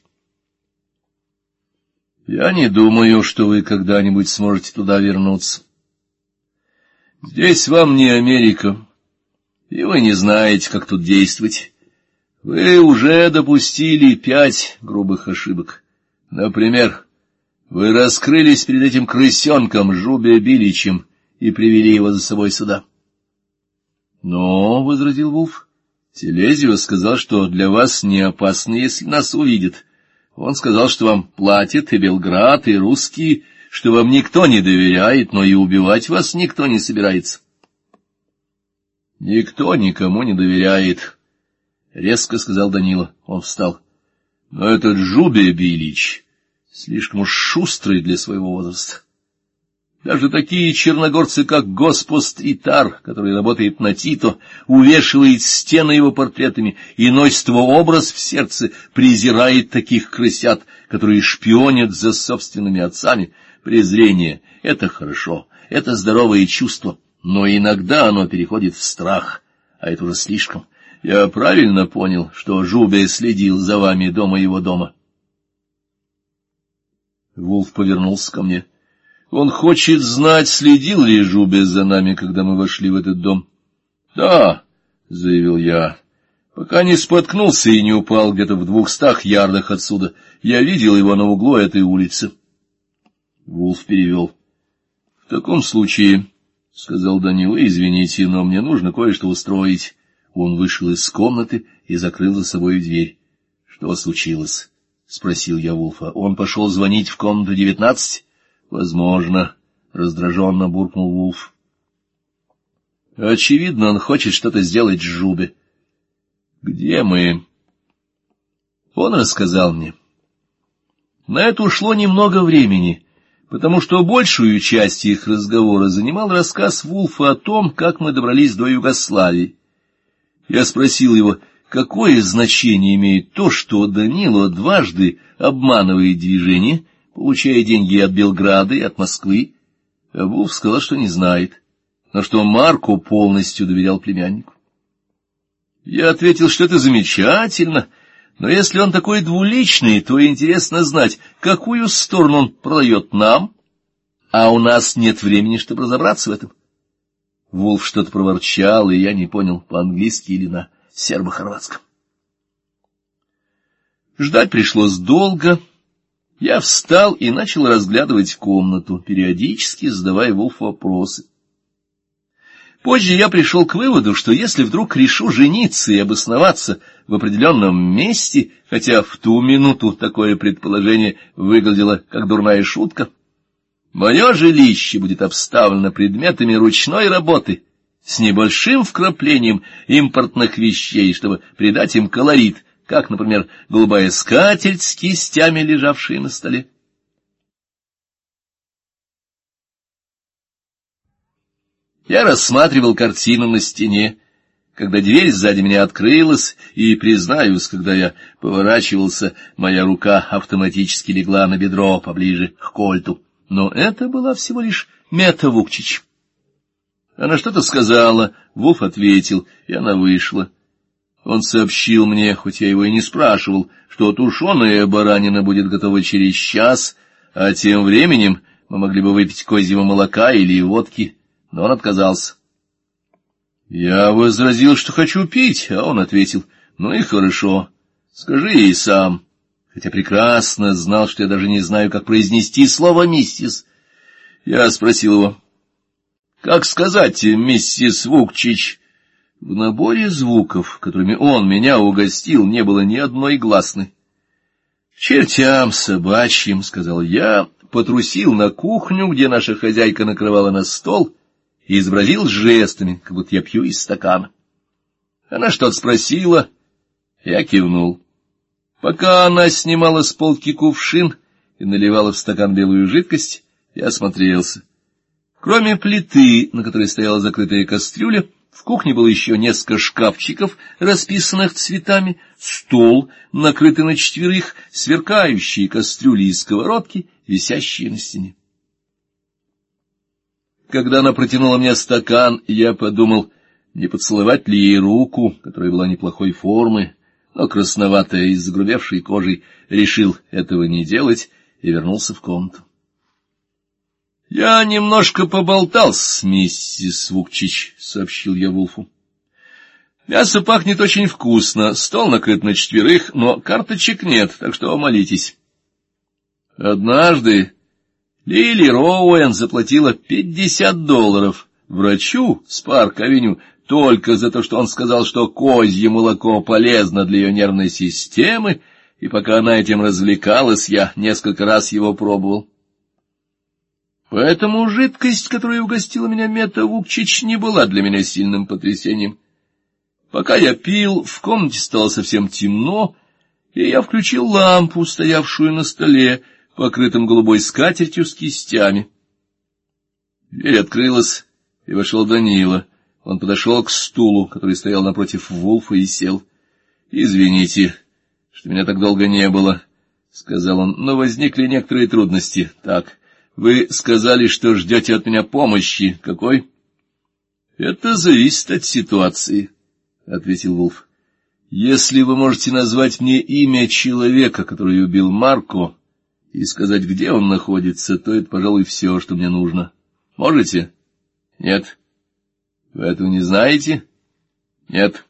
Я не думаю, что вы когда-нибудь сможете туда вернуться. Здесь вам не Америка, и вы не знаете, как тут действовать. Вы уже допустили пять грубых ошибок. Например, вы раскрылись перед этим крысенком Жубе Биличем и привели его за собой сюда. — Но, — возразил Вулф, — Телезио сказал, что для вас не опасно, если нас увидят. Он сказал, что вам платят и Белград, и русские, что вам никто не доверяет, но и убивать вас никто не собирается. — Никто никому не доверяет, — резко сказал Данила. Он встал. — Но этот Жубе Билич слишком уж шустрый для своего возраста. Даже такие черногорцы, как Госпост Итар, который работает на Тито, увешивает стены его портретами и носит его образ в сердце, презирает таких крысят, которые шпионят за собственными отцами. Презрение — это хорошо, это здоровое чувство, но иногда оно переходит в страх, а это уже слишком. Я правильно понял, что Жубе следил за вами до моего дома? Вулф повернулся ко мне. — Он хочет знать, следил ли Жубе за нами, когда мы вошли в этот дом. — Да, — заявил я, — пока не споткнулся и не упал где-то в двухстах ярдах отсюда. Я видел его на углу этой улицы. Вулф перевел. — В таком случае, — сказал Данила, — извините, но мне нужно кое-что устроить. Он вышел из комнаты и закрыл за собой дверь. — Что случилось? — спросил я Вулфа. — Он пошел звонить в комнату девятнадцать? — Возможно, — раздраженно буркнул Вулф. — Очевидно, он хочет что-то сделать с Жубе. — Где мы? Он рассказал мне. На это ушло немного времени, потому что большую часть их разговора занимал рассказ Вулфа о том, как мы добрались до Югославии. Я спросил его, какое значение имеет то, что Данило дважды обманывает движение, получая деньги от Белграда и от Москвы. А Вулф сказал, что не знает, но что Марко полностью доверял племяннику. Я ответил, что это замечательно, но если он такой двуличный, то интересно знать, какую сторону он продает нам, а у нас нет времени, чтобы разобраться в этом. Вулф что-то проворчал, и я не понял, по-английски или на сербо-хорватском. Ждать пришлось долго. Я встал и начал разглядывать комнату, периодически задавая Вулфу вопросы. Позже я пришел к выводу, что если вдруг решу жениться и обосноваться в определенном месте, хотя в ту минуту такое предположение выглядело как дурная шутка, мое жилище будет обставлено предметами ручной работы с небольшим вкраплением импортных вещей, чтобы придать им колорит, как, например, голубая скатерть с кистями, лежавшие на столе. Я рассматривал картину на стене, когда дверь сзади меня открылась, и, признаюсь, когда я поворачивался, моя рука автоматически легла на бедро поближе к кольту. Но это была всего лишь Мета Вукчич. Она что-то сказала, Вулф ответил, и она вышла. Он сообщил мне, хоть я его и не спрашивал, что тушеная баранина будет готова через час, а тем временем мы могли бы выпить козьего молока или водки, но он отказался. Я возразил, что хочу пить, а он ответил: ну и хорошо, скажи ей сам, хотя прекрасно знал, что я даже не знаю, как произнести слово «миссис». Я спросил его: как сказать «миссис Вукчич»? В наборе звуков, которыми он меня угостил, не было ни одной гласной. — К чертям собачьим, — сказал я, потрусил на кухню, где наша хозяйка накрывала на стол, и изобразил жестами, как будто я пью из стакана. Она что-то спросила, я кивнул. Пока она снимала с полки кувшин и наливала в стакан белую жидкость, я осмотрелся. Кроме плиты, на которой стояла закрытая кастрюля, в кухне было еще несколько шкафчиков, расписанных цветами, стол, накрытый на четверых, сверкающие кастрюли и сковородки, висящие на стене. Когда она протянула мне стакан, я подумал, не поцеловать ли ей руку, которая была неплохой формы, но красноватая и с загрубевшей кожей, решил этого не делать и вернулся в комнату. «Я немножко поболтал с миссис Вукчич», — сообщил я Вулфу. «Мясо пахнет очень вкусно, стол накрыт на четверых, но карточек нет, так что молитесь». Однажды Лили Роуэн заплатила пятьдесят долларов врачу с Парк-авеню только за то, что он сказал, что козье молоко полезно для ее нервной системы, и пока она этим развлекалась, я несколько раз его пробовал. Поэтому жидкость, которой угостила меня Мета Вукчич, не была для меня сильным потрясением. Пока я пил, в комнате стало совсем темно, и я включил лампу, стоявшую на столе, покрытым голубой скатертью с кистями. Дверь открылась, и вошел Данила. Он подошел к стулу, который стоял напротив Вулфа, и сел. — Извините, что меня так долго не было, — сказал он, — но возникли некоторые трудности. Так... Вы сказали, что ждете от меня помощи. Какой? — Это зависит от ситуации, — ответил Вулф. — Если вы можете назвать мне имя человека, который убил Марко, и сказать, где он находится, то это, пожалуй, все, что мне нужно. Можете? — Нет. — Вы этого не знаете? — Нет.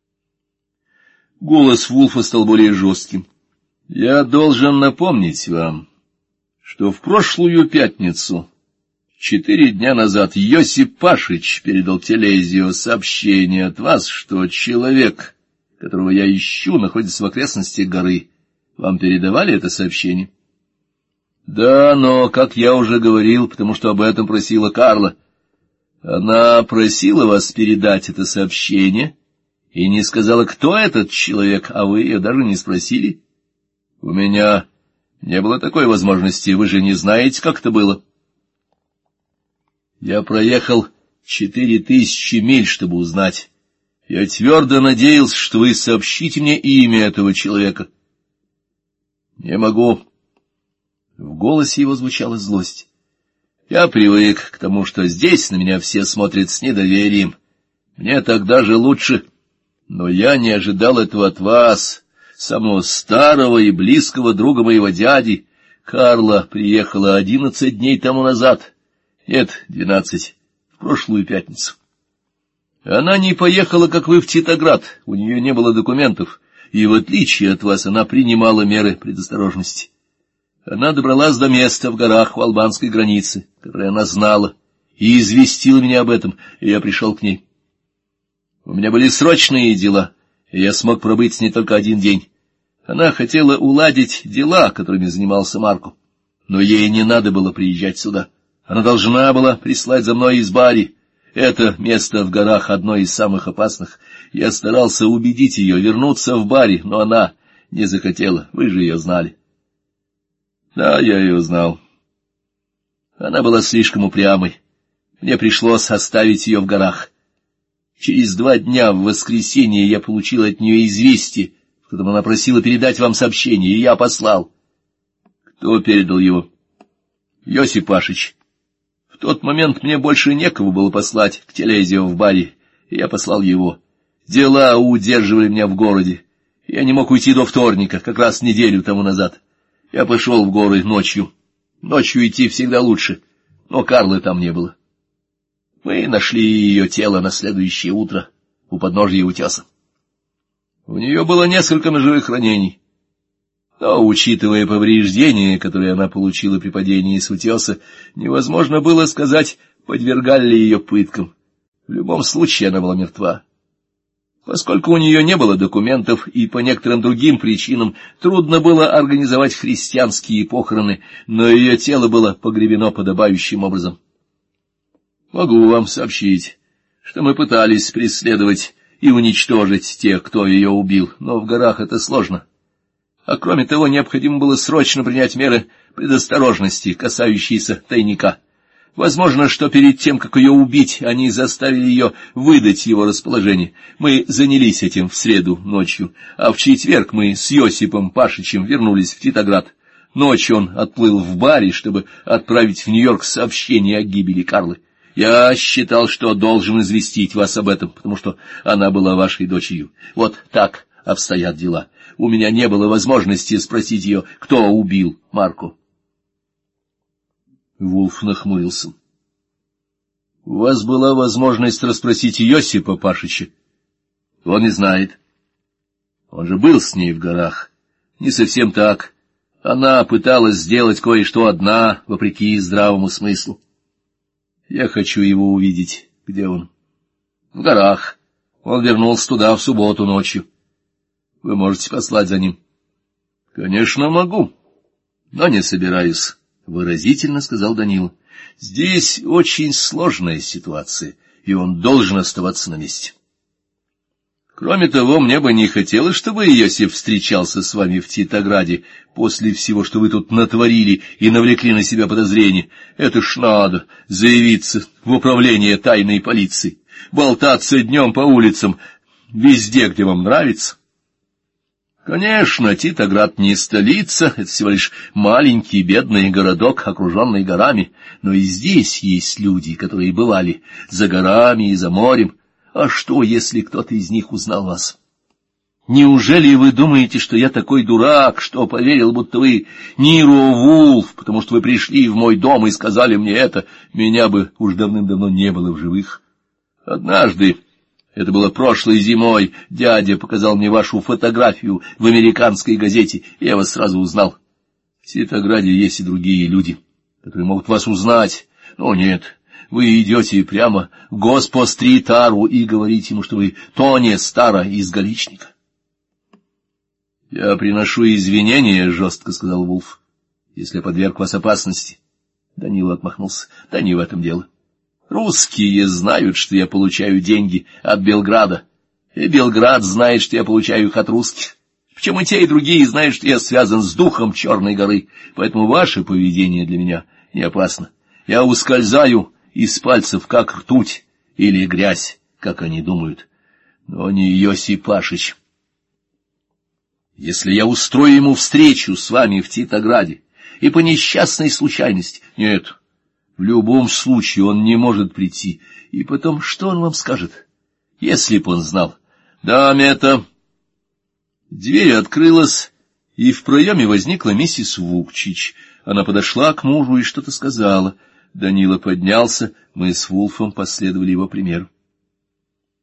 Голос Вулфа стал более жестким. — Я должен напомнить вам, что в прошлую пятницу, четыре дня назад, Йосип Пашич передал Телезио сообщение от вас, что человек, которого я ищу, находится в окрестностях горы. Вам передавали это сообщение? — Да, но, как я уже говорил, потому что об этом просила Карла. Она просила вас передать это сообщение и не сказала, кто этот человек, а вы ее даже не спросили. У меня... Не было такой возможности, вы же не знаете, как это было. Я проехал четыре тысячи миль, чтобы узнать. Я твердо надеялся, что вы сообщите мне имя этого человека. Не могу. В голосе его звучала злость. Я привык к тому, что здесь на меня все смотрят с недоверием. Мне так даже лучше. Но я не ожидал этого от вас, самого старого и близкого друга моего дяди. Карла приехала одиннадцать дней тому назад. Нет, двенадцать, в прошлую пятницу. Она не поехала, как вы, в Титоград, у нее не было документов, и, в отличие от вас, она принимала меры предосторожности. Она добралась до места в горах у албанской границы, которое она знала, и известила меня об этом, и я пришел к ней. У меня были срочные дела, и я смог пробыть с ней только один день. Она хотела уладить дела, которыми занимался Марко, но ей не надо было приезжать сюда. Она должна была прислать за мной из Бари. Это место в горах одно из самых опасных. Я старался убедить ее вернуться в Бари, но она не захотела, вы же ее знали. Да, я ее знал. Она была слишком упрямой. Мне пришлось оставить ее в горах. Через два дня в воскресенье я получил от нее известие, в котором она просила передать вам сообщение, и я послал. Кто передал его? Йосип Пашич. В тот момент мне больше некого было послать к Телезио в Бари, и я послал его. Дела удерживали меня в городе. Я не мог уйти до вторника, как раз неделю тому назад. Я пошел в горы ночью. Ночью идти всегда лучше, но Карлы там не было. Мы нашли ее тело на следующее утро у подножия утеса. У нее было несколько ножевых ранений, но, учитывая повреждения, которые она получила при падении с утеса, невозможно было сказать, подвергали ли ее пыткам. В любом случае она была мертва. Поскольку у нее не было документов и по некоторым другим причинам трудно было организовать христианские похороны, но ее тело было погребено подобающим образом. Могу вам сообщить, что мы пытались преследовать и уничтожить тех, кто ее убил, но в горах это сложно. А кроме того, необходимо было срочно принять меры предосторожности, касающиеся тайника. Возможно, что перед тем, как ее убить, они заставили ее выдать его расположение. Мы занялись этим в среду ночью, а в четверг мы с Йосипом Пашичем вернулись в Титоград. Ночью он отплыл в Бари, чтобы отправить в Нью-Йорк сообщение о гибели Карлы. Я считал, что должен известить вас об этом, потому что она была вашей дочерью. Вот так обстоят дела. У меня не было возможности спросить ее, кто убил Марко. Вулф нахмурился. — У вас была возможность расспросить Йосипа Пашича. Он не знает. Он же был с ней в горах. Не совсем так. Она пыталась сделать кое-что одна, вопреки здравому смыслу. Я хочу его увидеть. Где он? В горах. Он вернулся туда в субботу ночью. Вы можете послать за ним? — Конечно, могу, но не собираюсь. — выразительно сказал Данила. — Здесь очень сложная ситуация, и он должен оставаться на месте. Кроме того, мне бы не хотелось, чтобы Йосиф встречался с вами в Титограде после всего, что вы тут натворили и навлекли на себя подозрения. Это ж надо заявиться в управление тайной полиции, болтаться днем по улицам, везде, где вам нравится. Конечно, Титоград не столица, это всего лишь маленький бедный городок, окруженный горами, но и здесь есть люди, которые бывали за горами и за морем. А что, если кто-то из них узнал вас? Неужели вы думаете, что я такой дурак, что поверил, будто вы Ниро Вулф, потому что вы пришли в мой дом и сказали мне это? Меня бы уж давным-давно не было в живых. Однажды, это было прошлой зимой, дядя показал мне вашу фотографию в американской газете, и я вас сразу узнал. В Титограде есть и другие люди, которые могут вас узнать, но нет... Вы идете прямо к Госпо-стрит-ару и говорите ему, что вы Тони Стара из Галичника. — Я приношу извинения, — жестко сказал Вулф, — если я подверг вас опасности. Данила отмахнулся. — Да не в этом дело. Русские знают, что я получаю деньги от Белграда, и Белград знает, что я получаю их от русских. Причем и те, и другие знают, что я связан с духом Черной горы, поэтому ваше поведение для меня не опасно. Я ускользаю из пальцев, как ртуть или грязь, как они думают, но не Йосип Пашич. Если я устрою ему встречу с вами в Титограде, и по несчастной случайности... Нет, в любом случае он не может прийти. И потом, что он вам скажет, если б он знал? Да, Мета. Дверь открылась, и в проеме возникла миссис Вукчич. Она подошла к мужу и что-то сказала. Данила поднялся, мы с Вулфом последовали его примеру.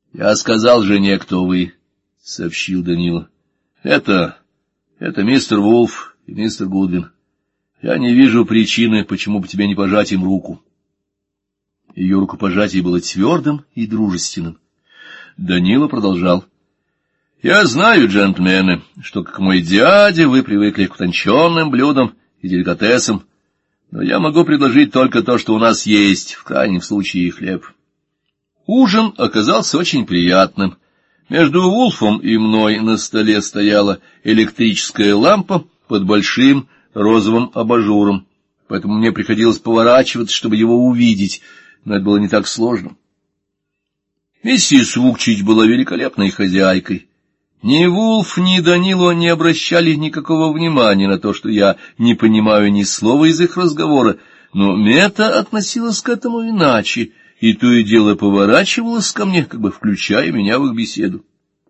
— Я сказал жене, кто вы, — сообщил Данила. — Это... это мистер Вулф и мистер Гудвин. Я не вижу причины, почему бы тебе не пожать им руку. Ее рукопожатие было твердым и дружественным. Данила продолжал. — Я знаю, джентльмены, что, как мой дядя, вы привыкли к утонченным блюдам и деликатесам, но я могу предложить только то, что у нас есть, в крайнем случае и хлеб. Ужин оказался очень приятным. Между Вулфом и мной на столе стояла электрическая лампа под большим розовым абажуром, поэтому мне приходилось поворачиваться, чтобы его увидеть, но это было не так сложно. Миссис Вукчич была великолепной хозяйкой. Ни Вулф, ни Данило не обращали никакого внимания на то, что я не понимаю ни слова из их разговора, но Мета относилась к этому иначе, и то и дело поворачивалась ко мне, как бы включая меня в их беседу.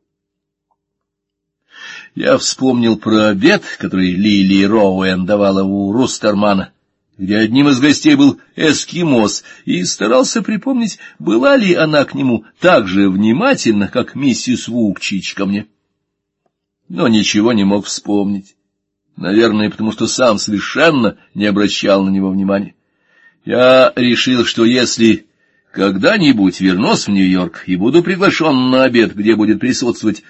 Я вспомнил про обед, который Лили Роуэн давала у Рустермана, где одним из гостей был эскимос, и старался припомнить, была ли она к нему так же внимательна, как миссис Вукчич ко мне. Но ничего не мог вспомнить. Наверное, потому что сам совершенно не обращал на него внимания. Я решил, что если когда-нибудь вернусь в Нью-Йорк и буду приглашен на обед, где будет присутствовать